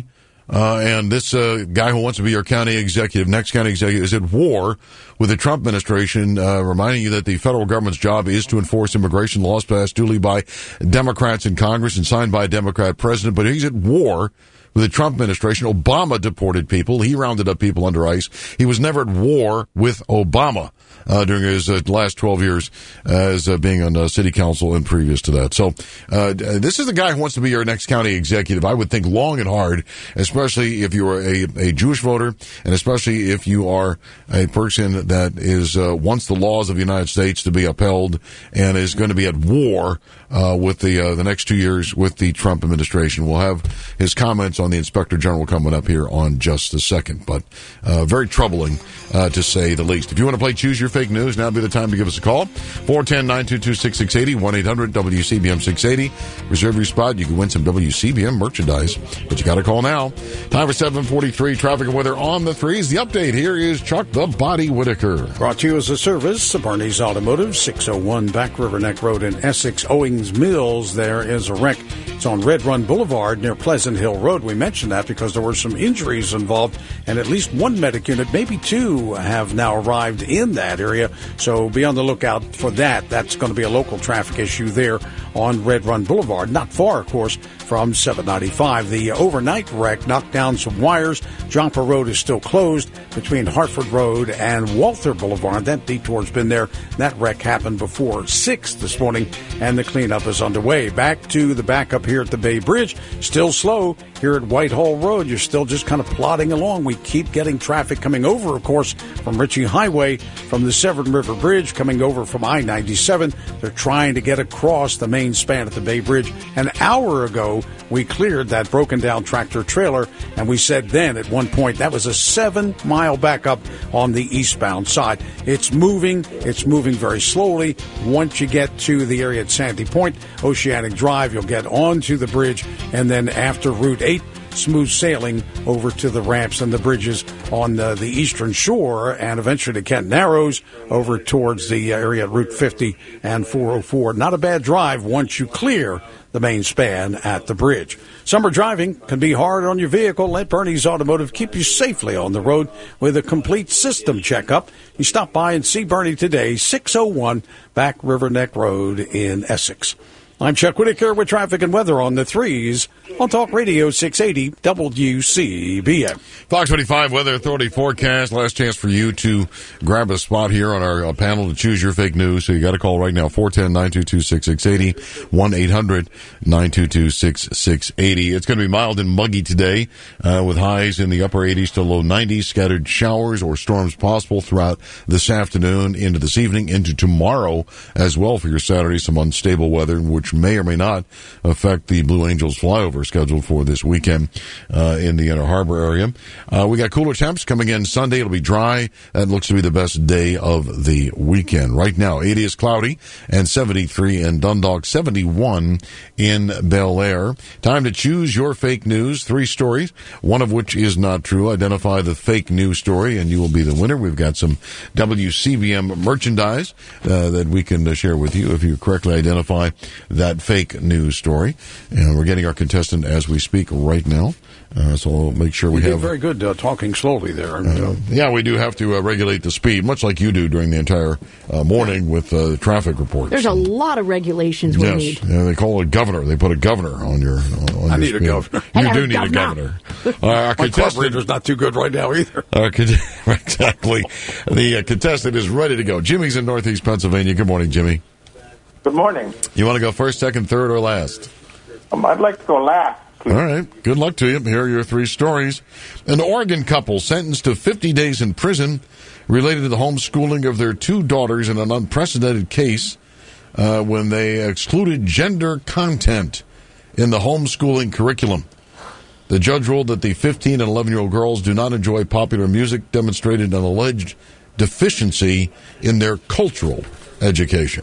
Uh, and this uh, guy who wants to be your county executive, next county executive, is at war with the Trump administration, uh, reminding you that the federal government's job is to enforce immigration laws passed duly by Democrats in Congress and signed by a Democrat president. But he's at war with the Trump administration. Obama deported people. He rounded up people under ICE. He was never at war with Obama uh, during his uh, last twelve years as uh, being on uh, city council and previous to that. So uh, this is the guy who wants to be your next county executive. I would think long and hard, especially if you are a, a Jewish voter, and especially if you are a person that is uh, wants the laws of the United States to be upheld and is going to be at war uh, with the uh, the next two years with the Trump administration. We'll have his comments on the Inspector General coming up here on just a second, but uh, very troubling uh, to say the least. If you want to play Choose Your Fake News, now would be the time to give us a call. four one zero, nine two two, six six eight zero, one eight hundred W C B M six eighty. Reserve your spot. You can win some W C B M merchandise, but you got to call now. Time for seven forty-three. Traffic and weather on the threes. The update here is Chuck the Body Whitaker. Brought to you as a service of Barney's Automotive, six oh one Back River Neck Road in Essex. Owings Mills, there is a wreck. It's on Red Run Boulevard near Pleasant Hill Road. We mentioned that because there were some injuries involved, and at least one medic unit, maybe two, have now arrived in that area. So be on the lookout for that. That's going to be a local traffic issue there on Red Run Boulevard. Not far, of course, from seven ninety-five. The overnight wreck knocked down some wires. Joppa Road is still closed between Hartford Road and Walther Boulevard. That detour's been there. That wreck happened before six this morning, and the cleanup is underway. Back to the backup here at the Bay Bridge. Still slow here at Whitehall Road. You're still just kind of plodding along. We keep getting traffic coming over, of course, from Ritchie Highway, from the Severn River Bridge, coming over from I ninety-seven. They're trying to get across the main span at the Bay Bridge. An hour ago, we cleared that broken down tractor trailer, and we said then at one point that was a seven mile backup on the eastbound side. It's moving. It's moving very slowly. Once you get to the area at Sandy Point, Oceanic Drive, you'll get onto the bridge, and then after Route eight, smooth sailing over to the ramps and the bridges on the, the eastern shore, and eventually to Kent Narrows over towards the area at Route fifty and four oh four. Not a bad drive once you clear the main span at the bridge. Summer driving can be hard on your vehicle. Let Bernie's Automotive keep you safely on the road with a complete system checkup. You stop by and see Bernie today, six oh one Back River Neck Road in Essex. I'm Chuck Whitaker with traffic and weather on the threes on Talk Radio six eighty W C B M. Fox twenty-five Weather Authority forecast. Last chance for you to grab a spot here on our uh, panel to choose your fake news. So you got to call right now, four one zero, nine two two, six six eight zero, one eight hundred, nine two two, six six eight zero. It's going to be mild and muggy today uh, with highs in the upper eighties to low nineties. Scattered showers or storms possible throughout this afternoon into this evening, into tomorrow as well for your Saturday. Some unstable weather, which may or may not affect the Blue Angels flyover scheduled for this weekend uh, in the Inner Harbor area. Uh, we got cooler temps coming in Sunday. It'll be dry. That looks to be the best day of the weekend. Right now, eighty is cloudy and seventy-three in Dundalk, seventy-one in Bel Air. Time to choose your fake news. Three stories, one of which is not true. Identify the fake news story, and you will be the winner. We've got some W C B M merchandise uh, that we can uh, share with you if you correctly identify that fake news story. And we're getting our contestant as we speak right now. Uh, so we'll make sure we you have... did very good uh, talking slowly there. Uh, yeah, we do have to uh, regulate the speed, much like you do during the entire uh, morning with uh, the traffic reports. There's a lot of regulations we yes. need. Yeah, they call it a governor. They put a governor on your on I your need speed. a governor. You I do a need governor. a governor. Uh, our My contestant... carburetor's not too good right now either. Our con- exactly. The uh, contestant is ready to go. Jimmy's in Northeast Pennsylvania. Good morning, Jimmy. Good morning. You want to go first, second, third, or last? Um, I'd like to go last. All right. Good luck to you. Here are your three stories. An Oregon couple sentenced to fifty days in prison related to the homeschooling of their two daughters in an unprecedented case uh, when they excluded gender content in the homeschooling curriculum. The judge ruled that the fifteen and eleven-year-old girls do not enjoy popular music, demonstrated an alleged deficiency in their cultural education.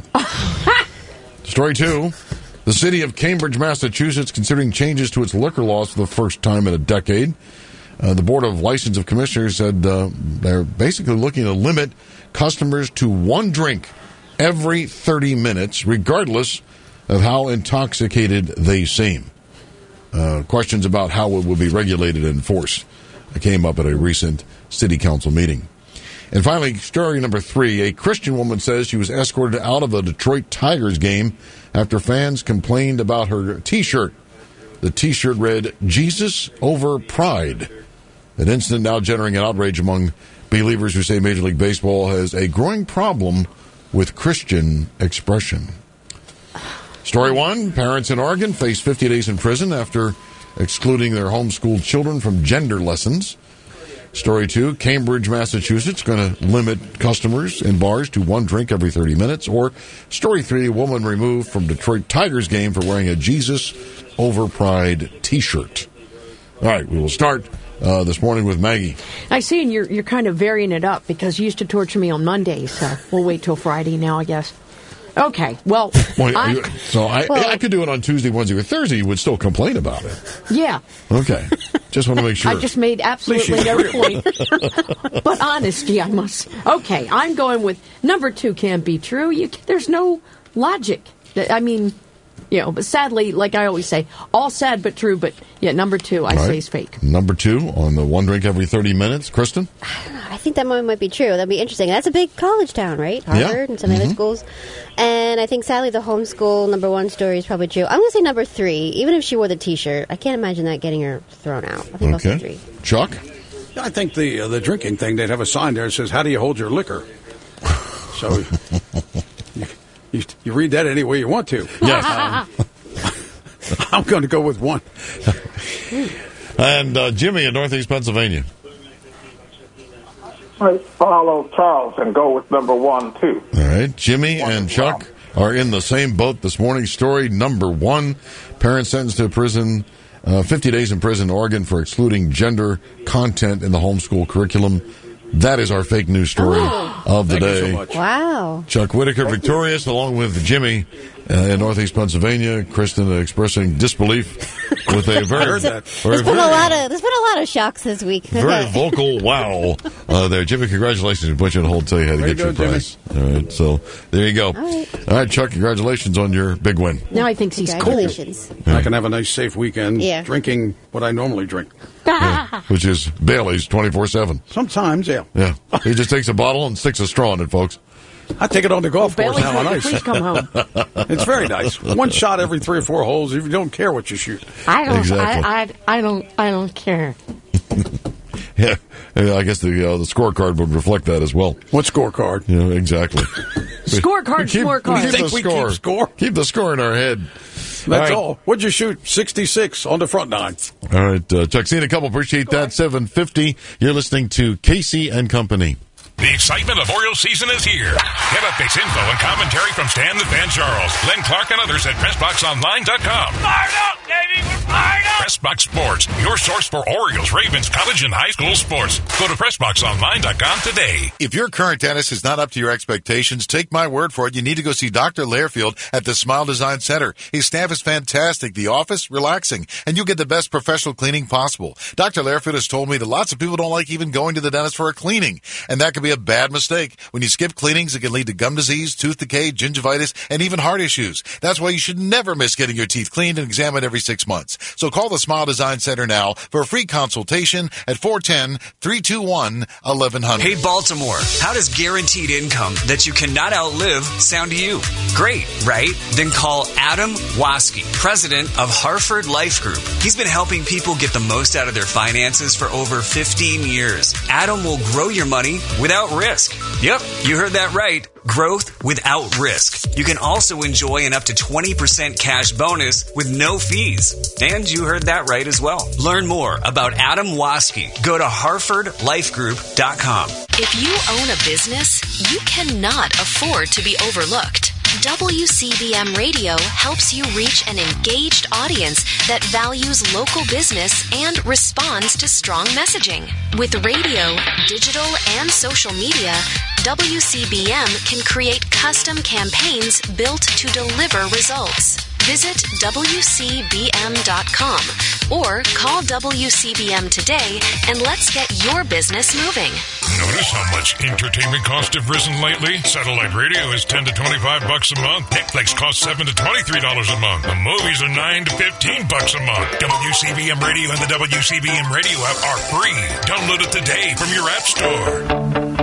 Story two. The city of Cambridge, Massachusetts, considering changes to its liquor laws for the first time in a decade. Uh, the Board of License of Commissioners said uh, they're basically looking to limit customers to one drink every thirty minutes, regardless of how intoxicated they seem. Uh, questions about how it will be regulated and enforced came up at a recent city council meeting. And finally, story number three. A Christian woman says she was escorted out of a Detroit Tigers game after fans complained about her T-shirt. The T-shirt read, "Jesus over Pride." An incident now generating an outrage among believers who say Major League Baseball has a growing problem with Christian expression. Story one, parents in Oregon face fifty days in prison after excluding their homeschooled children from gender lessons. Story two, Cambridge, Massachusetts, going to limit customers in bars to one drink every thirty minutes. Or story three, a woman removed from Detroit Tigers game for wearing a Jesus over Pride T-shirt. All right, we will start uh, this morning with Maggie. I see, and you're, you're kind of varying it up because you used to torture me on Mondays, so we'll wait till Friday now, I guess. Okay, well, well I, you, so I, well, I could do it on Tuesday, Wednesday, or Thursday. You would still complain about it. Yeah. Okay. Just want to make sure. I just made absolutely no point. But honesty, I must. Okay, I'm going with number two can't be true. You, there's no logic. I mean, you know, but sadly, like I always say, all sad but true. But yeah, number two, I All right. say is fake. Number two on the one drink every thirty minutes. Kristen? I think that one might be true. That'd be interesting. That's a big college town, right? Harvard Yeah. and some other Mhm. schools. And I think, sadly, the homeschool number one story is probably true. I'm going to say number three. Even if she wore the T-shirt, I can't imagine that getting her thrown out. I think I'll say three. Chuck? I think the uh, the drinking thing, they'd have a sign there that says, "How do you hold your liquor?" So you, you, you read that any way you want to. Yes. Um, I'm going to go with one. And uh, Jimmy in Northeast Pennsylvania. Let's follow Charles and go with number one, too. All right. Jimmy and Chuck are in the same boat this morning. Story number one. Parents sentenced to prison, uh, fifty days in prison in Oregon for excluding gender content in the homeschool curriculum. That is our fake news story Oh. of the Thank you day. so much. Wow. Chuck Whitaker victorious, along with Jimmy uh, in Northeast Pennsylvania. Kristen expressing disbelief with a very, heard that. very, There's been a very, lot of there's been a lot of shocks this week. very vocal wow uh, there. Jimmy, congratulations. We put you on hold, tell you how to Way get to your go, prize. All right, so there you go. All right. All right, Chuck, congratulations on your big win. Now I think he's cool. Congratulations. I can have a nice, safe weekend Yeah. drinking what I normally drink. Yeah, which is Bailey's twenty-four seven. Sometimes, yeah. Yeah. He just takes a bottle and sticks a straw in it, folks. I take it on the golf course Bailey's now on like, ice. please come home. It's very nice. One shot every three or four holes. If you don't care what you shoot. I don't. Exactly. I, I, I don't. I don't care. Yeah, yeah, I guess the uh, the scorecard would reflect that as well. What scorecard? Yeah, exactly. Scorecard, We keep, scorecard. we keep Think the we score. keep score? Keep the score in our head. That's right. all. What'd you shoot? sixty-six on the front nine. All right, uh, Chuck, seeing a couple. Appreciate that. seven fifty. You're listening to Casey and Company. The excitement of Orioles season is here. Get updates, info, and commentary from Stan the Fan Charles, Glenn Clark, and others at press box online dot com. Fired up, baby! We're fired up! PressBox Sports, your source for Orioles, Ravens, college, and high school sports. Go to press box online dot com today. If your current dentist is not up to your expectations, take my word for it. You need to go see Doctor Lairfield at the Smile Design Center. His staff is fantastic. The office, relaxing. And you'll get the best professional cleaning possible. Doctor Lairfield has told me that lots of people don't like even going to the dentist for a cleaning. And that could be a bad mistake. When you skip cleanings, it can lead to gum disease, tooth decay, gingivitis, and even heart issues. That's why you should never miss getting your teeth cleaned and examined every six months. So call the Smile Design Center now for a free consultation at four one zero, three two one, one one zero zero. Hey, Baltimore, how does guaranteed income that you cannot outlive sound to you? Great, right? Then call Adam Waske, president of Hartford Life Group. He's been helping people get the most out of their finances for over fifteen years. Adam will grow your money without risk. Yep, you heard that right. Growth without risk. You can also enjoy an up to twenty percent cash bonus with no fees. And you heard that right as well. Learn more about Adam Waske. Go to hartford life group dot com. If you own a business, you cannot afford to be overlooked. W C B M Radio helps you reach an engaged audience that values local business and responds to strong messaging. With radio, digital, and social media, W C B M can create custom campaigns built to deliver results. Visit W C B M dot com or call W C B M today and let's get your business moving. Notice how much entertainment costs have risen lately? Satellite radio is ten to twenty-five bucks a month. Netflix costs seven to twenty-three dollars a month. The movies are nine to fifteen bucks a month. W C B M Radio and the W C B M Radio app are free. Download it today from your app store.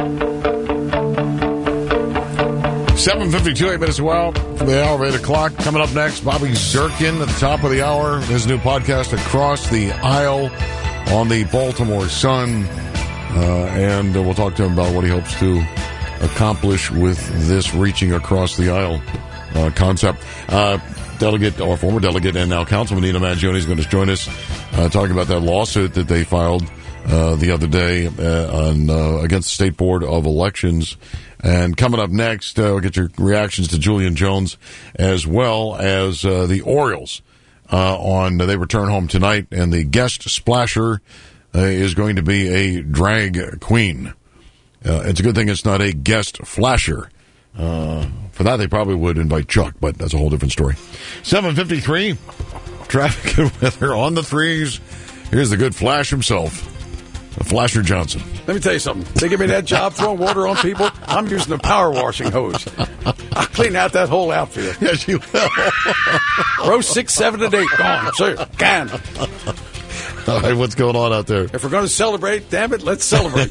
seven fifty-two, eight minutes well for the hour, eight o'clock. Coming up next, Bobby Zirkin at the top of the hour. His new podcast, Across the Aisle, on the Baltimore Sun. Uh, and uh, we'll talk to him about what he hopes to accomplish with this reaching across the aisle uh, concept. Uh, delegate, or former delegate, and now Councilman Nina Mangione is going to join us uh, talking about that lawsuit that they filed uh, the other day uh, on, uh, against the State Board of Elections. And coming up next, uh, we'll get your reactions to Julian Jones, as well as uh, the Orioles. Uh, on uh, they return home tonight, and the guest splasher uh, is going to be a drag queen. Uh, it's a good thing it's not a guest flasher. Uh, for that, they probably would invite Chuck, but that's a whole different story. seven fifty-three, traffic and weather on the threes. Here's the good Flash himself. Flasher Johnson. Let me tell you something. They give me that job throwing water on people, I'm using a power washing hose. I'll clean out that whole outfit. Yes, you will. Row six, seven, and eight. Gone. Sir, can. All right, what's going on out there? If we're going to celebrate, damn it, let's celebrate.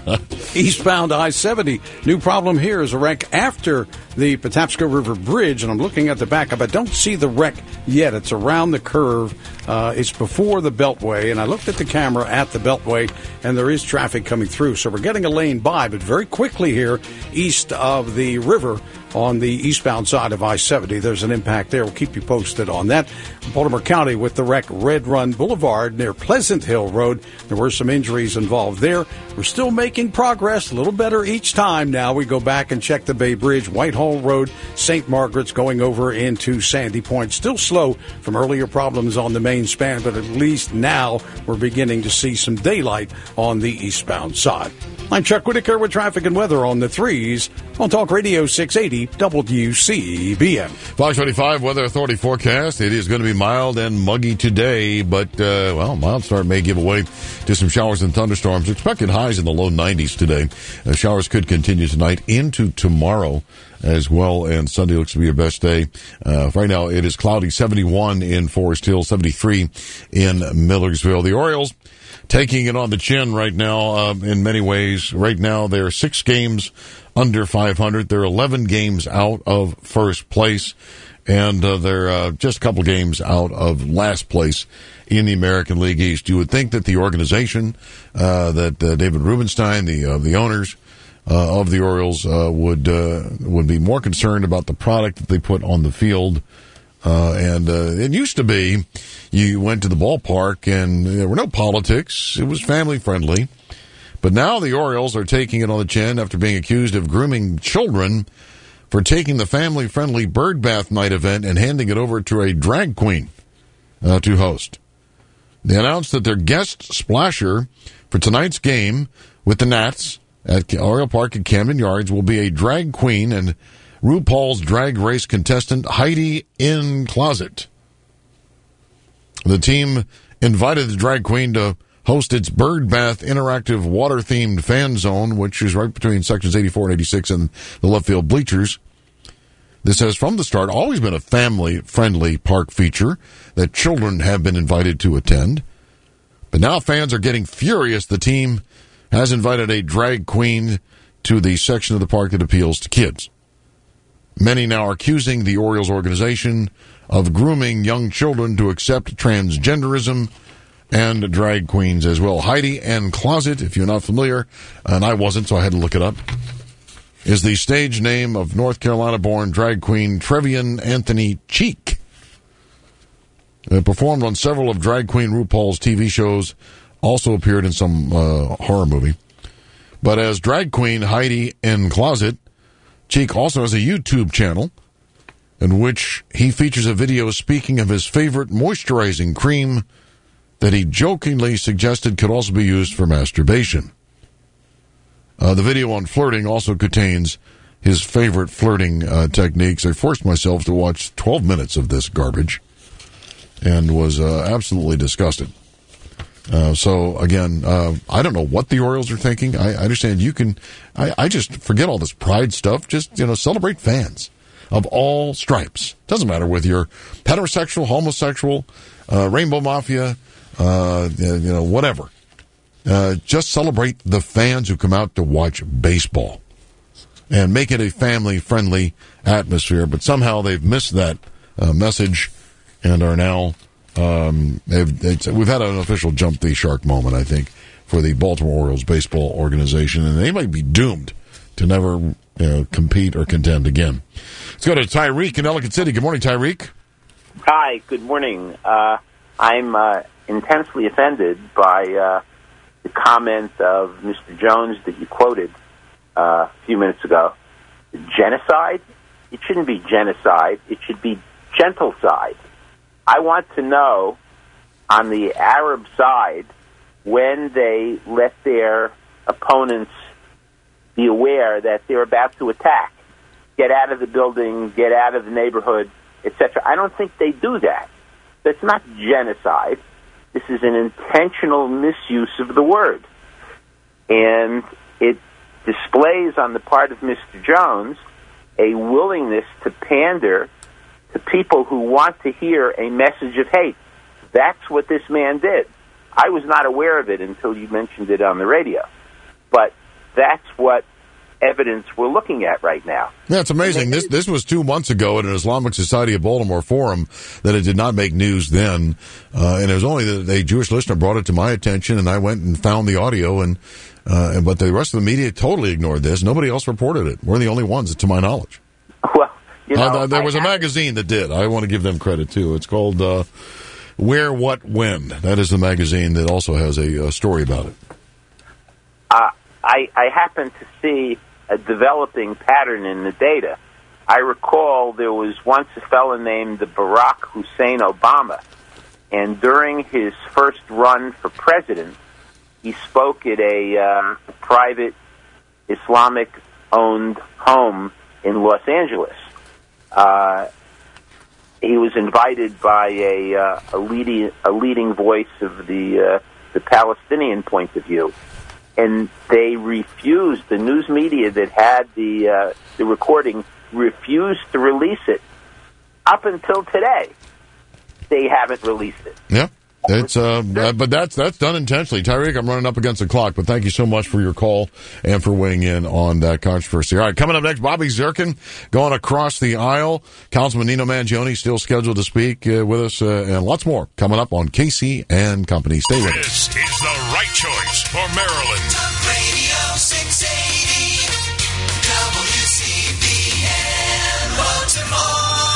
Eastbound I seventy. New problem here is a wreck after the Patapsco River Bridge, and I'm looking at the backup. I don't see the wreck yet. It's around the curve. Uh, it's before the Beltway, and I looked at the camera at the Beltway, and there is traffic coming through. So we're getting a lane by, but very quickly here, east of the river, on the eastbound side of I seventy. There's an impact there. We'll keep you posted on that. Baltimore County with the wreck, Red Run Boulevard near Pleasant Hill Road. There were some injuries involved there. We're still making progress, a little better each time now. We go back and check the Bay Bridge, Whitehall Road, Saint Margaret's going over into Sandy Point. Still slow from earlier problems on the main span, but at least now we're beginning to see some daylight on the eastbound side. I'm Chuck Whitaker with traffic and weather on the threes on Talk Radio six eighty W C B M. Fox twenty-five Weather Authority forecast. It is going to be mild and muggy today, but, uh, well, mild start may give way to some showers and thunderstorms. Expected highs in the low nineties today. Uh, showers could continue tonight into tomorrow as well, and Sunday looks to be your best day. Uh, right now it is cloudy, seventy-one in Forest Hill, seventy-three in Millersville. The Orioles taking it on the chin right now uh, in many ways. Right now they're six games under five hundred. They're eleven games out of first place, and uh, they're uh, just a couple games out of last place in the American League East. You would think that the organization, uh, that uh, David Rubenstein, the uh, the owners uh, of the Orioles, uh, would uh, would be more concerned about the product that they put on the field. Uh, and uh, it used to be you went to the ballpark and there were no politics. It was family friendly. But now the Orioles are taking it on the chin after being accused of grooming children for taking the family-friendly bird bath night event and handing it over to a drag queen uh, to host. They announced that their guest splasher for tonight's game with the Nats at Oriole Park at Camden Yards will be a drag queen and RuPaul's Drag Race contestant Heidi N. Closet. The team invited the drag queen to host its Bird Bath interactive water-themed fan zone, which is right between sections eighty-four and eighty-six and the left field bleachers. This has, from the start, always been a family-friendly park feature that children have been invited to attend. But now fans are getting furious. The team has invited a drag queen to the section of the park that appeals to kids. Many now are accusing the Orioles organization of grooming young children to accept transgenderism and drag queens as well. Heidi N. Closet, if you're not familiar, and I wasn't, so I had to look it up, is the stage name of North Carolina-born drag queen Trevian Anthony Cheek. They performed on several of drag queen RuPaul's T V shows, also appeared in some uh, horror movie. But as drag queen Heidi N. Closet, Cheek also has a YouTube channel in which he features a video speaking of his favorite moisturizing cream that he jokingly suggested could also be used for masturbation. Uh, the video on flirting also contains his favorite flirting uh, techniques. I forced myself to watch twelve minutes of this garbage and was uh, absolutely disgusted. Uh, so, again, uh, I don't know what the Orioles are thinking. I, I understand you can... I, I just forget all this pride stuff. Just, you know, celebrate fans of all stripes. Doesn't matter whether you're heterosexual, homosexual, uh, Rainbow Mafia, uh, you know, whatever. Uh, just celebrate the fans who come out to watch baseball and make it a family-friendly atmosphere. But somehow they've missed that uh, message and are now... Um, it's, we've had an official jump the shark moment, I think, for the Baltimore Orioles baseball organization, and they might be doomed to never you know, compete or contend again. Let's go to Tyreek in Ellicott City. Good morning, Tyreek. Hi, good morning. Uh, I'm uh, intensely offended by uh, the comment of Mister Jones that you quoted uh, a few minutes ago. Genocide? It shouldn't be genocide. It should be gentilcide. I want to know, on the Arab side, when they let their opponents be aware that they're about to attack, get out of the building, get out of the neighborhood, et cetera. I don't think they do that. That's not genocide. This is an intentional misuse of the word. And it displays on the part of Mister Jones a willingness to pander to people who want to hear a message of hate. That's what this man did. I was not aware of it until you mentioned it on the radio. But that's what evidence we're looking at right now. Yeah, it's amazing. This this was two months ago at an Islamic Society of Baltimore forum that it did not make news then. Uh, and it was only that a Jewish listener brought it to my attention, and I went and found the audio. And uh, But the rest of the media totally ignored this. Nobody else reported it. We're the only ones, to my knowledge. Well, you know, uh, there was I a magazine that did. I want to give them credit, too. It's called uh, Where, What, When. That is the magazine that also has a, a story about it. Uh, I, I happen to see a developing pattern in the data. I recall there was once a fellow named Barack Hussein Obama, and during his first run for president, he spoke at a uh, private Islamic-owned home in Los Angeles. Uh, he was invited by a, uh, a leading a leading voice of the uh, the Palestinian point of view, and they refused. The news media that had the uh, the recording refused to release it. Up until today, they haven't released it. Yeah. It's uh, but that's that's done intentionally. Tyreek, I'm running up against the clock, but thank you so much for your call and for weighing in on that controversy. All right, coming up next, Bobby Zirkin going across the aisle. Councilman Nino Mangione still scheduled to speak uh, with us, uh, and lots more coming up on Casey and Company. Stay with us. This is the right choice for Maryland. Talk Radio six eighty W C B N Baltimore.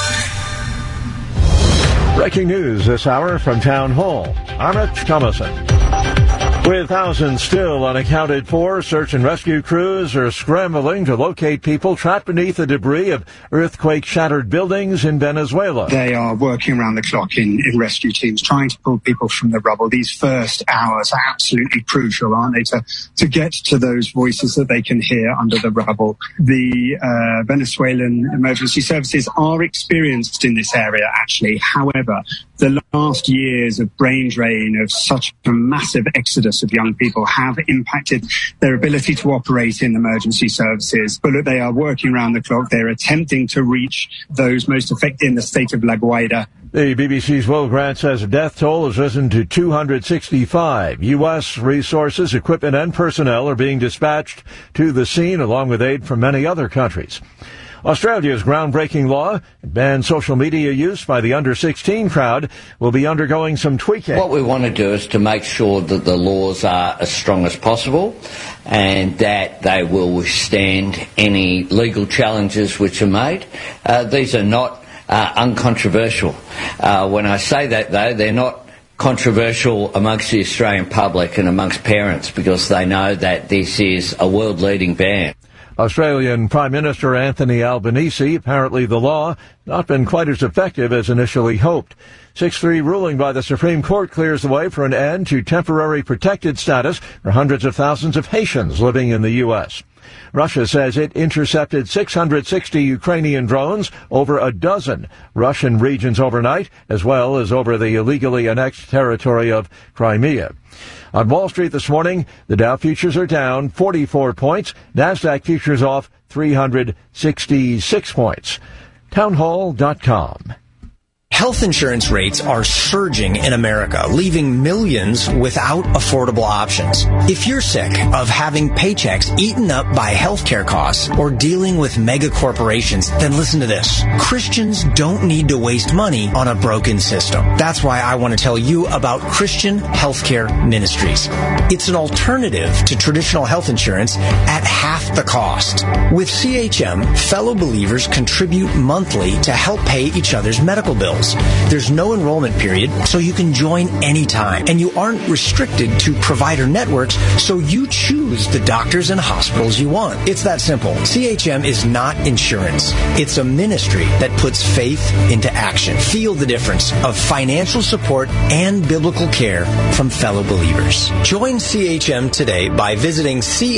Breaking news this hour from Town Hall. I'm Rich Thomason. With thousands still unaccounted for, search and rescue crews are scrambling to locate people trapped beneath the debris of earthquake-shattered buildings in Venezuela. They are working around the clock in, in rescue teams, trying to pull people from the rubble. These first hours are absolutely crucial, aren't they, to, to get to those voices that they can hear under the rubble. The uh, Venezuelan emergency services are experienced in this area, actually. However, the last years of brain drain, of such a massive exodus of young people have impacted their ability to operate in emergency services. But look, they are working around the clock. They're attempting to reach those most affected in the state of La Guaira. The B B C's Will Grant says the death toll has risen to two hundred sixty-five. U S resources, equipment, and personnel are being dispatched to the scene, along with aid from many other countries. Australia's groundbreaking law bans social media use by the under sixteen crowd will be undergoing some tweaking. What we want to do is to make sure that the laws are as strong as possible and that they will withstand any legal challenges which are made. Uh, these are not uh, uncontroversial. Uh, when I say that, though, they're not controversial amongst the Australian public and amongst parents because they know that this is a world-leading ban. Australian Prime Minister Anthony Albanese, apparently the law not been quite as effective as initially hoped. six three ruling by the Supreme Court clears the way for an end to temporary protected status for hundreds of thousands of Haitians living in the U S. Russia says it intercepted six hundred sixty Ukrainian drones over a dozen Russian regions overnight, as well as over the illegally annexed territory of Crimea. On Wall Street this morning, the Dow futures are down forty-four points. NASDAQ futures off three hundred sixty-six points. townhall dot com. Health insurance rates are surging in America, leaving millions without affordable options. If you're sick of having paychecks eaten up by healthcare costs or dealing with mega corporations, then listen to this. Christians don't need to waste money on a broken system. That's why I want to tell you about Christian Healthcare Ministries. It's an alternative to traditional health insurance at half the cost. With C H M, fellow believers contribute monthly to help pay each other's medical bills. There's no enrollment period, so you can join anytime. And you aren't restricted to provider networks, so you choose the doctors and hospitals you want. It's that simple. C H M is not insurance. It's a ministry that puts faith into action. Feel the difference of financial support and biblical care from fellow believers. Join C H M today by visiting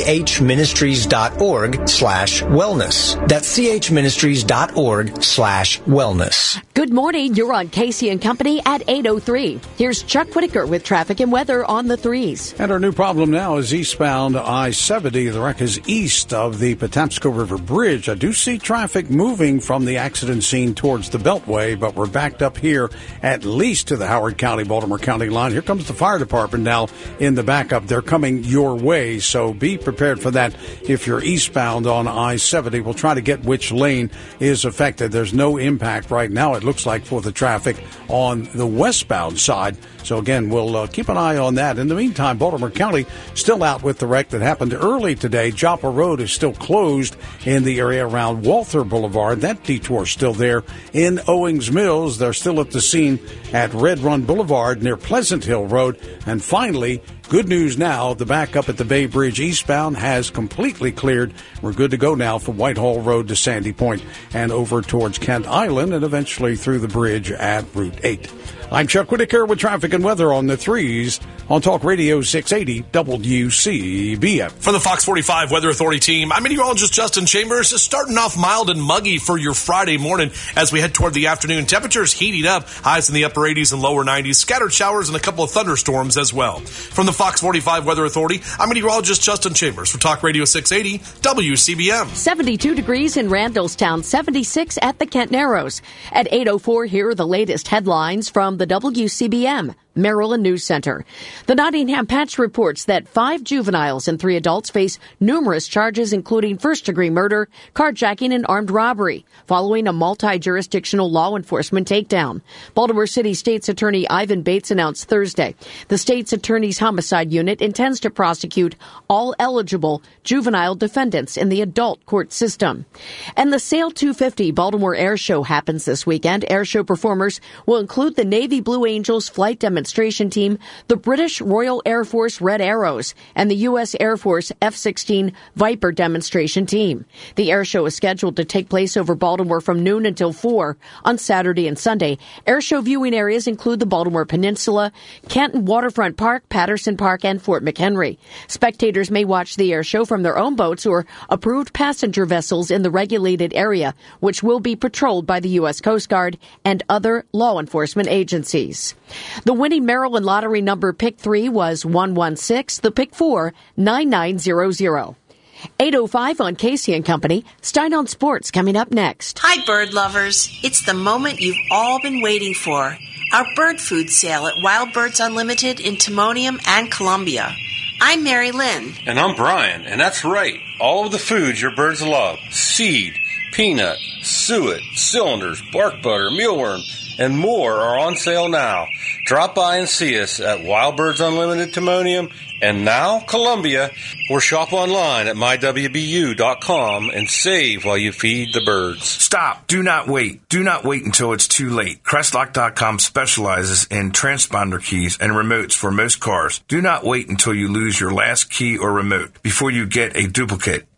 chministries.org slash wellness. That's chministries.org slash wellness. Good morning. You're on Casey and Company at eight oh three. Here's Chuck Whitaker with traffic and weather on the threes. And our new problem now is eastbound I seventy. The wreck is east of the Patapsco River Bridge. I do see traffic moving from the accident scene towards the Beltway, but we're backed up here at least to the Howard County, Baltimore County line. Here comes the fire department now in the backup. They're coming your way, so be prepared for that if you're eastbound on I seventy. We'll try to get which lane is affected. There's no impact right now, it looks like, for the traffic on the westbound side. So again, we'll uh, keep an eye on that. In the meantime, Baltimore County still out with the wreck that happened early today. Joppa Road is still closed in the area around Walther Boulevard. That detour is still there in Owings Mills. They're still at the scene at Red Run Boulevard near Pleasant Hill Road. And finally, good news now, the backup at the Bay Bridge eastbound has completely cleared. We're good to go now from Whitehall Road to Sandy Point and over towards Kent Island and eventually through the bridge at Route eight. I'm Chuck Whitaker with traffic and weather on the threes on Talk Radio six eighty W C B M. For the Fox forty-five Weather Authority team, I'm meteorologist Justin Chambers. Starting off mild and muggy for your Friday morning as we head toward the afternoon. Temperatures heating up, highs in the upper eighties and lower nineties, scattered showers and a couple of thunderstorms as well. From the Fox forty-five Weather Authority, I'm meteorologist Justin Chambers for Talk Radio six eighty W C B M. seventy-two degrees in Randallstown, seventy-six at the Kent Narrows. At eight oh four, here are the latest headlines from the W C B M Maryland News Center. The Nottingham Patch reports that five juveniles and three adults face numerous charges, including first-degree murder, carjacking, and armed robbery, following a multi-jurisdictional law enforcement takedown. Baltimore City State's Attorney Ivan Bates announced Thursday the state's attorney's homicide unit intends to prosecute all eligible juvenile defendants in the adult court system. And the Sail two fifty Baltimore Air Show happens this weekend. Air show performers will include the Navy Blue Angels flight demonstration team, the British Royal Air Force Red Arrows, and the U S Air Force F sixteen Viper demonstration team. The air show is scheduled to take place over Baltimore from noon until four on Saturday and Sunday. Air show viewing areas include the Baltimore Peninsula, Canton Waterfront Park, Patterson Park, and Fort McHenry. Spectators may watch the air show from their own boats or approved passenger vessels in the regulated area, which will be patrolled by the U S Coast Guard and other law enforcement agencies. The winning Maryland lottery number pick three was one one six, the pick four, nine nine zero zero. eight oh five on Casey and Company. Stein on Sports coming up next. Hi, bird lovers. It's the moment you've all been waiting for. Our bird food sale at Wild Birds Unlimited in Timonium and Columbia. I'm Mary Lynn. And I'm Brian, and that's right. All of the foods your birds love. Seed, peanut, suet, cylinders, bark butter, mealworm, and more are on sale now. Drop by and see us at Wild Birds Unlimited Timonium and now Columbia, or shop online at my w b u dot com and save while you feed the birds. Stop. Do not wait. Do not wait until it's too late. Crestlock dot com specializes in transponder keys and remotes for most cars. Do not wait until you lose your last key or remote before you get a duplicate.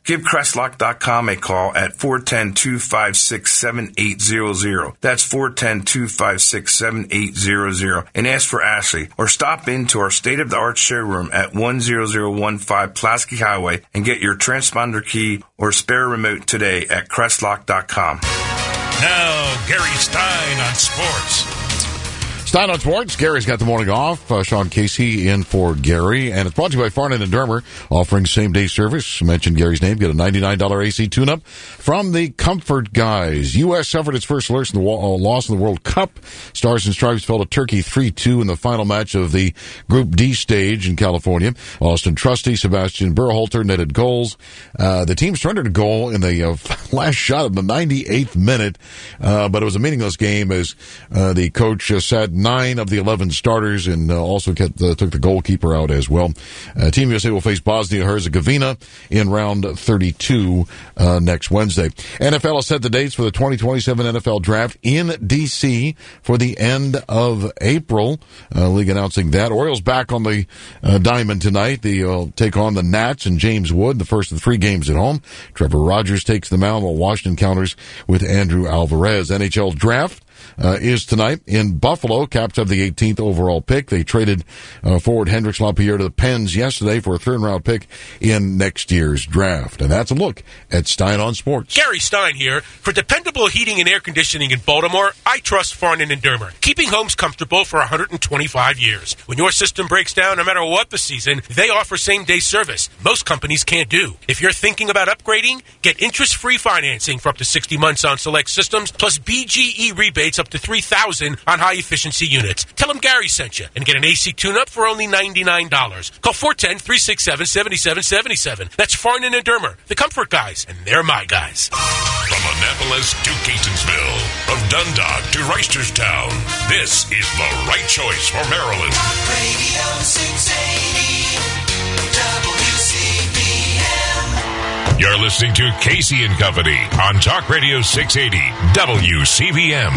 Give Crestlock dot com a call at four one zero, two five six, seven eight zero zero. That's four one zero, two five six, seven eight zero zero. And ask for Ashley. Or stop into our state-of-the-art showroom at one zero zero one five Pulaski Highway and get your transponder key or spare remote today at Crestlock dot com. Now, Gary Stein on sports. Stein on Sports. Gary's got the morning off. Uh, Sean Casey in for Gary. And it's brought to you by Farnan and Dermer, offering same-day service. Mention Gary's name. Get a ninety-nine dollars A C tune-up from the Comfort Guys. U S suffered its first loss in the, uh, loss in the World Cup. Stars and Stripes fell to Turkey three two in the final match of the Group D stage in California. Austin Trusty, Sebastian Berhalter netted goals. Uh, the team surrendered a goal in the uh, last shot of the ninety-eighth minute, uh, but it was a meaningless game as uh, the coach uh, sat nine of the eleven starters and uh, also kept, uh, took the goalkeeper out as well. Uh, Team U S A will face Bosnia-Herzegovina in round thirty-two uh, next Wednesday. N F L has set the dates for the twenty twenty-seven N F L Draft in D C for the end of April. Uh, league announcing that. Orioles back on the uh, diamond tonight. They uh, take on the Nats and James Wood, the first of the three games at home. Trevor Rogers takes the mound while Washington counters with Andrew Alvarez. N H L Draft Uh, is tonight in Buffalo. Caps have the eighteenth overall pick. They traded uh, forward Hendrix Lapierre to the Pens yesterday for a third round pick in next year's draft. And that's a look at Stein on Sports. Gary Stein here. For dependable heating and air conditioning in Baltimore, I trust Farnan and Dermer, keeping homes comfortable for one hundred twenty-five years. When your system breaks down, no matter what the season, they offer same-day service. Most companies can't do. If you're thinking about upgrading, get interest-free financing for up to sixty months on select systems, plus B G E rebates up to three thousand dollars on high-efficiency units. Tell them Gary sent you and get an A C tune-up for only ninety-nine dollars. Call four one zero, three six seven, seven seven seven seven. That's Farnan and Dermer, the Comfort Guys, and they're my guys. From Annapolis to Catonsville, from Dundalk to Reisterstown, this is the right choice for Maryland. Radio six eighty W C B M. You're listening to Casey and Company on Talk Radio six eighty W C B M.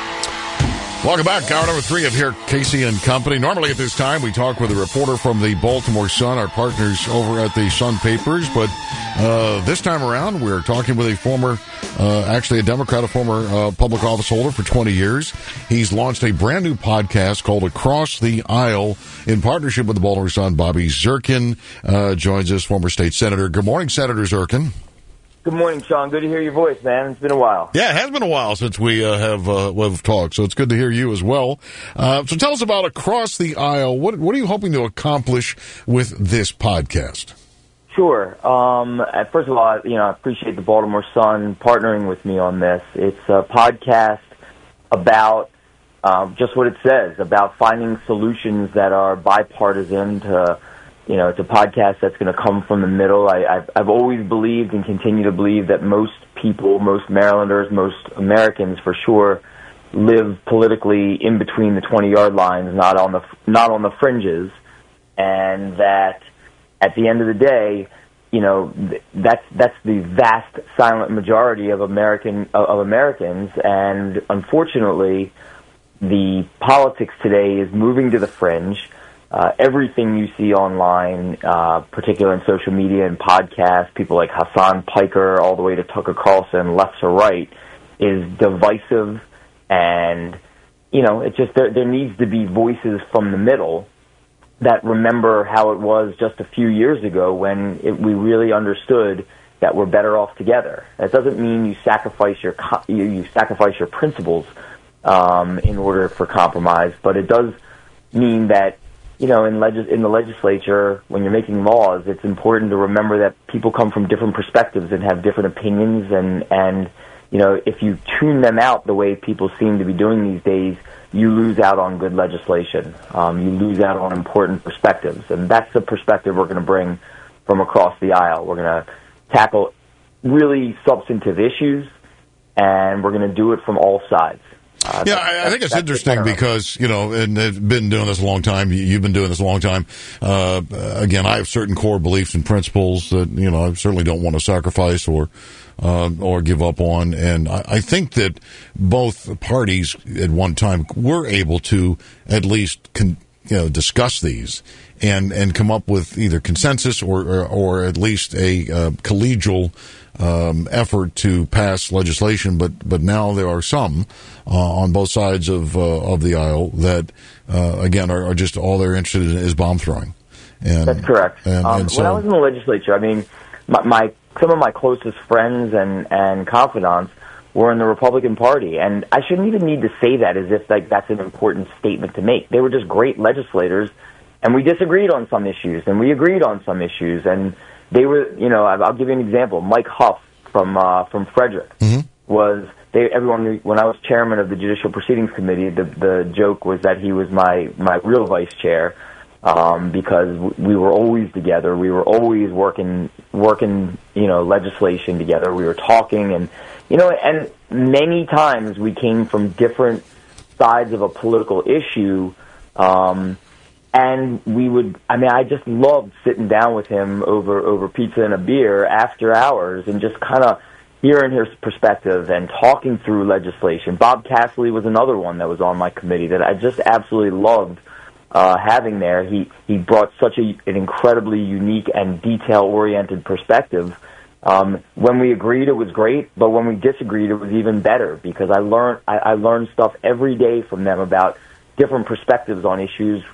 Welcome back. Hour number three of here, Casey and Company. Normally at this time, we talk with a reporter from the Baltimore Sun, our partners over at the Sun Papers. But uh, this time around, we're talking with a former, uh, actually a Democrat, a former uh, public office holder for twenty years. He's launched a brand new podcast called Across the Aisle in partnership with the Baltimore Sun. Bobby Zirkin uh, joins us, former state senator. Good morning, Senator Zirkin. Good morning, Sean. Good to hear your voice, man. It's been a while. Yeah, it has been a while since we uh, have uh, have talked, so it's good to hear you as well. Uh, so tell us about Across the Aisle. What what are you hoping to accomplish with this podcast? Sure. Um, first of all, you know, I appreciate the Baltimore Sun partnering with me on this. It's a podcast about um, just what it says, about finding solutions that are bipartisan to, you know, it's a podcast that's going to come from the middle. I, I've, I've always believed and continue to believe that most people, most Marylanders, most Americans for sure, live politically in between the twenty-yard lines, not on the not on the fringes, and that at the end of the day, you know, that's that's the vast silent majority of American of Americans, and unfortunately, the politics today is moving to the fringe. Uh, everything you see online, uh, particularly in social media and podcasts, people like Hassan Piker all the way to Tucker Carlson, left to right, is divisive. And, you know, it just there, there needs to be voices from the middle that remember how it was just a few years ago when it, we really understood that we're better off together. That doesn't mean you sacrifice your you, you sacrifice your principles um, in order for compromise, but it does mean that, you know, in, legis- in the legislature, when you're making laws, it's important to remember that people come from different perspectives and have different opinions, and, and you know, if you tune them out the way people seem to be doing these days, you lose out on good legislation. Um, you lose out on important perspectives, and that's the perspective we're going to bring from across the aisle. We're going to tackle really substantive issues, and we're going to do it from all sides. Uh, yeah, I, I think it's interesting because, you know, and they've been doing this a long time. You've been doing this a long time. Uh, again, I have certain core beliefs and principles that, you know, I certainly don't want to sacrifice or uh, or give up on. And I, I think that both parties at one time were able to at least con- you know, discuss these and, and come up with either consensus or, or, or at least a uh, collegial um, effort to pass legislation. But, but now there are some uh, on both sides of, uh, of the aisle that, uh, again, are, are just all they're interested in is bomb throwing. And, That's correct. And, um, and so, when I was in the legislature, I mean, my, my some of my closest friends and, and confidants were in the Republican Party, and I shouldn't even need to say that as if like that's an important statement to make. They were just great legislators, and we disagreed on some issues, and we agreed on some issues, and they were, you know, I'll give you an example. Mike Huff from uh, from Frederick mm-hmm. was. They, everyone, when I was chairman of the Judicial Proceedings Committee, the the joke was that he was my my real vice chair. Um, because we were always together, we were always working, working, you know, legislation together. We were talking, and you know, and many times we came from different sides of a political issue, um, and we would. I mean, I just loved sitting down with him over over pizza and a beer after hours, and just kind of hearing his perspective and talking through legislation. Bob Castley was another one that was on my committee that I just absolutely loved. Uh, having there, he, he brought such a, an incredibly unique and detail-oriented perspective. Um, when we agreed, it was great, but when we disagreed, it was even better because I learned I, I learned stuff every day from them about different perspectives on issues.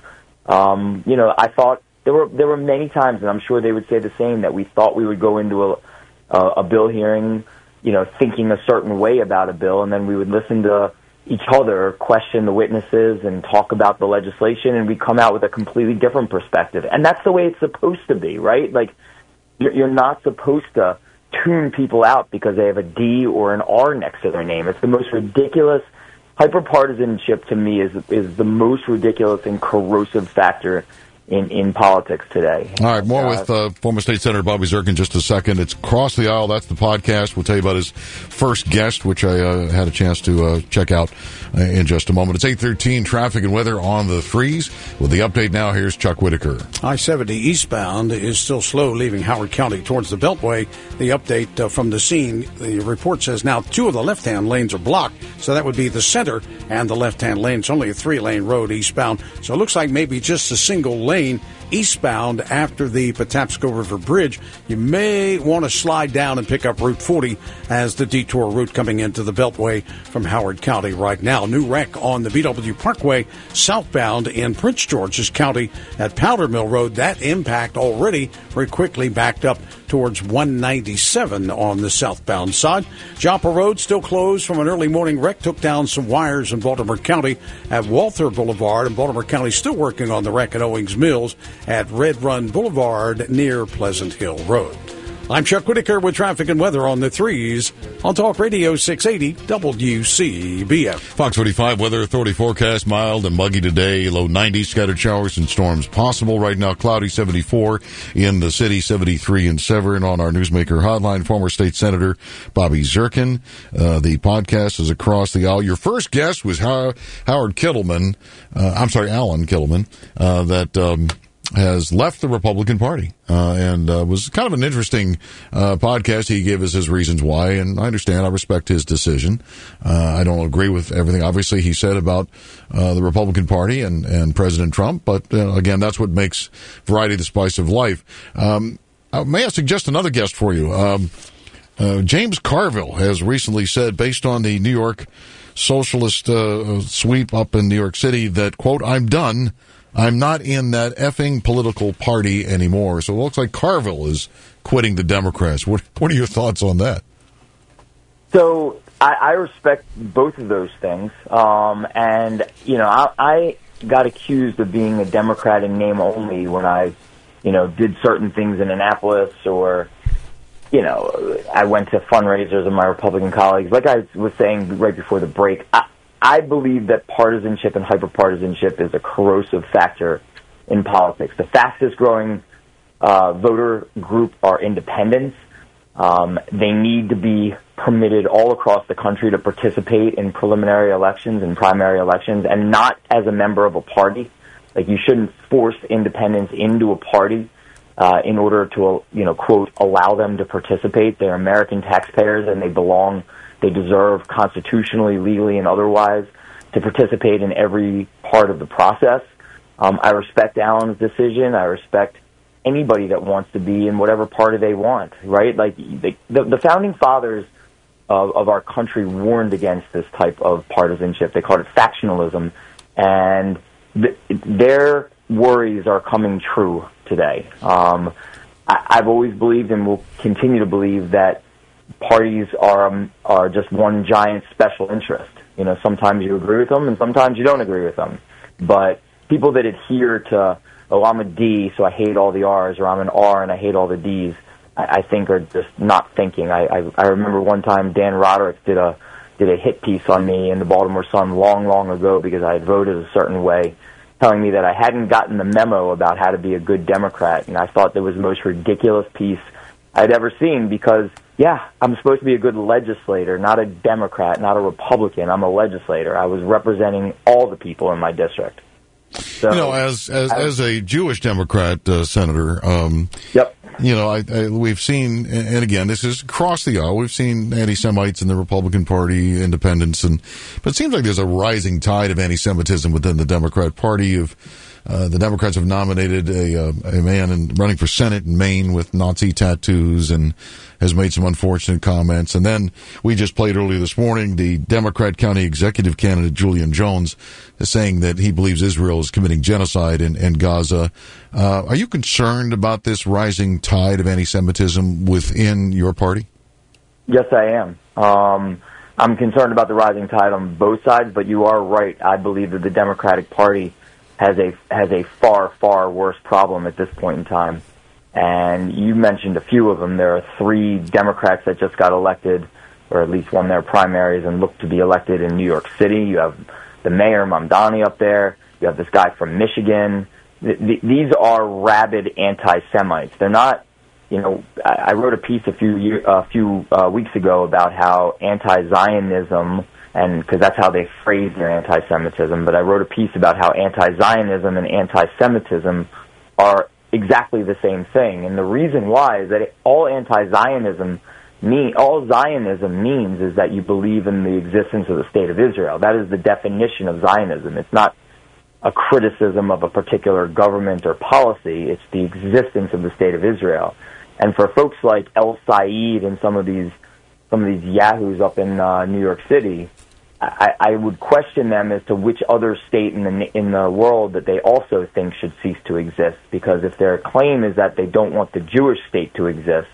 Um, you know, I thought there were there were many times, and I'm sure they would say the same, that we thought we would go into a a, a bill hearing, you know, thinking a certain way about a bill, and then we would listen to each other, question the witnesses, and talk about the legislation, and we come out with a completely different perspective. And that's the way it's supposed to be, right? Like, you're, you're not supposed to tune people out because they have a D or an R next to their name. It's the most ridiculous. Hyperpartisanship, to me, is is the most ridiculous and corrosive factor in, in politics today. All right, more uh, with uh, former State Senator Bobby Zirk in just a second. It's Across the Aisle. That's the podcast. We'll tell you about his first guest, which I uh, had a chance to uh, check out uh, in just a moment. It's eight thirteen, traffic and weather on the threes. With the update now, here's Chuck Whitaker. I seventy eastbound is still slow leaving Howard County towards the Beltway. The update uh, from the scene, the report says now two of the left-hand lanes are blocked, so that would be the center and the left-hand lane. It's only a three-lane road eastbound, so it looks like maybe just a single lane eastbound after the Patapsco River Bridge. You may want to slide down and pick up Route forty as the detour route coming into the Beltway from Howard County right now. New wreck on the B W Parkway southbound in Prince George's County at Powder Mill Road. That impact already very quickly backed up towards one ninety-seven on the southbound side. Joppa Road still closed from an early morning wreck. Took down some wires in Baltimore County at Walther Boulevard, and Baltimore County still working on the wreck at Owings Mills at Red Run Boulevard near Pleasant Hill Road. I'm Chuck Whitaker with traffic and weather on the threes on Talk Radio six eighty W C B F. Fox forty-five Weather Authority forecast, mild and muggy today, low ninety, scattered showers and storms possible. Right now, cloudy, seventy-four in the city, seventy-three in Severn. On our Newsmaker hotline, former state senator Bobby Zirkin. Uh, the podcast is Across the Aisle. Your first guest was How- Howard Kittleman, uh, I'm sorry, Alan Kittleman, uh, that... Um, has left the Republican Party, uh, and uh, was kind of an interesting uh, podcast. He gave us his reasons why, and I understand, I respect his decision. Uh, I don't agree with everything, obviously, he said about uh, the Republican Party and, and President Trump, but uh, again, that's what makes variety the spice of life. Um, uh, may I suggest another guest for you? Um, uh, James Carville has recently said, based on the New York socialist uh, sweep up in New York City, that, quote, I'm done. I'm not in that effing political party anymore. So it looks like Carville is quitting the Democrats. What, what are your thoughts on that? So I, I respect both of those things. Um, and, you know, I, I got accused of being a Democrat in name only when I, you know, did certain things in Annapolis, or, you know, I went to fundraisers of my Republican colleagues. Like I was saying right before the break, I, I believe that partisanship and hyperpartisanship is a corrosive factor in politics. The fastest growing uh, voter group are independents. Um, they need to be permitted all across the country to participate in preliminary elections and primary elections, and not as a member of a party. Like, you shouldn't force independents into a party uh, in order to, you know, quote, allow them to participate. They're American taxpayers, and they belong They deserve constitutionally, legally, and otherwise to participate in every part of the process. Um, I respect Alan's decision. I respect anybody that wants to be in whatever party they want, right? Like they, the, the founding fathers of, of our country warned against this type of partisanship. They called it factionalism, and th- their worries are coming true today. Um, I, I've always believed and will continue to believe that parties are um, are just one giant special interest. You know, sometimes you agree with them and sometimes you don't agree with them. But people that adhere to, oh, I'm a D, so I hate all the R's, or I'm an R and I hate all the D's, I, I think are just not thinking. I, I I remember one time Dan Roderick did a did a hit piece on me in the Baltimore Sun long, long ago because I had voted a certain way, telling me that I hadn't gotten the memo about how to be a good Democrat, and I thought that was the most ridiculous piece I'd ever seen because, yeah, I'm supposed to be a good legislator, not a Democrat, not a Republican. I'm a legislator. I was representing all the people in my district. So, you know, as as, as a Jewish Democrat uh, senator, um, yep. You know, I, I, we've seen, and again, this is across the aisle. We've seen anti-Semites in the Republican Party, independents, and but it seems like there's a rising tide of anti-Semitism within the Democrat Party. Of uh, the Democrats have nominated a uh, a man in, running for Senate in Maine with Nazi tattoos and has made some unfortunate comments. And then we just played earlier this morning the Democrat County Executive candidate Julian Jones saying that he believes Israel is committing genocide in, in Gaza. Uh, are you concerned about this rising tide of anti-Semitism within your party? Yes, I am. Um, I'm concerned about the rising tide on both sides, but you are right. I believe that the Democratic Party has a has a far, far worse problem at this point in time. And you mentioned a few of them. There are three Democrats that just got elected, or at least won their primaries and look to be elected in New York City. You have the mayor, Mamdani, up there. You have this guy from Michigan. Th- th- these are rabid anti-Semites. They're not, you know, I, I wrote a piece a few year, a few uh, weeks ago about how anti-Zionism, and because that's how they phrase their anti-Semitism, but I wrote a piece about how anti-Zionism and anti-Semitism are exactly the same thing. And the reason why is that it, all anti-Zionism mean, all Zionism means is that you believe in the existence of the state of Israel. That is the definition of Zionism. It's not a criticism of a particular government or policy. It's the existence of the state of Israel. And for folks like El Said and some of these some of these yahoos up in uh, New York City, I, I would question them as to which other state in the in the world that they also think should cease to exist. Because if their claim is that they don't want the Jewish state to exist,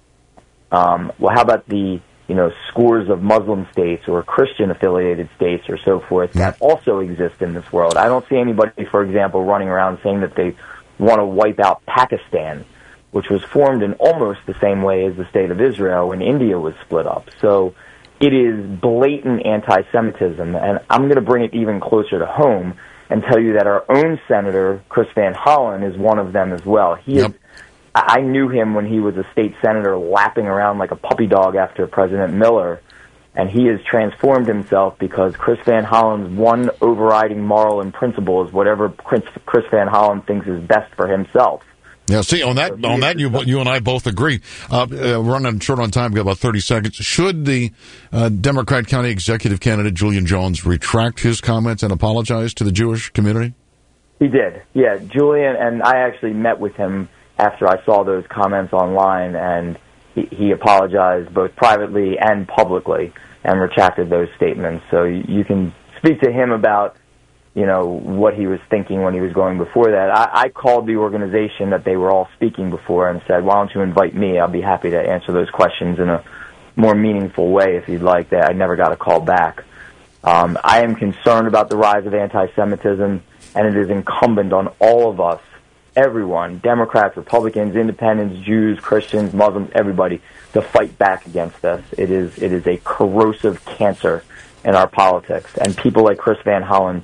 um, well, how about the you know scores of Muslim states or Christian-affiliated states or so forth that also exist in this world? I don't see anybody, for example, running around saying that they want to wipe out Pakistan, which was formed in almost the same way as the state of Israel when India was split up. So it is blatant anti-Semitism, and I'm going to bring it even closer to home and tell you that our own senator, Chris Van Hollen, is one of them as well. He yep. is, I knew him when he was a state senator lapping around like a puppy dog after President Miller, and he has transformed himself because Chris Van Hollen's one overriding moral and principle is whatever Chris, Chris Van Hollen thinks is best for himself. Yeah, see, on that, on that, you you and I both agree. Uh, uh, we're running short on time. We've got about thirty seconds. Should the uh, Democrat County Executive candidate Julian Jones retract his comments and apologize to the Jewish community? He did. Yeah, Julian, and I actually met with him after I saw those comments online, and he, he apologized both privately and publicly and retracted those statements. So you, you can speak to him about you know, what he was thinking when he was going before that. I, I called the organization that they were all speaking before and said, why don't you invite me? I'll be happy to answer those questions in a more meaningful way if you'd like that. I never got a call back. Um, I am concerned about the rise of anti-Semitism, and it is incumbent on all of us, everyone, Democrats, Republicans, Independents, Jews, Christians, Muslims, everybody, to fight back against this. It is, it is a corrosive cancer in our politics, and people like Chris Van Hollen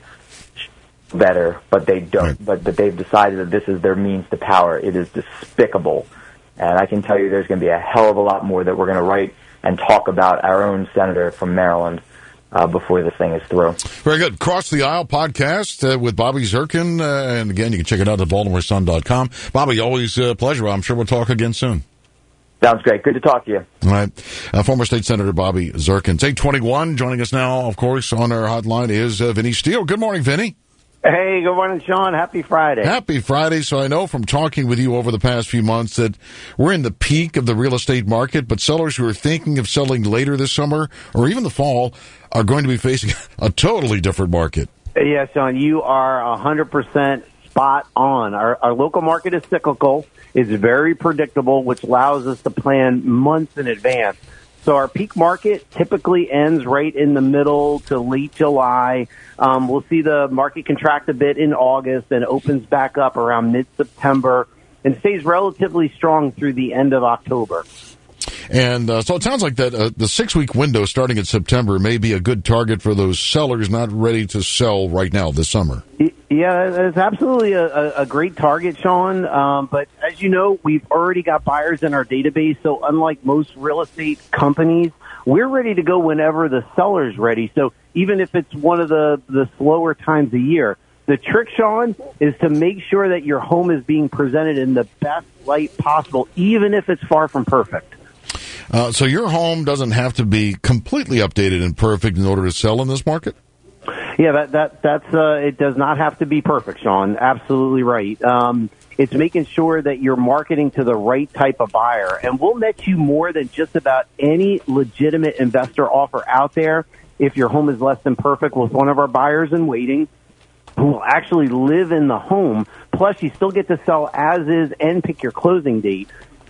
better, but they don't. Right. But but they've decided that this is their means to power. It is despicable, and I can tell you there's going to be a hell of a lot more that we're going to write and talk about our own senator from Maryland uh, before this thing is through. Very good. Cross the Aisle podcast uh, with Bobby Zirkin, uh, and again, you can check it out at baltimore sun dot com. Bobby, always a pleasure. I'm sure we'll talk again soon. Sounds great. Good to talk to you. All right. Uh, former State Senator Bobby Zirkin. It's eight twenty-one. Joining us now, of course, on our hotline is uh, Vinny Steele. Good morning, Vinny. Hey, good morning, Sean. Happy Friday. Happy Friday. So I know from talking with you over the past few months that we're in the peak of the real estate market, but sellers who are thinking of selling later this summer or even the fall are going to be facing a totally different market. Yeah, Sean, you are one hundred percent spot on. Our, our local market is cyclical. It's very predictable, which allows us to plan months in advance. So our peak market typically ends right in the middle to late July. Um, we'll see the market contract a bit in August and opens back up around mid-September and stays relatively strong through the end of October. And uh, so it sounds like that uh, the six-week window starting in September may be a good target for those sellers not ready to sell right now this summer. Yeah, it's absolutely a, a great target, Sean. Um, but as you know, we've already got buyers in our database. So unlike most real estate companies, we're ready to go whenever the seller's ready. So even if it's one of the, the slower times of year, the trick, Sean, is to make sure that your home is being presented in the best light possible, even if it's far from perfect. Uh, so your home doesn't have to be completely updated and perfect in order to sell in this market? Yeah, that that that's uh, it does not have to be perfect, Sean. Absolutely right. Um, it's making sure that you're marketing to the right type of buyer, and we'll net you more than just about any legitimate investor offer out there if your home is less than perfect with one of our buyers in waiting who will actually live in the home. Plus, you still get to sell as is and pick your closing date.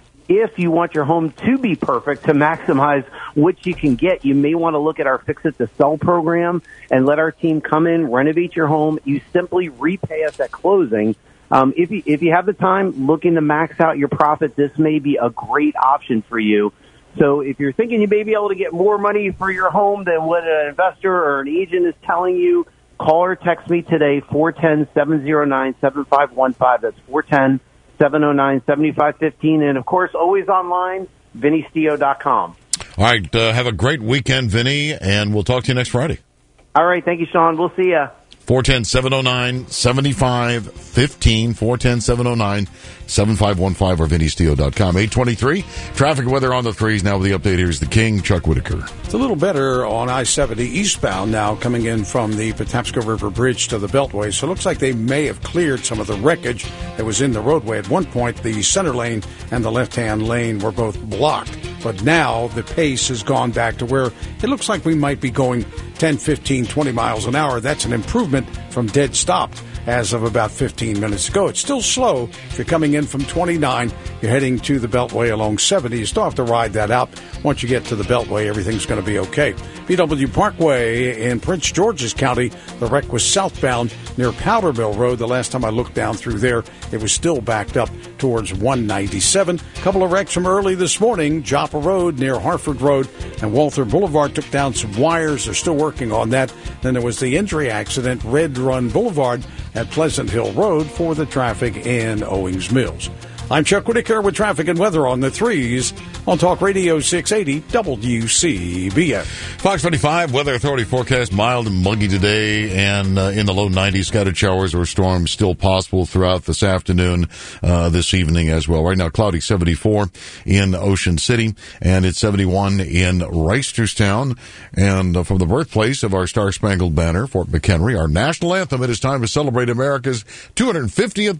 If you want your home to be perfect, to maximize what you can get, you may want to look at our Fix It to Sell program and let our team come in, renovate your home. You simply repay us at closing. Um, if you, if you have the time looking to max out your profit, this may be a great option for you. So if you're thinking you may be able to get more money for your home than what an investor or an agent is telling you, call or text me today, four one zero, seven zero nine, seven five one five. That's four one zero, seven oh nine, seven five one five. And, of course, always online, vinny stio dot com. All right. Uh, have a great weekend, Vinny, and we'll talk to you next Friday. All right. Thank you, Sean. We'll see ya. four one zero, seven oh nine, seven five one five. four one zero, seven oh nine, seven five one five or vinny stio dot com. eight twenty-three. Traffic weather on the threes. Now with the update, here's the King, Chuck Whitaker. It's a little better on I seventy eastbound now, coming in from the Patapsco River Bridge to the Beltway. So it looks like they may have cleared some of the wreckage that was in the roadway. At one point, the center lane and the left-hand lane were both blocked. But now the pace has gone back to where it looks like we might be going ten, fifteen, twenty miles an hour. That's an improvement from dead stopped as of about fifteen minutes ago. It's still slow. If you're coming in from twenty-nine, you're heading to the Beltway along seventy. You still have to ride that out. Once you get to the Beltway, everything's going to be okay. B W Parkway in Prince George's County, the wreck was southbound near Powder Mill Road. The last time I looked down through there, it was still backed up towards one ninety-seven. A couple of wrecks from early this morning. Joppa Road near Harford Road and Walther Boulevard took down some wires. They're still working on that. Then there was the injury accident, Red Run Boulevard at Pleasant Hill Road for the traffic in Owings Mills. I'm Chuck Whitaker with traffic and weather on the threes on Talk Radio six eighty W C B S. Fox twenty-five, Weather Authority forecast mild and muggy today and uh, in the low nineties. Scattered showers or storms still possible throughout this afternoon, uh, this evening as well. Right now, cloudy seventy-four in Ocean City and it's seventy-one in Reisterstown. And uh, from the birthplace of our Star Spangled Banner, Fort McHenry, our national anthem, it is time to celebrate America's two hundred fiftieth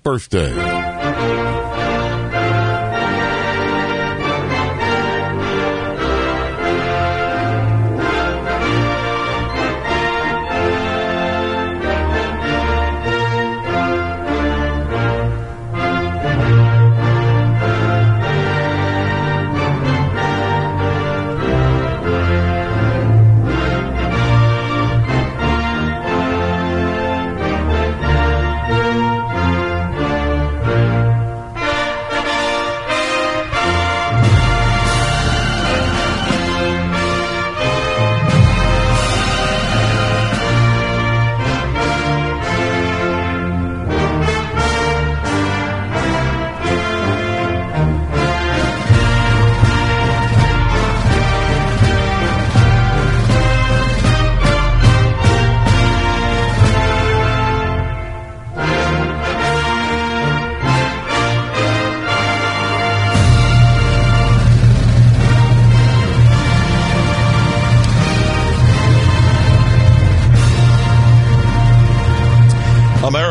birthday.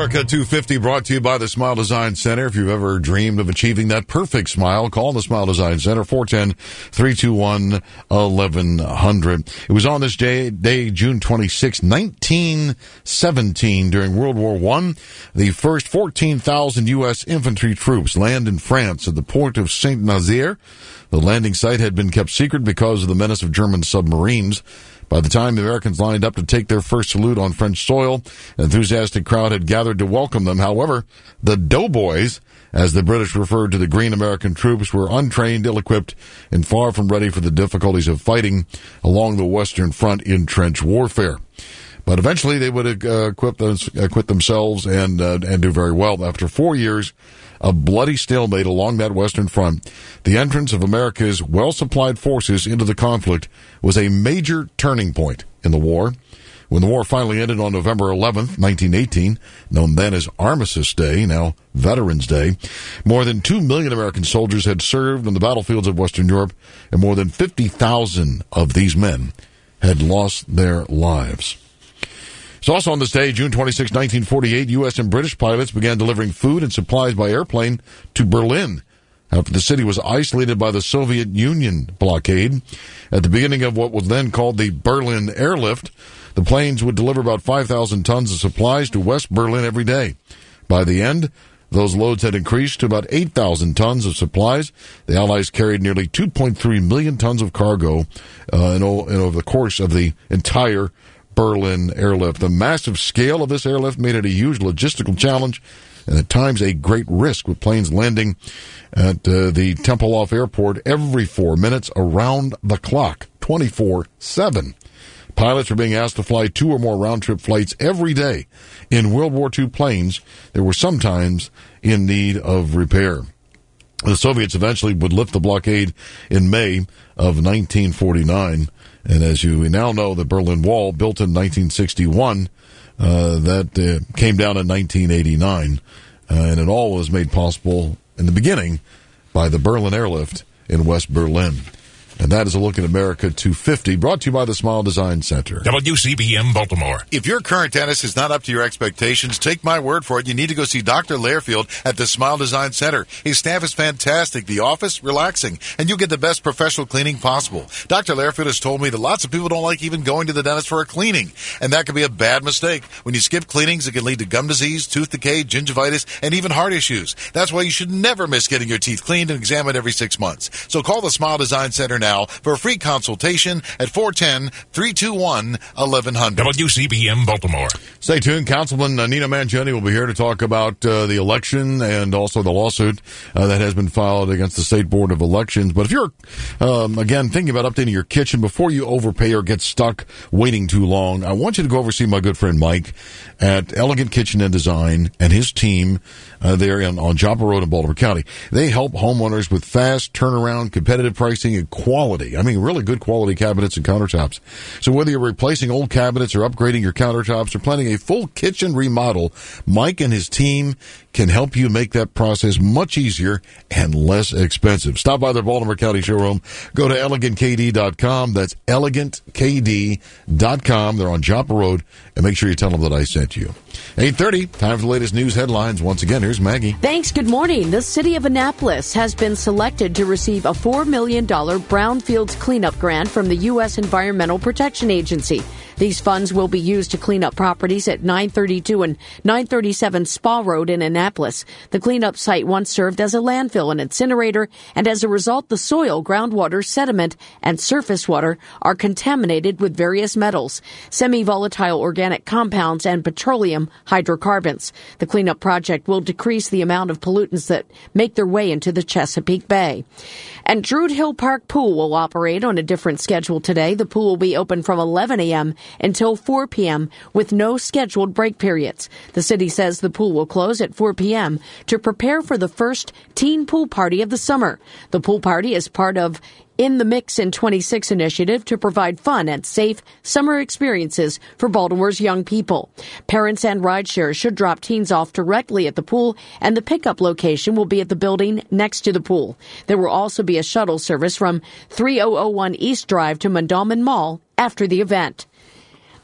America two fifty brought to you by the Smile Design Center. If you've ever dreamed of achieving that perfect smile, call the Smile Design Center, four one zero, three two one, eleven hundred. It was on this day, day June twenty-sixth, nineteen seventeen, during World War One, the first fourteen thousand U S infantry troops land in France at the port of Saint-Nazaire. The landing site had been kept secret because of the menace of German submarines. By the time the Americans lined up to take their first salute on French soil, an enthusiastic crowd had gathered to welcome them. However, the doughboys, as the British referred to the green American troops, were untrained, ill-equipped, and far from ready for the difficulties of fighting along the Western Front in trench warfare. But eventually they would uh, equip, them, equip themselves and uh, and do very well. After four years of bloody stalemate along that Western Front, the entrance of America's well-supplied forces into the conflict was a major turning point in the war. When the war finally ended on November eleventh, nineteen eighteen, known then as Armistice Day, now Veterans Day, more than two million American soldiers had served on the battlefields of Western Europe, and more than fifty thousand of these men had lost their lives. So also on this day, June twenty-sixth, nineteen forty-eight, U S and British pilots began delivering food and supplies by airplane to Berlin after the city was isolated by the Soviet Union blockade. At the beginning of what was then called the Berlin Airlift, the planes would deliver about five thousand tons of supplies to West Berlin every day. By the end, those loads had increased to about eight thousand tons of supplies. The Allies carried nearly two point three million tons of cargo uh, in, o- in over the course of the entire Berlin airlift. The massive scale of this airlift made it a huge logistical challenge and at times a great risk, with planes landing at uh, the Tempelhof Airport every four minutes around the clock, twenty-four seven. Pilots were being asked to fly two or more round-trip flights every day. In World War Two planes, they were sometimes in need of repair. The Soviets eventually would lift the blockade in May of nineteen forty-nine. And as you now know, the Berlin Wall, built in nineteen sixty-one, uh, that uh, came down in nineteen eighty-nine. Uh, and it all was made possible in the beginning by the Berlin Airlift in West Berlin. And that is a look at America two fifty, brought to you by the Smile Design Center. W C B M Baltimore. If your current dentist is not up to your expectations, take my word for it. You need to go see Doctor Lairfield at the Smile Design Center. His staff is fantastic. The office, relaxing. And you'll get the best professional cleaning possible. Doctor Lairfield has told me that lots of people don't like even going to the dentist for a cleaning. And that can be a bad mistake. When you skip cleanings, it can lead to gum disease, tooth decay, gingivitis, and even heart issues. That's why you should never miss getting your teeth cleaned and examined every six months. So call the Smile Design Center now for a free consultation at four one zero, three two one, eleven hundred. W C B M Baltimore. Stay tuned. Councilman uh, Nina Mangione will be here to talk about uh, the election and also the lawsuit uh, that has been filed against the State Board of Elections. But if you're, um, again, thinking about updating your kitchen before you overpay or get stuck waiting too long, I want you to go over see my good friend Mike at Elegant Kitchen and Design and his team uh, there in, on Joppa Road in Baltimore County. They help homeowners with fast turnaround, competitive pricing, and quality. I mean, really good quality cabinets and countertops. So whether you're replacing old cabinets or upgrading your countertops or planning a full kitchen remodel, Mike and his team can help you make that process much easier and less expensive. Stop by their Baltimore County showroom. Go to elegant k d dot com. That's elegant k d dot com. They're on Joppa Road. And make sure you tell them that I sent you. eight thirty, time for the latest news headlines. Once again, here's Maggie. Thanks. Good morning. The city of Annapolis has been selected to receive a four million dollars brownfields cleanup grant from the U S Environmental Protection Agency. These funds will be used to clean up properties at nine thirty-two and nine thirty-seven Spa Road in Annapolis. The cleanup site once served as a landfill and incinerator, and as a result, the soil, groundwater, sediment, and surface water are contaminated with various metals, semi-volatile organic compounds, and petroleum hydrocarbons. The cleanup project will decrease the amount of pollutants that make their way into the Chesapeake Bay. And Druid Hill Park Pool will operate on a different schedule today. The pool will be open from eleven a.m. until four p.m. with no scheduled break periods. The city says the pool will close at four p.m. to prepare for the first teen pool party of the summer. The pool party is part of In the Mix in twenty-six initiative to provide fun and safe summer experiences for Baltimore's young people. Parents and rideshares should drop teens off directly at the pool, and the pickup location will be at the building next to the pool. There will also be a shuttle service from three thousand one East Drive to Mondawmin Mall after the event.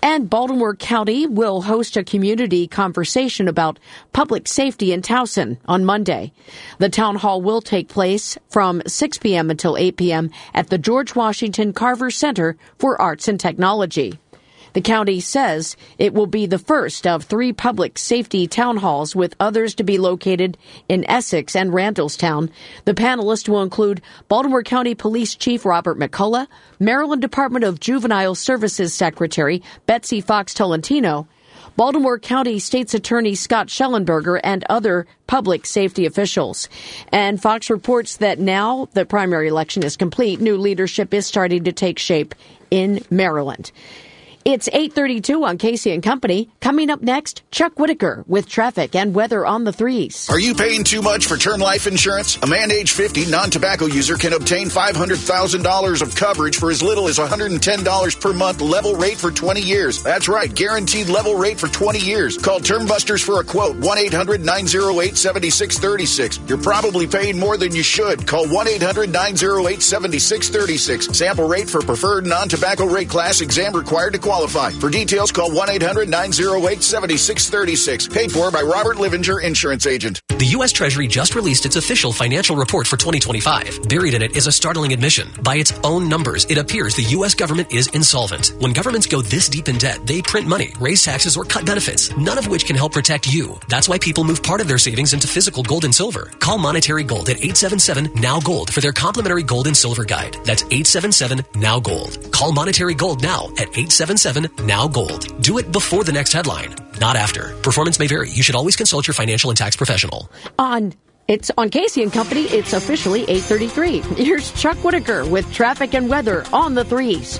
And Baltimore County will host a community conversation about public safety in Towson on Monday. The town hall will take place from six p.m. until eight p.m. at the George Washington Carver Center for Arts and Technology. The county says it will be the first of three public safety town halls, with others to be located in Essex and Randallstown. The panelists will include Baltimore County Police Chief Robert McCullough, Maryland Department of Juvenile Services Secretary Betsy Fox Tolentino, Baltimore County State's Attorney Scott Schellenberger, and other public safety officials. And Fox reports that now the primary election is complete, new leadership is starting to take shape in Maryland. It's eight thirty-two on Casey and Company. Coming up next, Chuck Whitaker with traffic and weather on the threes. Are you paying too much for term life insurance? A man age fifty, non-tobacco user can obtain five hundred thousand dollars of coverage for as little as one hundred ten dollars per month, level rate for twenty years. That's right, guaranteed level rate for twenty years. Call Term Busters for a quote, one eight hundred nine oh eight seven six three six. You're probably paying more than you should. Call one eight hundred nine oh eight seven six three six. Sample rate for preferred non-tobacco rate class, exam required to qualify. For details, call one eight hundred nine oh eight seven six three six. Paid for by Robert Livinger, Insurance Agent. The U S Treasury just released its official financial report for twenty twenty-five. Buried in it is a startling admission. By its own numbers, it appears the U S government is insolvent. When governments go this deep in debt, they print money, raise taxes, or cut benefits, none of which can help protect you. That's why people move part of their savings into physical gold and silver. Call Monetary Gold at eight seven seven, N O W, GOLD for their complimentary gold and silver guide. That's eight seven seven, N O W, GOLD. Call Monetary Gold now at eight seven seven, N O W, GOLD. Do it before the next headline, not after. Performance may vary. You should always consult your financial and tax professional. On It's on Casey and Company. It's officially eight thirty-three. Here's Chuck Whitaker with traffic and weather on the threes.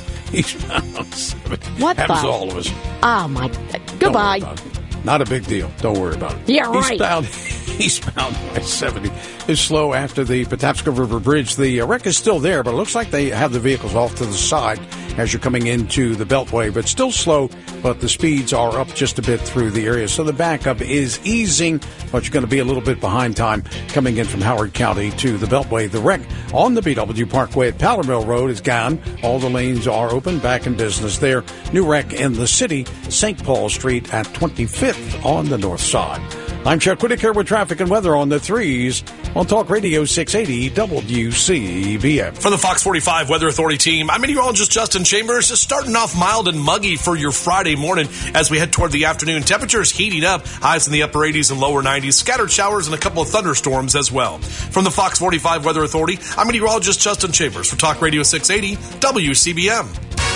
Happens What the? to all of us. Oh, my. Goodbye. Not a big deal. Don't worry about it. Yeah, right. Eastbound, eastbound I seventy is slow after the Patapsco River Bridge. The wreck is still there, but it looks like they have the vehicles off to the side as you're coming into the Beltway. But still slow, but the speeds are up just a bit through the area. So the backup is easing, but you're going to be a little bit behind time coming in from Howard County to the Beltway. The wreck on the B W Parkway at Powder Mill Road is gone. All the lanes are open, back in business there. New wreck in the city, Saint Paul Street at twenty-fifth on the north side. I'm Chuck Whitaker with traffic and weather on the threes on Talk Radio six eighty W C B M. From the Fox forty-five Weather Authority team, I'm meteorologist Justin Chambers. Starting off mild and muggy for your Friday morning as we head toward the afternoon. Temperatures heating up, highs in the upper eighties and lower nineties, scattered showers and a couple of thunderstorms as well. From the Fox forty-five Weather Authority, I'm meteorologist Justin Chambers for Talk Radio six eighty W C B M.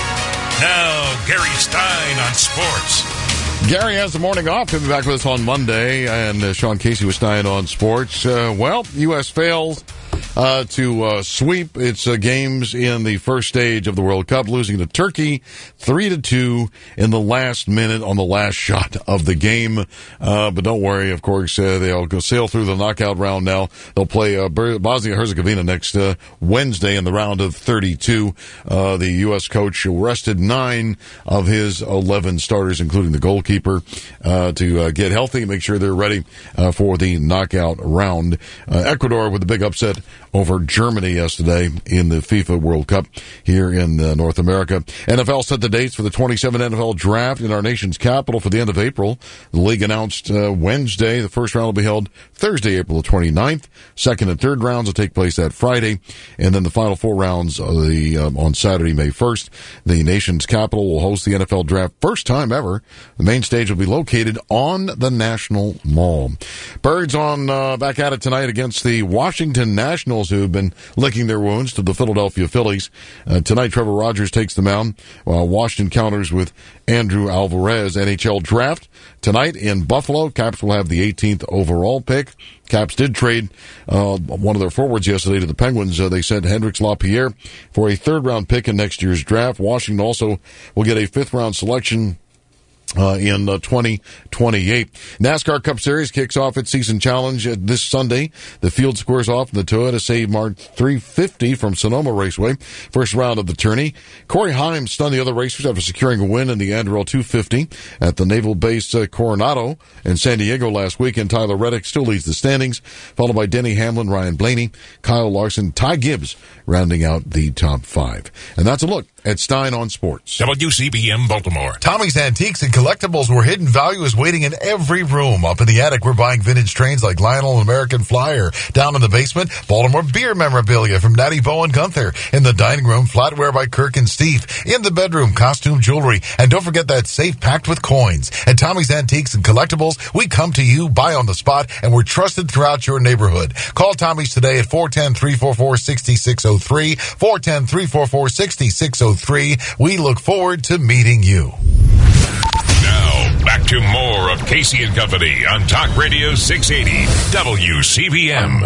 Now, Gary Stein on sports. Gary has the morning off. He'll be back with us on Monday. And uh, Sean Casey was Stein on sports. Uh, well, U S fails uh, to uh, sweep its uh, games in the first stage of the World Cup, losing to Turkey three to two in the last minute on the last shot of the game. Uh, but don't worry, of course, uh, they'll go sail through the knockout round now. They'll play uh, Bosnia-Herzegovina next uh, Wednesday in the round of thirty-two. Uh, the U S coach rested nine of his eleven starters, including the goalkeeper, uh, to uh, get healthy and make sure they're ready uh, for the knockout round. Uh, Ecuador with a big upset over Germany yesterday in the FIFA World Cup here in uh, North America. N F L set the dates for the twenty-seven N F L draft in our nation's capital for the end of April. The league announced uh, Wednesday. The first round will be held Thursday, April the twenty-ninth. Second and third rounds will take place that Friday. And then the final four rounds uh, the, um, on Saturday, May first. The nation's capital will host the N F L draft. First time ever. The main stage will be located on the National Mall. Birds on uh, back at it tonight against the Washington Nationals, who've been licking their wounds to the Philadelphia Phillies. Uh, tonight, Trevor Rogers takes the mound, while Washington counters with Andrew Alvarez. N H L draft tonight in Buffalo. Caps will have the eighteenth overall pick. Caps did trade uh, one of their forwards yesterday to the Penguins. Uh, they sent Hendrix Lapierre for a third-round pick in next year's draft. Washington also will get a fifth-round selection Uh, in uh, twenty twenty-eight. NASCAR Cup Series kicks off its season challenge uh, this Sunday. The field squares off in the Toyota Save Mart three fifty from Sonoma Raceway. First round of the tourney. Corey Haim stunned the other racers after securing a win in the Anduril two fifty at the Naval Base uh, Coronado in San Diego last week. And Tyler Reddick still leads the standings, followed by Denny Hamlin, Ryan Blaney, Kyle Larson, Ty Gibbs rounding out the top five. And that's a look at Stein on Sports. W C B M Baltimore. Tommy's Antiques and Collectibles, where hidden value is waiting in every room. Up in the attic, we're buying vintage trains like Lionel and American Flyer. Down in the basement, Baltimore beer memorabilia from Natty Bo and Gunther. In the dining room, flatware by Kirk and Steve. In the bedroom, costume jewelry. And don't forget that safe packed with coins. At Tommy's Antiques and Collectibles, we come to you, buy on the spot, and we're trusted throughout your neighborhood. Call Tommy's today at four one zero, three four four, six six zero three, four one zero, three four four, six six zero three. We look forward to meeting you. Now, back to more of Casey and Company on Talk Radio six eighty W C B M.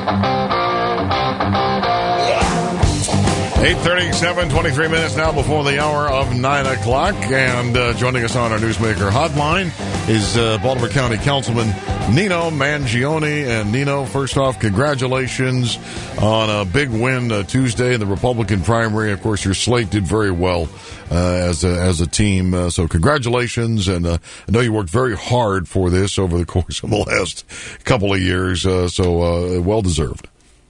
eight thirty-seven, twenty-three minutes now before the hour of nine o'clock. And uh, joining us on our Newsmaker hotline is uh, Baltimore County Councilman Nino Mangione. And Nino, first off, congratulations on a big win uh, Tuesday in the Republican primary. Of course, your slate did very well uh, as, a, as a team. Uh, so congratulations. And uh, I know you worked very hard for this over the course of the last couple of years. Uh, so uh, well deserved.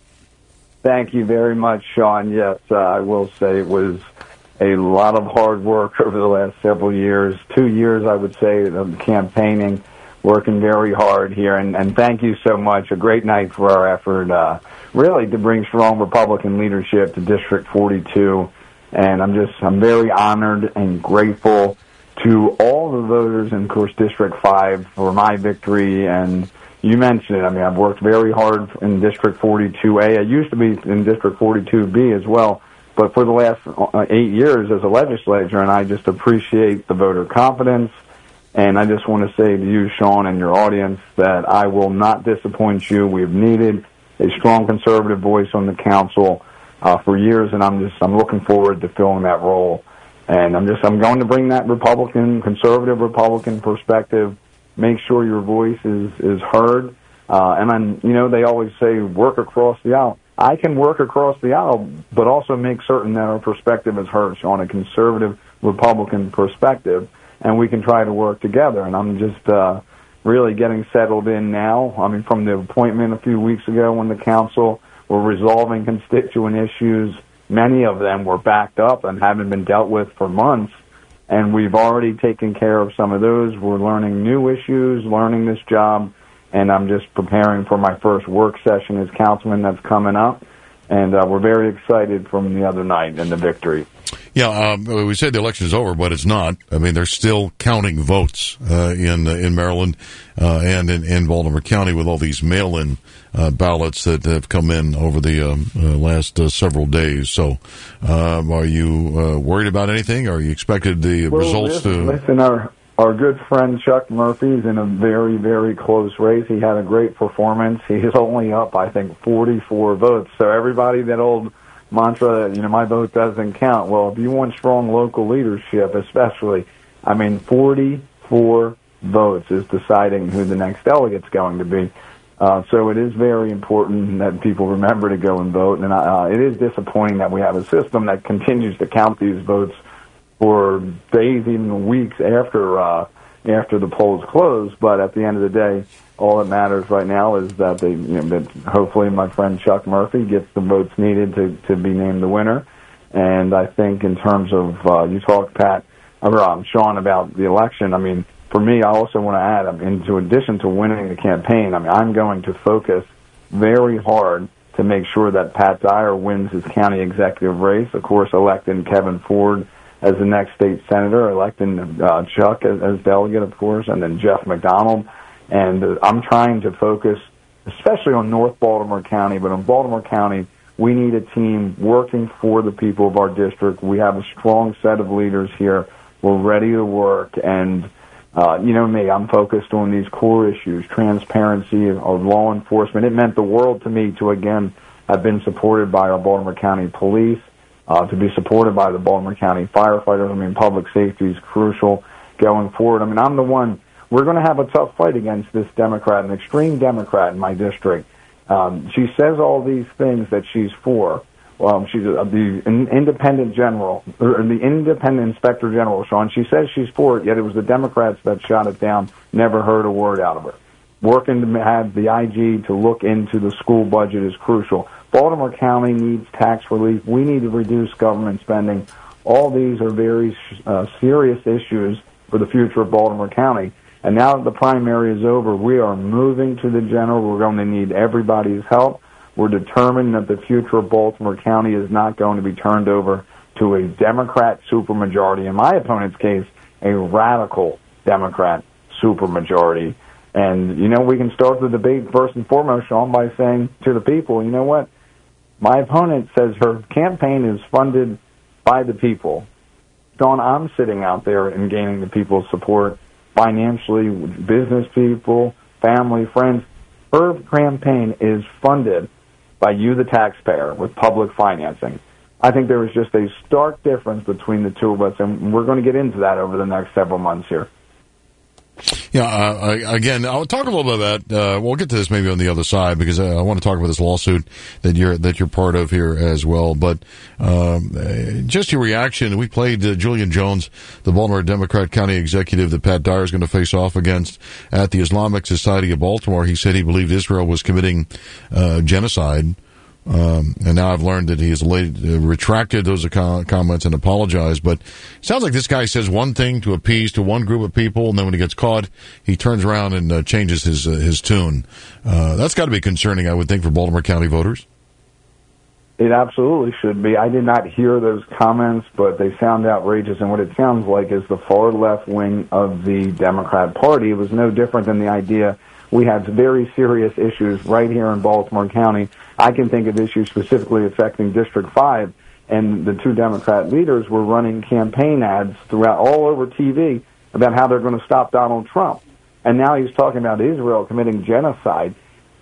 Thank you very much, Sean. Yes, uh, I will say it was a lot of hard work over the last several years. Two years, I would say, of campaigning, working very hard here. And, and thank you so much. A great night for our effort, uh, really, to bring strong Republican leadership to District forty-two. And I'm just, I'm very honored and grateful to all the voters in, of course, District five for my victory. And you mentioned it. I mean, I've worked very hard in District forty-two A. I used to be in District forty-two B as well, but for the last eight years as a legislator, and I just appreciate the voter confidence. And I just want to say to you, Sean, and your audience, that I will not disappoint you. We've needed a strong conservative voice on the council uh, for years, and I'm just I'm looking forward to filling that role. And I'm just I'm going to bring that Republican, conservative Republican perspective. Make sure your voice is, is heard. Uh, and, I'm, you know, they always say work across the aisle. I can work across the aisle, but also make certain that our perspective is heard on a conservative Republican perspective, and we can try to work together. And I'm just uh, really getting settled in now. I mean, from the appointment a few weeks ago when the council were resolving constituent issues, many of them were backed up and haven't been dealt with for months. And we've already taken care of some of those. We're learning new issues, learning this job, and I'm just preparing for my first work session as councilman that's coming up. And uh, we're very excited from the other night and the victory. Yeah, um, we said the election is over, but it's not. I mean, they're still counting votes uh, in uh, in Maryland uh, and in, in Baltimore County with all these mail-in uh, ballots that have come in over the um, uh, last uh, several days. So, um, are you uh, worried about anything? Or are you expected the well, results listen, to? Listen, our our good friend Chuck Murphy's in a very very close race. He had a great performance. He is only up, I think, forty-four votes. So everybody that old mantra, you know, my vote doesn't count. Well, if you want strong local leadership, especially, I mean, forty-four votes is deciding who the next delegate's going to be. Uh, so it is very important that people remember to go and vote. And uh, it is disappointing that we have a system that continues to count these votes for days, even weeks after uh, after the polls close. But at the end of the day, all that matters right now is that they, you know, that hopefully my friend Chuck Murphy gets the votes needed to, to be named the winner. And I think in terms of, uh, you talked, Pat, or um, Sean, about the election, I mean, for me, I also want to add, I mean, in addition to winning the campaign, I mean, I'm going to focus very hard to make sure that Pat Dyer wins his county executive race. Of course, electing Kevin Ford as the next state senator, electing uh, Chuck as, as delegate, of course, and then Jeff McDonald. And uh, I'm trying to focus, especially on North Baltimore County, but in Baltimore County, we need a team working for the people of our district. We have a strong set of leaders here. We're ready to work. And, uh, you know me, I'm focused on these core issues, transparency of law enforcement. It meant the world to me to, again, have been supported by our Baltimore County police, uh, to be supported by the Baltimore County firefighters. I mean, public safety is crucial going forward. I mean, I'm the one. We're going to have a tough fight against this Democrat, an extreme Democrat in my district. Um, she says all these things that she's for. Um, she's a, the independent general, or the independent inspector general, Sean. She says she's for it, yet it was the Democrats that shot it down. Never heard a word out of her. Working to have the I G to look into the school budget is crucial. Baltimore County needs tax relief. We need to reduce government spending. All these are very uh, serious issues for the future of Baltimore County. And now that the primary is over, we are moving to the general. We're going to need everybody's help. We're determined that the future of Baltimore County is not going to be turned over to a Democrat supermajority. In my opponent's case, a radical Democrat supermajority. And, you know, we can start the debate first and foremost, Sean, by saying to the people, you know what? My opponent says her campaign is funded by the people. Sean, I'm sitting out there and gaining the people's support financially, business people, family, friends. Her campaign is funded by you, the taxpayer, with public financing. I think there is just a stark difference between the two of us, and we're going to get into that over the next several months here. Yeah, uh, I, again, I'll talk a little bit about. Uh, we'll get to this maybe on the other side because uh, I want to talk about this lawsuit that you're that you're part of here as well. But um, uh, just your reaction. We played uh, Julian Jones, the Baltimore Democrat County Executive that Pat Dyer is going to face off against at the Islamic Society of Baltimore. He said he believed Israel was committing uh, genocide. Um, and now I've learned that he has laid, uh, retracted those com- comments and apologized. But it sounds like this guy says one thing to appease to one group of people, and then when he gets caught, he turns around and uh, changes his uh, his tune. Uh, that's got to be concerning, I would think, for Baltimore County voters. It absolutely should be. I did not hear those comments, but they sound outrageous. And what it sounds like is the far left wing of the Democrat Party. It was no different than the idea. We had very serious issues right here in Baltimore County. I can think of issues specifically affecting District five, and the two Democrat leaders were running campaign ads throughout all over T V about how they're going to stop Donald Trump. And now he's talking about Israel committing genocide.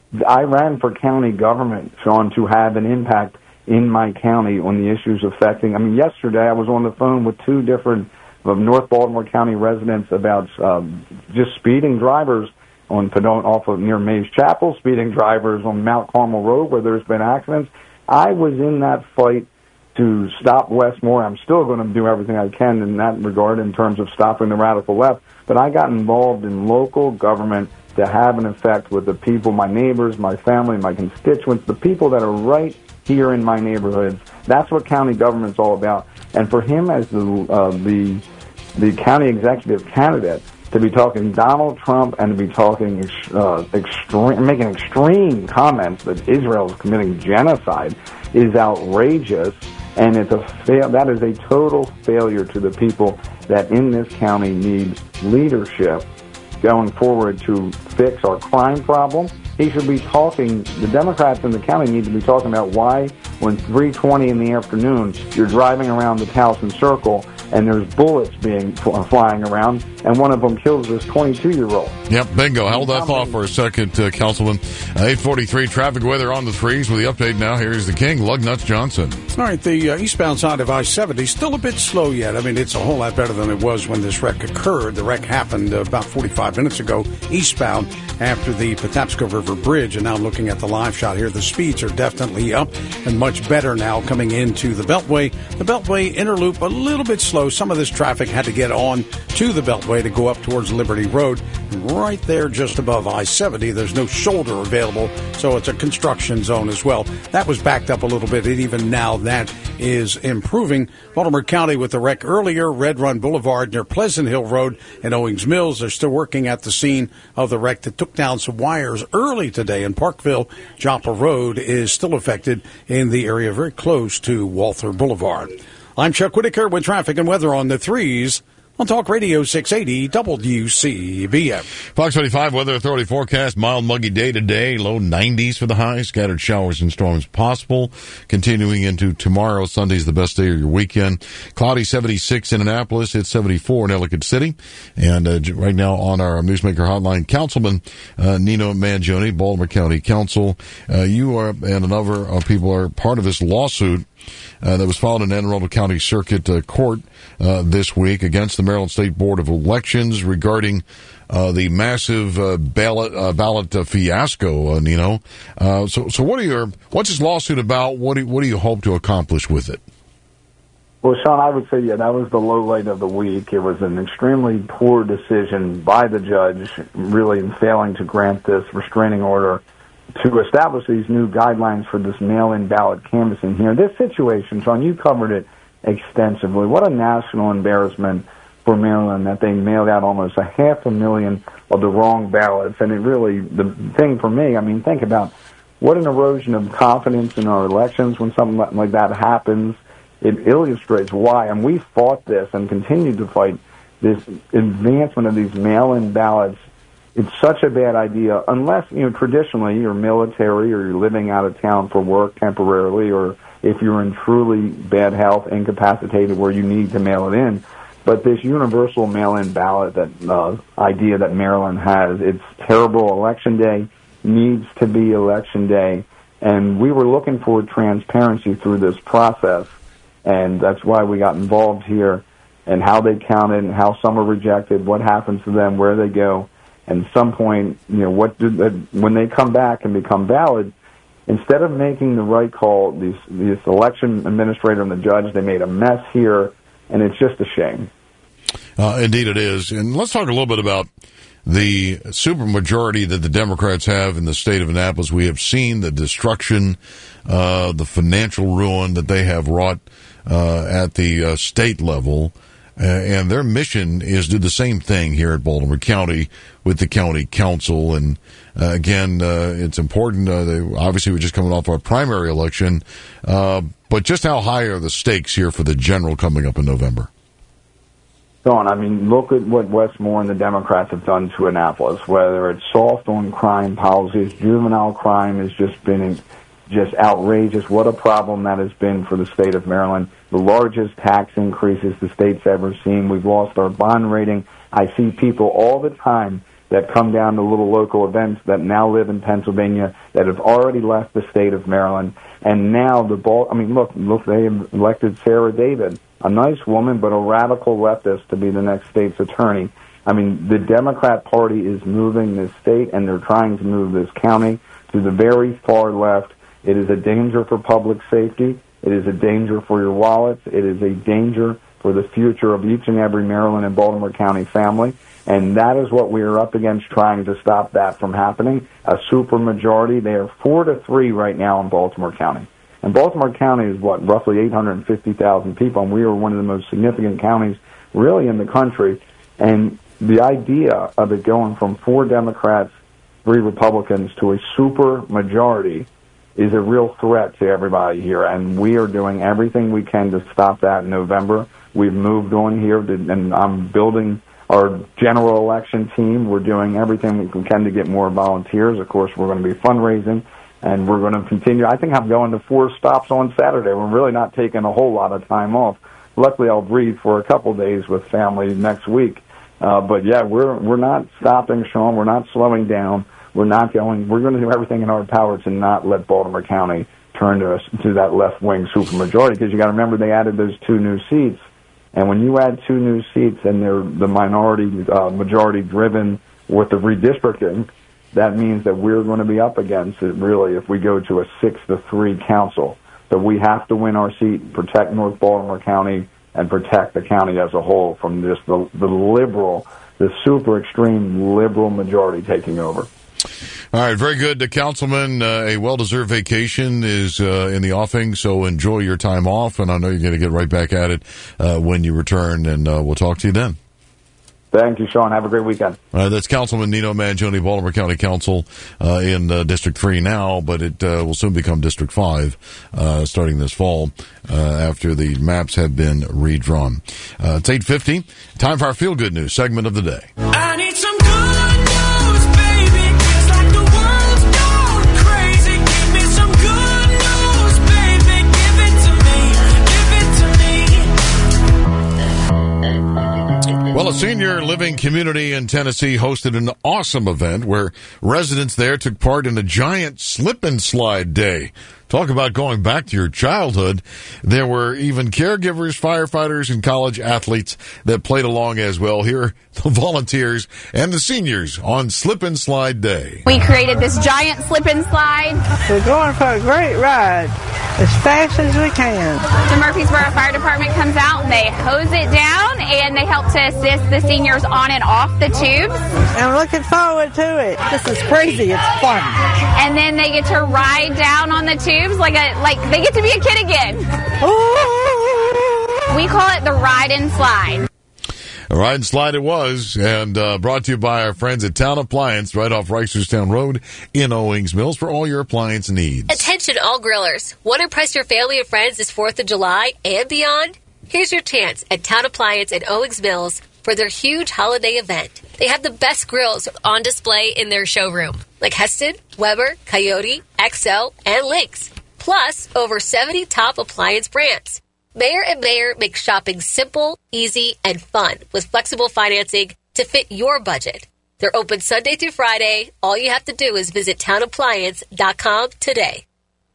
I ran for county government, Sean, to have an impact in my county on the issues affecting. I mean, yesterday I was on the phone with two different of North Baltimore County residents about um, just speeding drivers on Pedone off of near Mays Chapel, speeding drivers on Mount Carmel Road where there's been accidents. I was in that fight to stop Westmore. I'm still going to do everything I can in that regard in terms of stopping the radical left. But I got involved in local government to have an effect with the people, my neighbors, my family, my constituents, the people that are right here in my neighborhoods. That's what county government's all about. And for him as the uh, the the county executive candidate, to be talking Donald Trump and to be talking uh, extreme, making extreme comments that Israel is committing genocide is outrageous, and it's a fail. That is a total failure to the people that in this county need leadership going forward to fix our crime problem. He should be talking. The Democrats in the county need to be talking about why, when three twenty in the afternoon, you're driving around the Towson Circle and there's bullets being flying around, and one of them kills this twenty-two-year-old. Yep, bingo. Hold that thought for a second, uh, Councilman. Uh, eight forty-three, traffic weather on the threes with the update now. Here's the king, Lugnuts Johnson. All right, the uh, eastbound side of I seventy still a bit slow yet. I mean, it's a whole lot better than it was when this wreck occurred. The wreck happened uh, about forty-five minutes ago eastbound after the Patapsco River Bridge, and now looking at the live shot here, the speeds are definitely up and much better now coming into the Beltway. The Beltway inner loop a little bit slow. Some of this traffic had to get on to the Beltway to go up towards Liberty Road. And right there just above I seventy, there's no shoulder available, so it's a construction zone as well. That was backed up a little bit, and even now that is improving. Baltimore County with the wreck earlier, Red Run Boulevard near Pleasant Hill Road and Owings Mills. They're still working at the scene of the wreck that took down some wires early today in Parkville. Joppa Road is still affected in the area very close to Walther Boulevard. I'm Chuck Whitaker with traffic and weather on the threes on Talk Radio six eighty W C B M. Fox twenty-five Weather Authority forecast. Mild, muggy day today. Low nineties for the high. Scattered showers and storms possible. Continuing into tomorrow. Sunday's the best day of your weekend. Cloudy seventy-six in Annapolis. It's seventy-four in Ellicott City. And uh, right now on our Newsmaker hotline, Councilman uh, Nino Mangione, Baltimore County Council. Uh, you are and another uh, people are part of this lawsuit Uh, that was filed in Anne Arundel County Circuit uh, Court uh, this week against the Maryland State Board of Elections regarding uh, the massive uh, ballot uh, ballot uh, fiasco. Uh, Nino, uh, so so what are your what's this lawsuit about? What do what do you hope to accomplish with it? Well, Sean, I would say, yeah, that was the low light of the week. It was an extremely poor decision by the judge, really in failing to grant this restraining order to establish these new guidelines for this mail-in ballot canvassing here. This situation, Sean, you covered it extensively. What a national embarrassment for Maryland that they mailed out almost a half a million of the wrong ballots. And it really, the thing for me, I mean, think about what an erosion of confidence in our elections when something like that happens. It illustrates why, and we fought this and continue to fight this advancement of these mail-in ballots. It's such a bad idea unless, you know, traditionally you're military or you're living out of town for work temporarily, or if you're in truly bad health, incapacitated, where you need to mail it in. But this universal mail-in ballot that uh, idea that Maryland has, it's terrible. Election day needs to be election day. And we were looking for transparency through this process, and that's why we got involved here, and how they counted, and how some are rejected, what happens to them, where they go. And at some point, you know, what do they, when they come back and become valid, instead of making the right call, this, this election administrator and the judge, they made a mess here, and it's just a shame. Uh, indeed it is. And let's talk a little bit about the supermajority that the Democrats have in the state of Annapolis. We have seen the destruction, uh, the financial ruin that they have wrought uh, at the uh, state level. Uh, and their mission is to do the same thing here at Baltimore County with the county council. And uh, again, uh, it's important. Uh, they, obviously, we're just coming off our primary election. Uh, but just how high are the stakes here for the general coming up in November? Don, I mean, look at what Westmore and the Democrats have done to Annapolis, whether it's soft on crime policies, juvenile crime has just been just outrageous. What a problem that has been for the state of Maryland. The largest tax increases the state's ever seen. We've lost our bond rating. I see people all the time that come down to little local events that now live in Pennsylvania that have already left the state of Maryland. And now the ball, I mean, look, look, they elected Sarah David, a nice woman, but a radical leftist to be the next state's attorney. I mean, the Democrat Party is moving this state, and they're trying to move this county to the very far left. It is a danger for public safety. It is a danger for your wallets. It is a danger for the future of each and every Maryland and Baltimore County family. And that is what we are up against, trying to stop that from happening. A supermajority. They are four to three right now in Baltimore County. And Baltimore County is, what, roughly eight hundred fifty thousand people, and we are one of the most significant counties really in the country. And the idea of it going from four Democrats, three Republicans to a super majority is a real threat to everybody here, and we are doing everything we can to stop that in November. We've moved on here, to, and I'm building our general election team. We're doing everything we can to get more volunteers. Of course, we're going to be fundraising, and we're going to continue. I think I'm going to four stops on Saturday. We're really not taking a whole lot of time off. Luckily, I'll breathe for a couple days with family next week. Uh, but, yeah, we're we're not stopping, Sean. We're not slowing down. We're not going. We're going to do everything in our power to not let Baltimore County turn to us to that left-wing supermajority. Because you got to remember, they added those two new seats, and when you add two new seats and they're the minority, uh, majority-driven with the redistricting, that means that we're going to be up against it. Really, if we go to a six to three council, so we have to win our seat, protect North Baltimore County, and protect the county as a whole from just the the liberal, the super extreme liberal majority taking over. All right, very good, uh, Councilman. Uh, a well-deserved vacation is uh, in the offing, so enjoy your time off, and I know you're going to get right back at it uh, when you return, and uh, we'll talk to you then. Thank you, Sean. Have a great weekend. Uh, that's Councilman Nino Mangione, Baltimore County Council uh, in uh, District three now, but it uh, will soon become District five uh, starting this fall uh, after the maps have been redrawn. Uh, it's eight fifty. Time for our Feel Good News segment of the day. I need some good news, baby. It's like the world's gone crazy. Give me some good news, baby. Give it to me. Give it to me. Well, a senior living community in Tennessee hosted an awesome event where residents there took part in a giant slip and slide day. Talk about going back to your childhood. There were even caregivers, firefighters, and college athletes that played along as well. Here are the volunteers and the seniors on Slip and Slide Day. We created this giant slip and slide. We're going for a great ride as fast as we can. The Murfreesboro Fire Department comes out and they hose it down and they help to assist the seniors on and off the tubes. I'm looking forward to it. This is crazy. It's fun. And then they get to ride down on the tubes like a like they get to be a kid again. Ooh. We call it the ride and slide. A ride and slide it was, and uh, brought to you by our friends at Town Appliance, right off Reisterstown Road in Owings Mills for all your appliance needs. Attention all grillers. Want to impress your family and friends this fourth of July and beyond? Here's your chance at Town Appliance in Owings Mills for their huge holiday event. They have the best grills on display in their showroom, like Heston, Weber, Coyote, X L, and Lynx. Plus, over seventy top appliance brands. Mayer and Mayer makes shopping simple, easy, and fun with flexible financing to fit your budget. They're open Sunday through Friday. All you have to do is visit town appliance dot com today.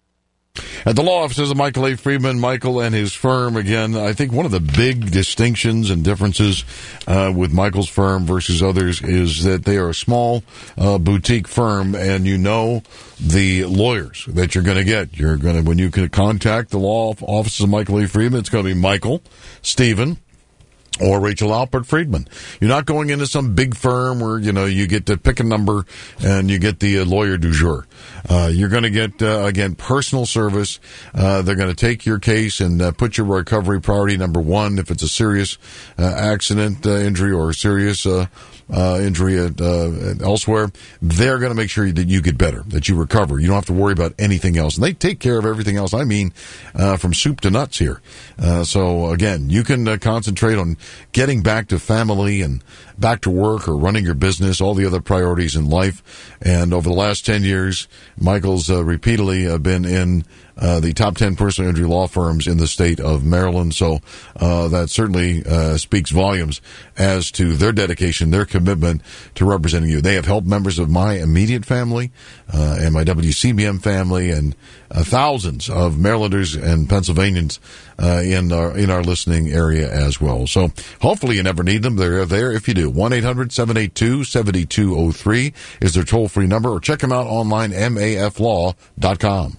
At the law offices of Michael A. Friedman, Michael and his firm, again, I think one of the big distinctions and differences uh, with Michael's firm versus others is that they are a small uh, boutique firm, and you know the lawyers that you're going to get. You're going to, when you can contact the law offices of Michael A. Friedman, it's going to be Michael, Stephen, or Rachel Alpert Friedman. You're not going into some big firm where, you know, you get to pick a number and you get the uh, lawyer du jour. Uh, you're going to get, uh, again, personal service. Uh, they're going to take your case and uh, put your recovery priority number one. If it's a serious uh, accident, uh, injury, or a serious uh, uh, injury at, uh, elsewhere, they're going to make sure that you get better, that you recover. You don't have to worry about anything else. And they take care of everything else. I mean, uh, from soup to nuts here. Uh, so, again, you can uh, concentrate on getting back to family and back to work or running your business, all the other priorities in life. And over the last ten years, Michael's uh, repeatedly uh, been in uh, the top ten personal injury law firms in the state of Maryland. So uh, that certainly uh, speaks volumes as to their dedication, their commitment to representing you. They have helped members of my immediate family uh, and my W C B M family and uh, thousands of Marylanders and Pennsylvanians uh, in our in our listening area as well. So hopefully you never need them. They're there if you do. one eight hundred seven eight two seven two zero three is their toll-free number, or check them out online, M A F law dot com.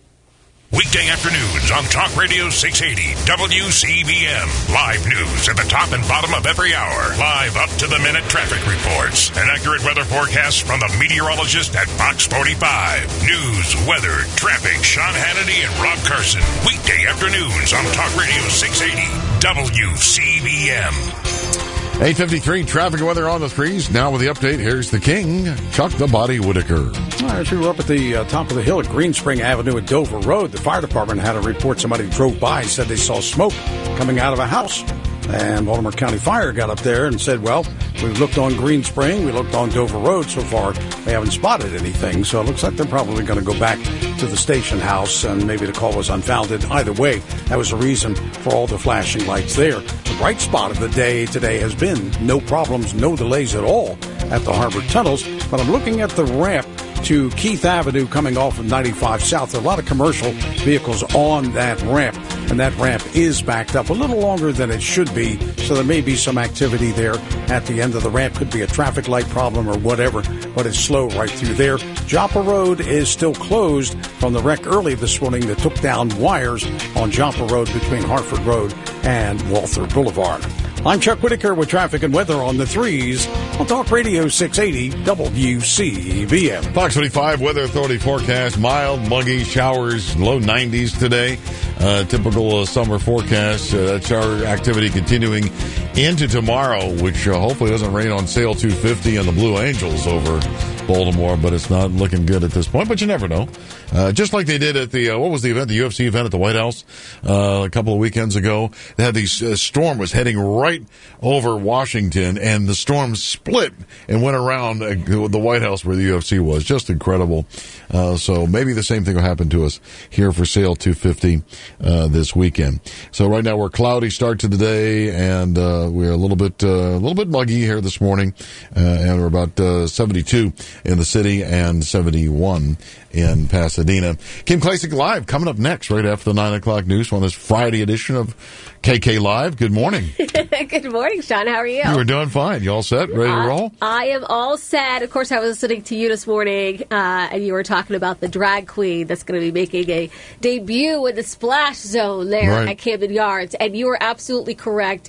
Weekday afternoons on Talk Radio six eighty W C B M. Live news at the top and bottom of every hour. Live up-to-the-minute traffic reports. An accurate weather forecast from the meteorologist at Fox forty-five. News, weather, traffic, Sean Hannity and Rob Carson. Weekday afternoons on Talk Radio six eighty W C B M. eight fifty-three, traffic and weather on the threes. Now with the update, here's the king, Chuck the Body Whitaker. As we were up at the uh, top of the hill at Greenspring Avenue at Dover Road, the fire department had a report somebody drove by and said they saw smoke coming out of a house. And Baltimore County Fire got up there and said, well, we looked on Greenspring, we looked on Dover Road. So far, they haven't spotted anything. So it looks like they're probably going to go back to the station house, and maybe the call was unfounded. Either way, that was the reason for all the flashing lights there. The bright spot of the day today has been no problems, no delays at all at the Harbor Tunnels. But I'm looking at the ramp to Keith Avenue coming off of ninety-five South. There are a lot of commercial vehicles on that ramp, and that ramp is backed up a little longer than it should be, so there may be some activity there at the end of the ramp. Could be a traffic light problem or whatever, but it's slow right through there. Joppa Road is still closed from the wreck early this morning that took down wires on Joppa Road between Hartford Road and Walther Boulevard. I'm Chuck Whitaker with traffic and weather on the threes on Talk Radio six eighty W C B M. Fox twenty-five Weather Authority forecast, mild, muggy, showers, low nineties today. Uh, typical uh, summer forecast. Uh, that shower activity continuing into tomorrow, which uh, hopefully doesn't rain on Sail two fifty and the Blue Angels over Baltimore, but it's not looking good at this point, but you never know. Uh, just like they did at the, uh, what was the event, the U F C event at the White House uh, a couple of weekends ago. They had these, uh, storm was heading right over Washington, and the storm split and went around uh, the White House where the U F C was. Just incredible. Uh, so maybe the same thing will happen to us here for Sail two fifty uh, this weekend. So right now we're cloudy start to the day, and uh, we're a little bit uh, a little bit muggy here this morning, uh, and we're about uh, seventy-two in the city and seventy-one in Pasadena. Kim Klacik Live coming up next right after the nine o'clock news on this Friday edition of K K Live. Good morning. Good morning, Sean. How are you? You were doing fine. You all set? Ready to uh, roll? I am all set. Of course, I was listening to you this morning, uh, and you were talking about the drag queen that's going to be making a debut in the Splash Zone there right. at Camden Yards. And you were absolutely correct.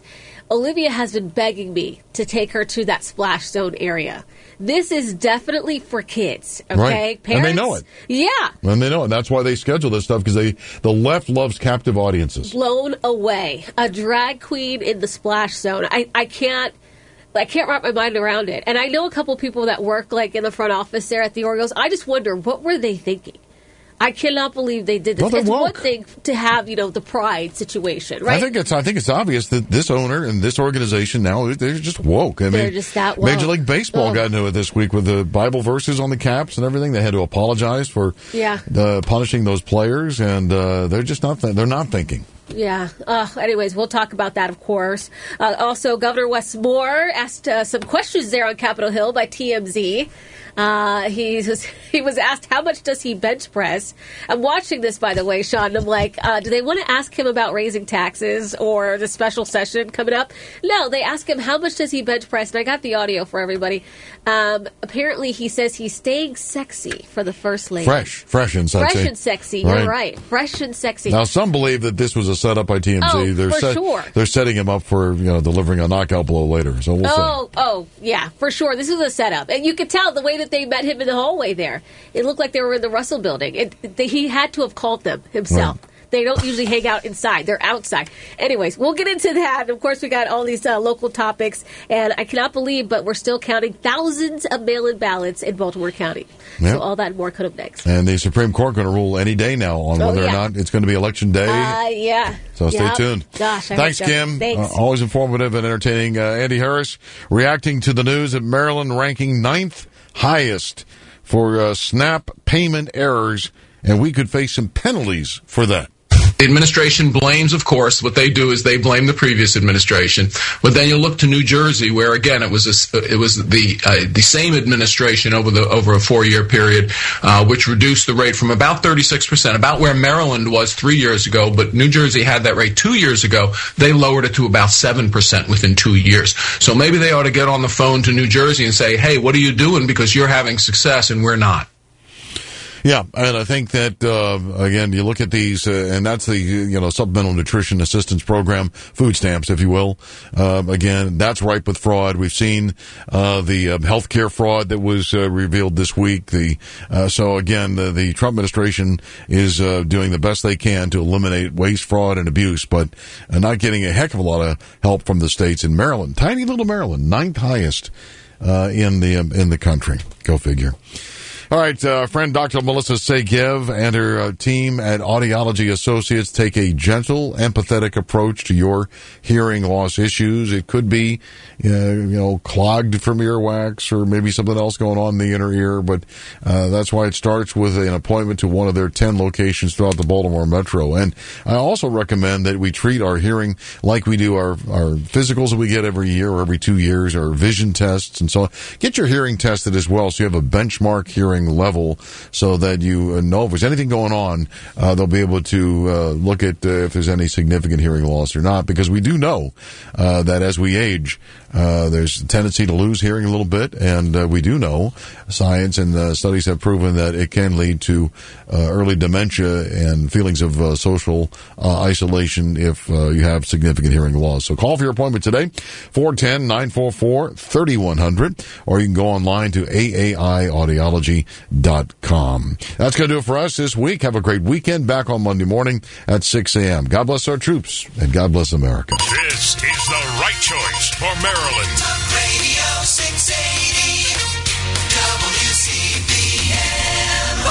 Olivia has been begging me to take her to that splash zone area. This is definitely for kids, okay? Right. Parents, And they know it. Yeah. And they know it. That's why they schedule this stuff, because they the left loves captive audiences. Blown away. A drag queen in the splash zone. I, I can't I can't wrap my mind around it. And I know a couple people that work like in the front office there at the Orioles. I just wonder, what were they thinking? I cannot believe they did this. Well, they're it's woke. one thing to have, you know, the pride situation, right? I think it's I think it's obvious that this owner and this organization now, they're just woke. I They're mean, just that woke. Major League Baseball Oh. got into it this week with the Bible verses on the caps and everything. They had to apologize for Yeah. uh, punishing those players, and uh, they're just not th- they're not thinking. Yeah. Uh, anyways, we'll talk about that, of course. Uh, also, Governor Wes Moore asked uh, some questions there on Capitol Hill by T M Z. Uh, he was he was asked how much does he bench press. I'm watching this, by the way, Sean. And I'm like, uh, do they want to ask him about raising taxes or the special session coming up? No, they ask him how much does he bench press, and I got the audio for everybody. Um, apparently, he says he's staying sexy for the first lady. Fresh, fresh and sexy. Fresh and sexy. You're right. Fresh and sexy. Now, some believe that this was a setup by T M Z. Oh, they're for sure. They're setting him up for you know delivering a knockout blow later. So we'll see. Oh, oh, yeah, for sure. This is a setup. And you could tell the way that they met him in the hallway there. It looked like they were in the Russell building. It, they, he had to have called them himself. Right. They don't usually hang out inside. They're outside. Anyways, we'll get into that. Of course, we got all these uh, local topics. And I cannot believe, but we're still counting thousands of mail-in ballots in Baltimore County. Yep. So all that and more coming up next. And the Supreme Court going to rule any day now on Oh, whether yeah. or not it's going to be election day. Uh, yeah. So stay Yep. tuned. Gosh, I Thanks, hope so. Kim. Thanks. Uh, always informative and entertaining. Uh, Andy Harris reacting to the news that Maryland ranking ninth highest for uh, SNAP payment errors, and we could face some penalties for that. The administration blames, of course, what they do is they blame the previous administration. But then you look to New Jersey, where again it was a, it was the uh, the same administration over the over a four year period, uh, which reduced the rate from about thirty-six percent, about where Maryland was three years ago. But New Jersey had that rate two years ago. They lowered it to about seven percent within two years. So maybe they ought to get on the phone to New Jersey and say, "Hey, what are you doing? Because you're having success and we're not." Yeah, and I think that, uh, again, you look at these, uh, and that's the, you know, Supplemental Nutrition Assistance Program, food stamps, if you will. Uh, again, that's ripe with fraud. We've seen uh, the uh, healthcare fraud that was uh, revealed this week. The uh, So, again, the, the Trump administration is uh, doing the best they can to eliminate waste, fraud, and abuse, but uh, not getting a heck of a lot of help from the states. In Maryland, tiny little Maryland, ninth highest uh, in the um, in the country. Go figure. All right, uh, friend Doctor Melissa Segev and her uh, team at Audiology Associates take a gentle, empathetic approach to your hearing loss issues. It could be, uh, you know, clogged from earwax or maybe something else going on in the inner ear, but uh, that's why it starts with an appointment to one of their ten locations throughout the Baltimore Metro. And I also recommend that we treat our hearing like we do our, our physicals that we get every year or every two years, our vision tests and so on. Get your hearing tested as well so you have a benchmark hearing level so that you know if there's anything going on. Uh, they'll be able to uh, look at uh, if there's any significant hearing loss or not, because we do know uh, that as we age, uh, there's a tendency to lose hearing a little bit, and uh, we do know science and uh, studies have proven that it can lead to uh, early dementia and feelings of uh, social uh, isolation if uh, you have significant hearing loss. So call for your appointment today, four one zero, nine four four, three one zero zero, or you can go online to A A I audiology dot com. That's going to do it for us this week. Have a great weekend. Back on Monday morning at six a.m. God bless our troops, and God bless America. This is the right choice for Maryland.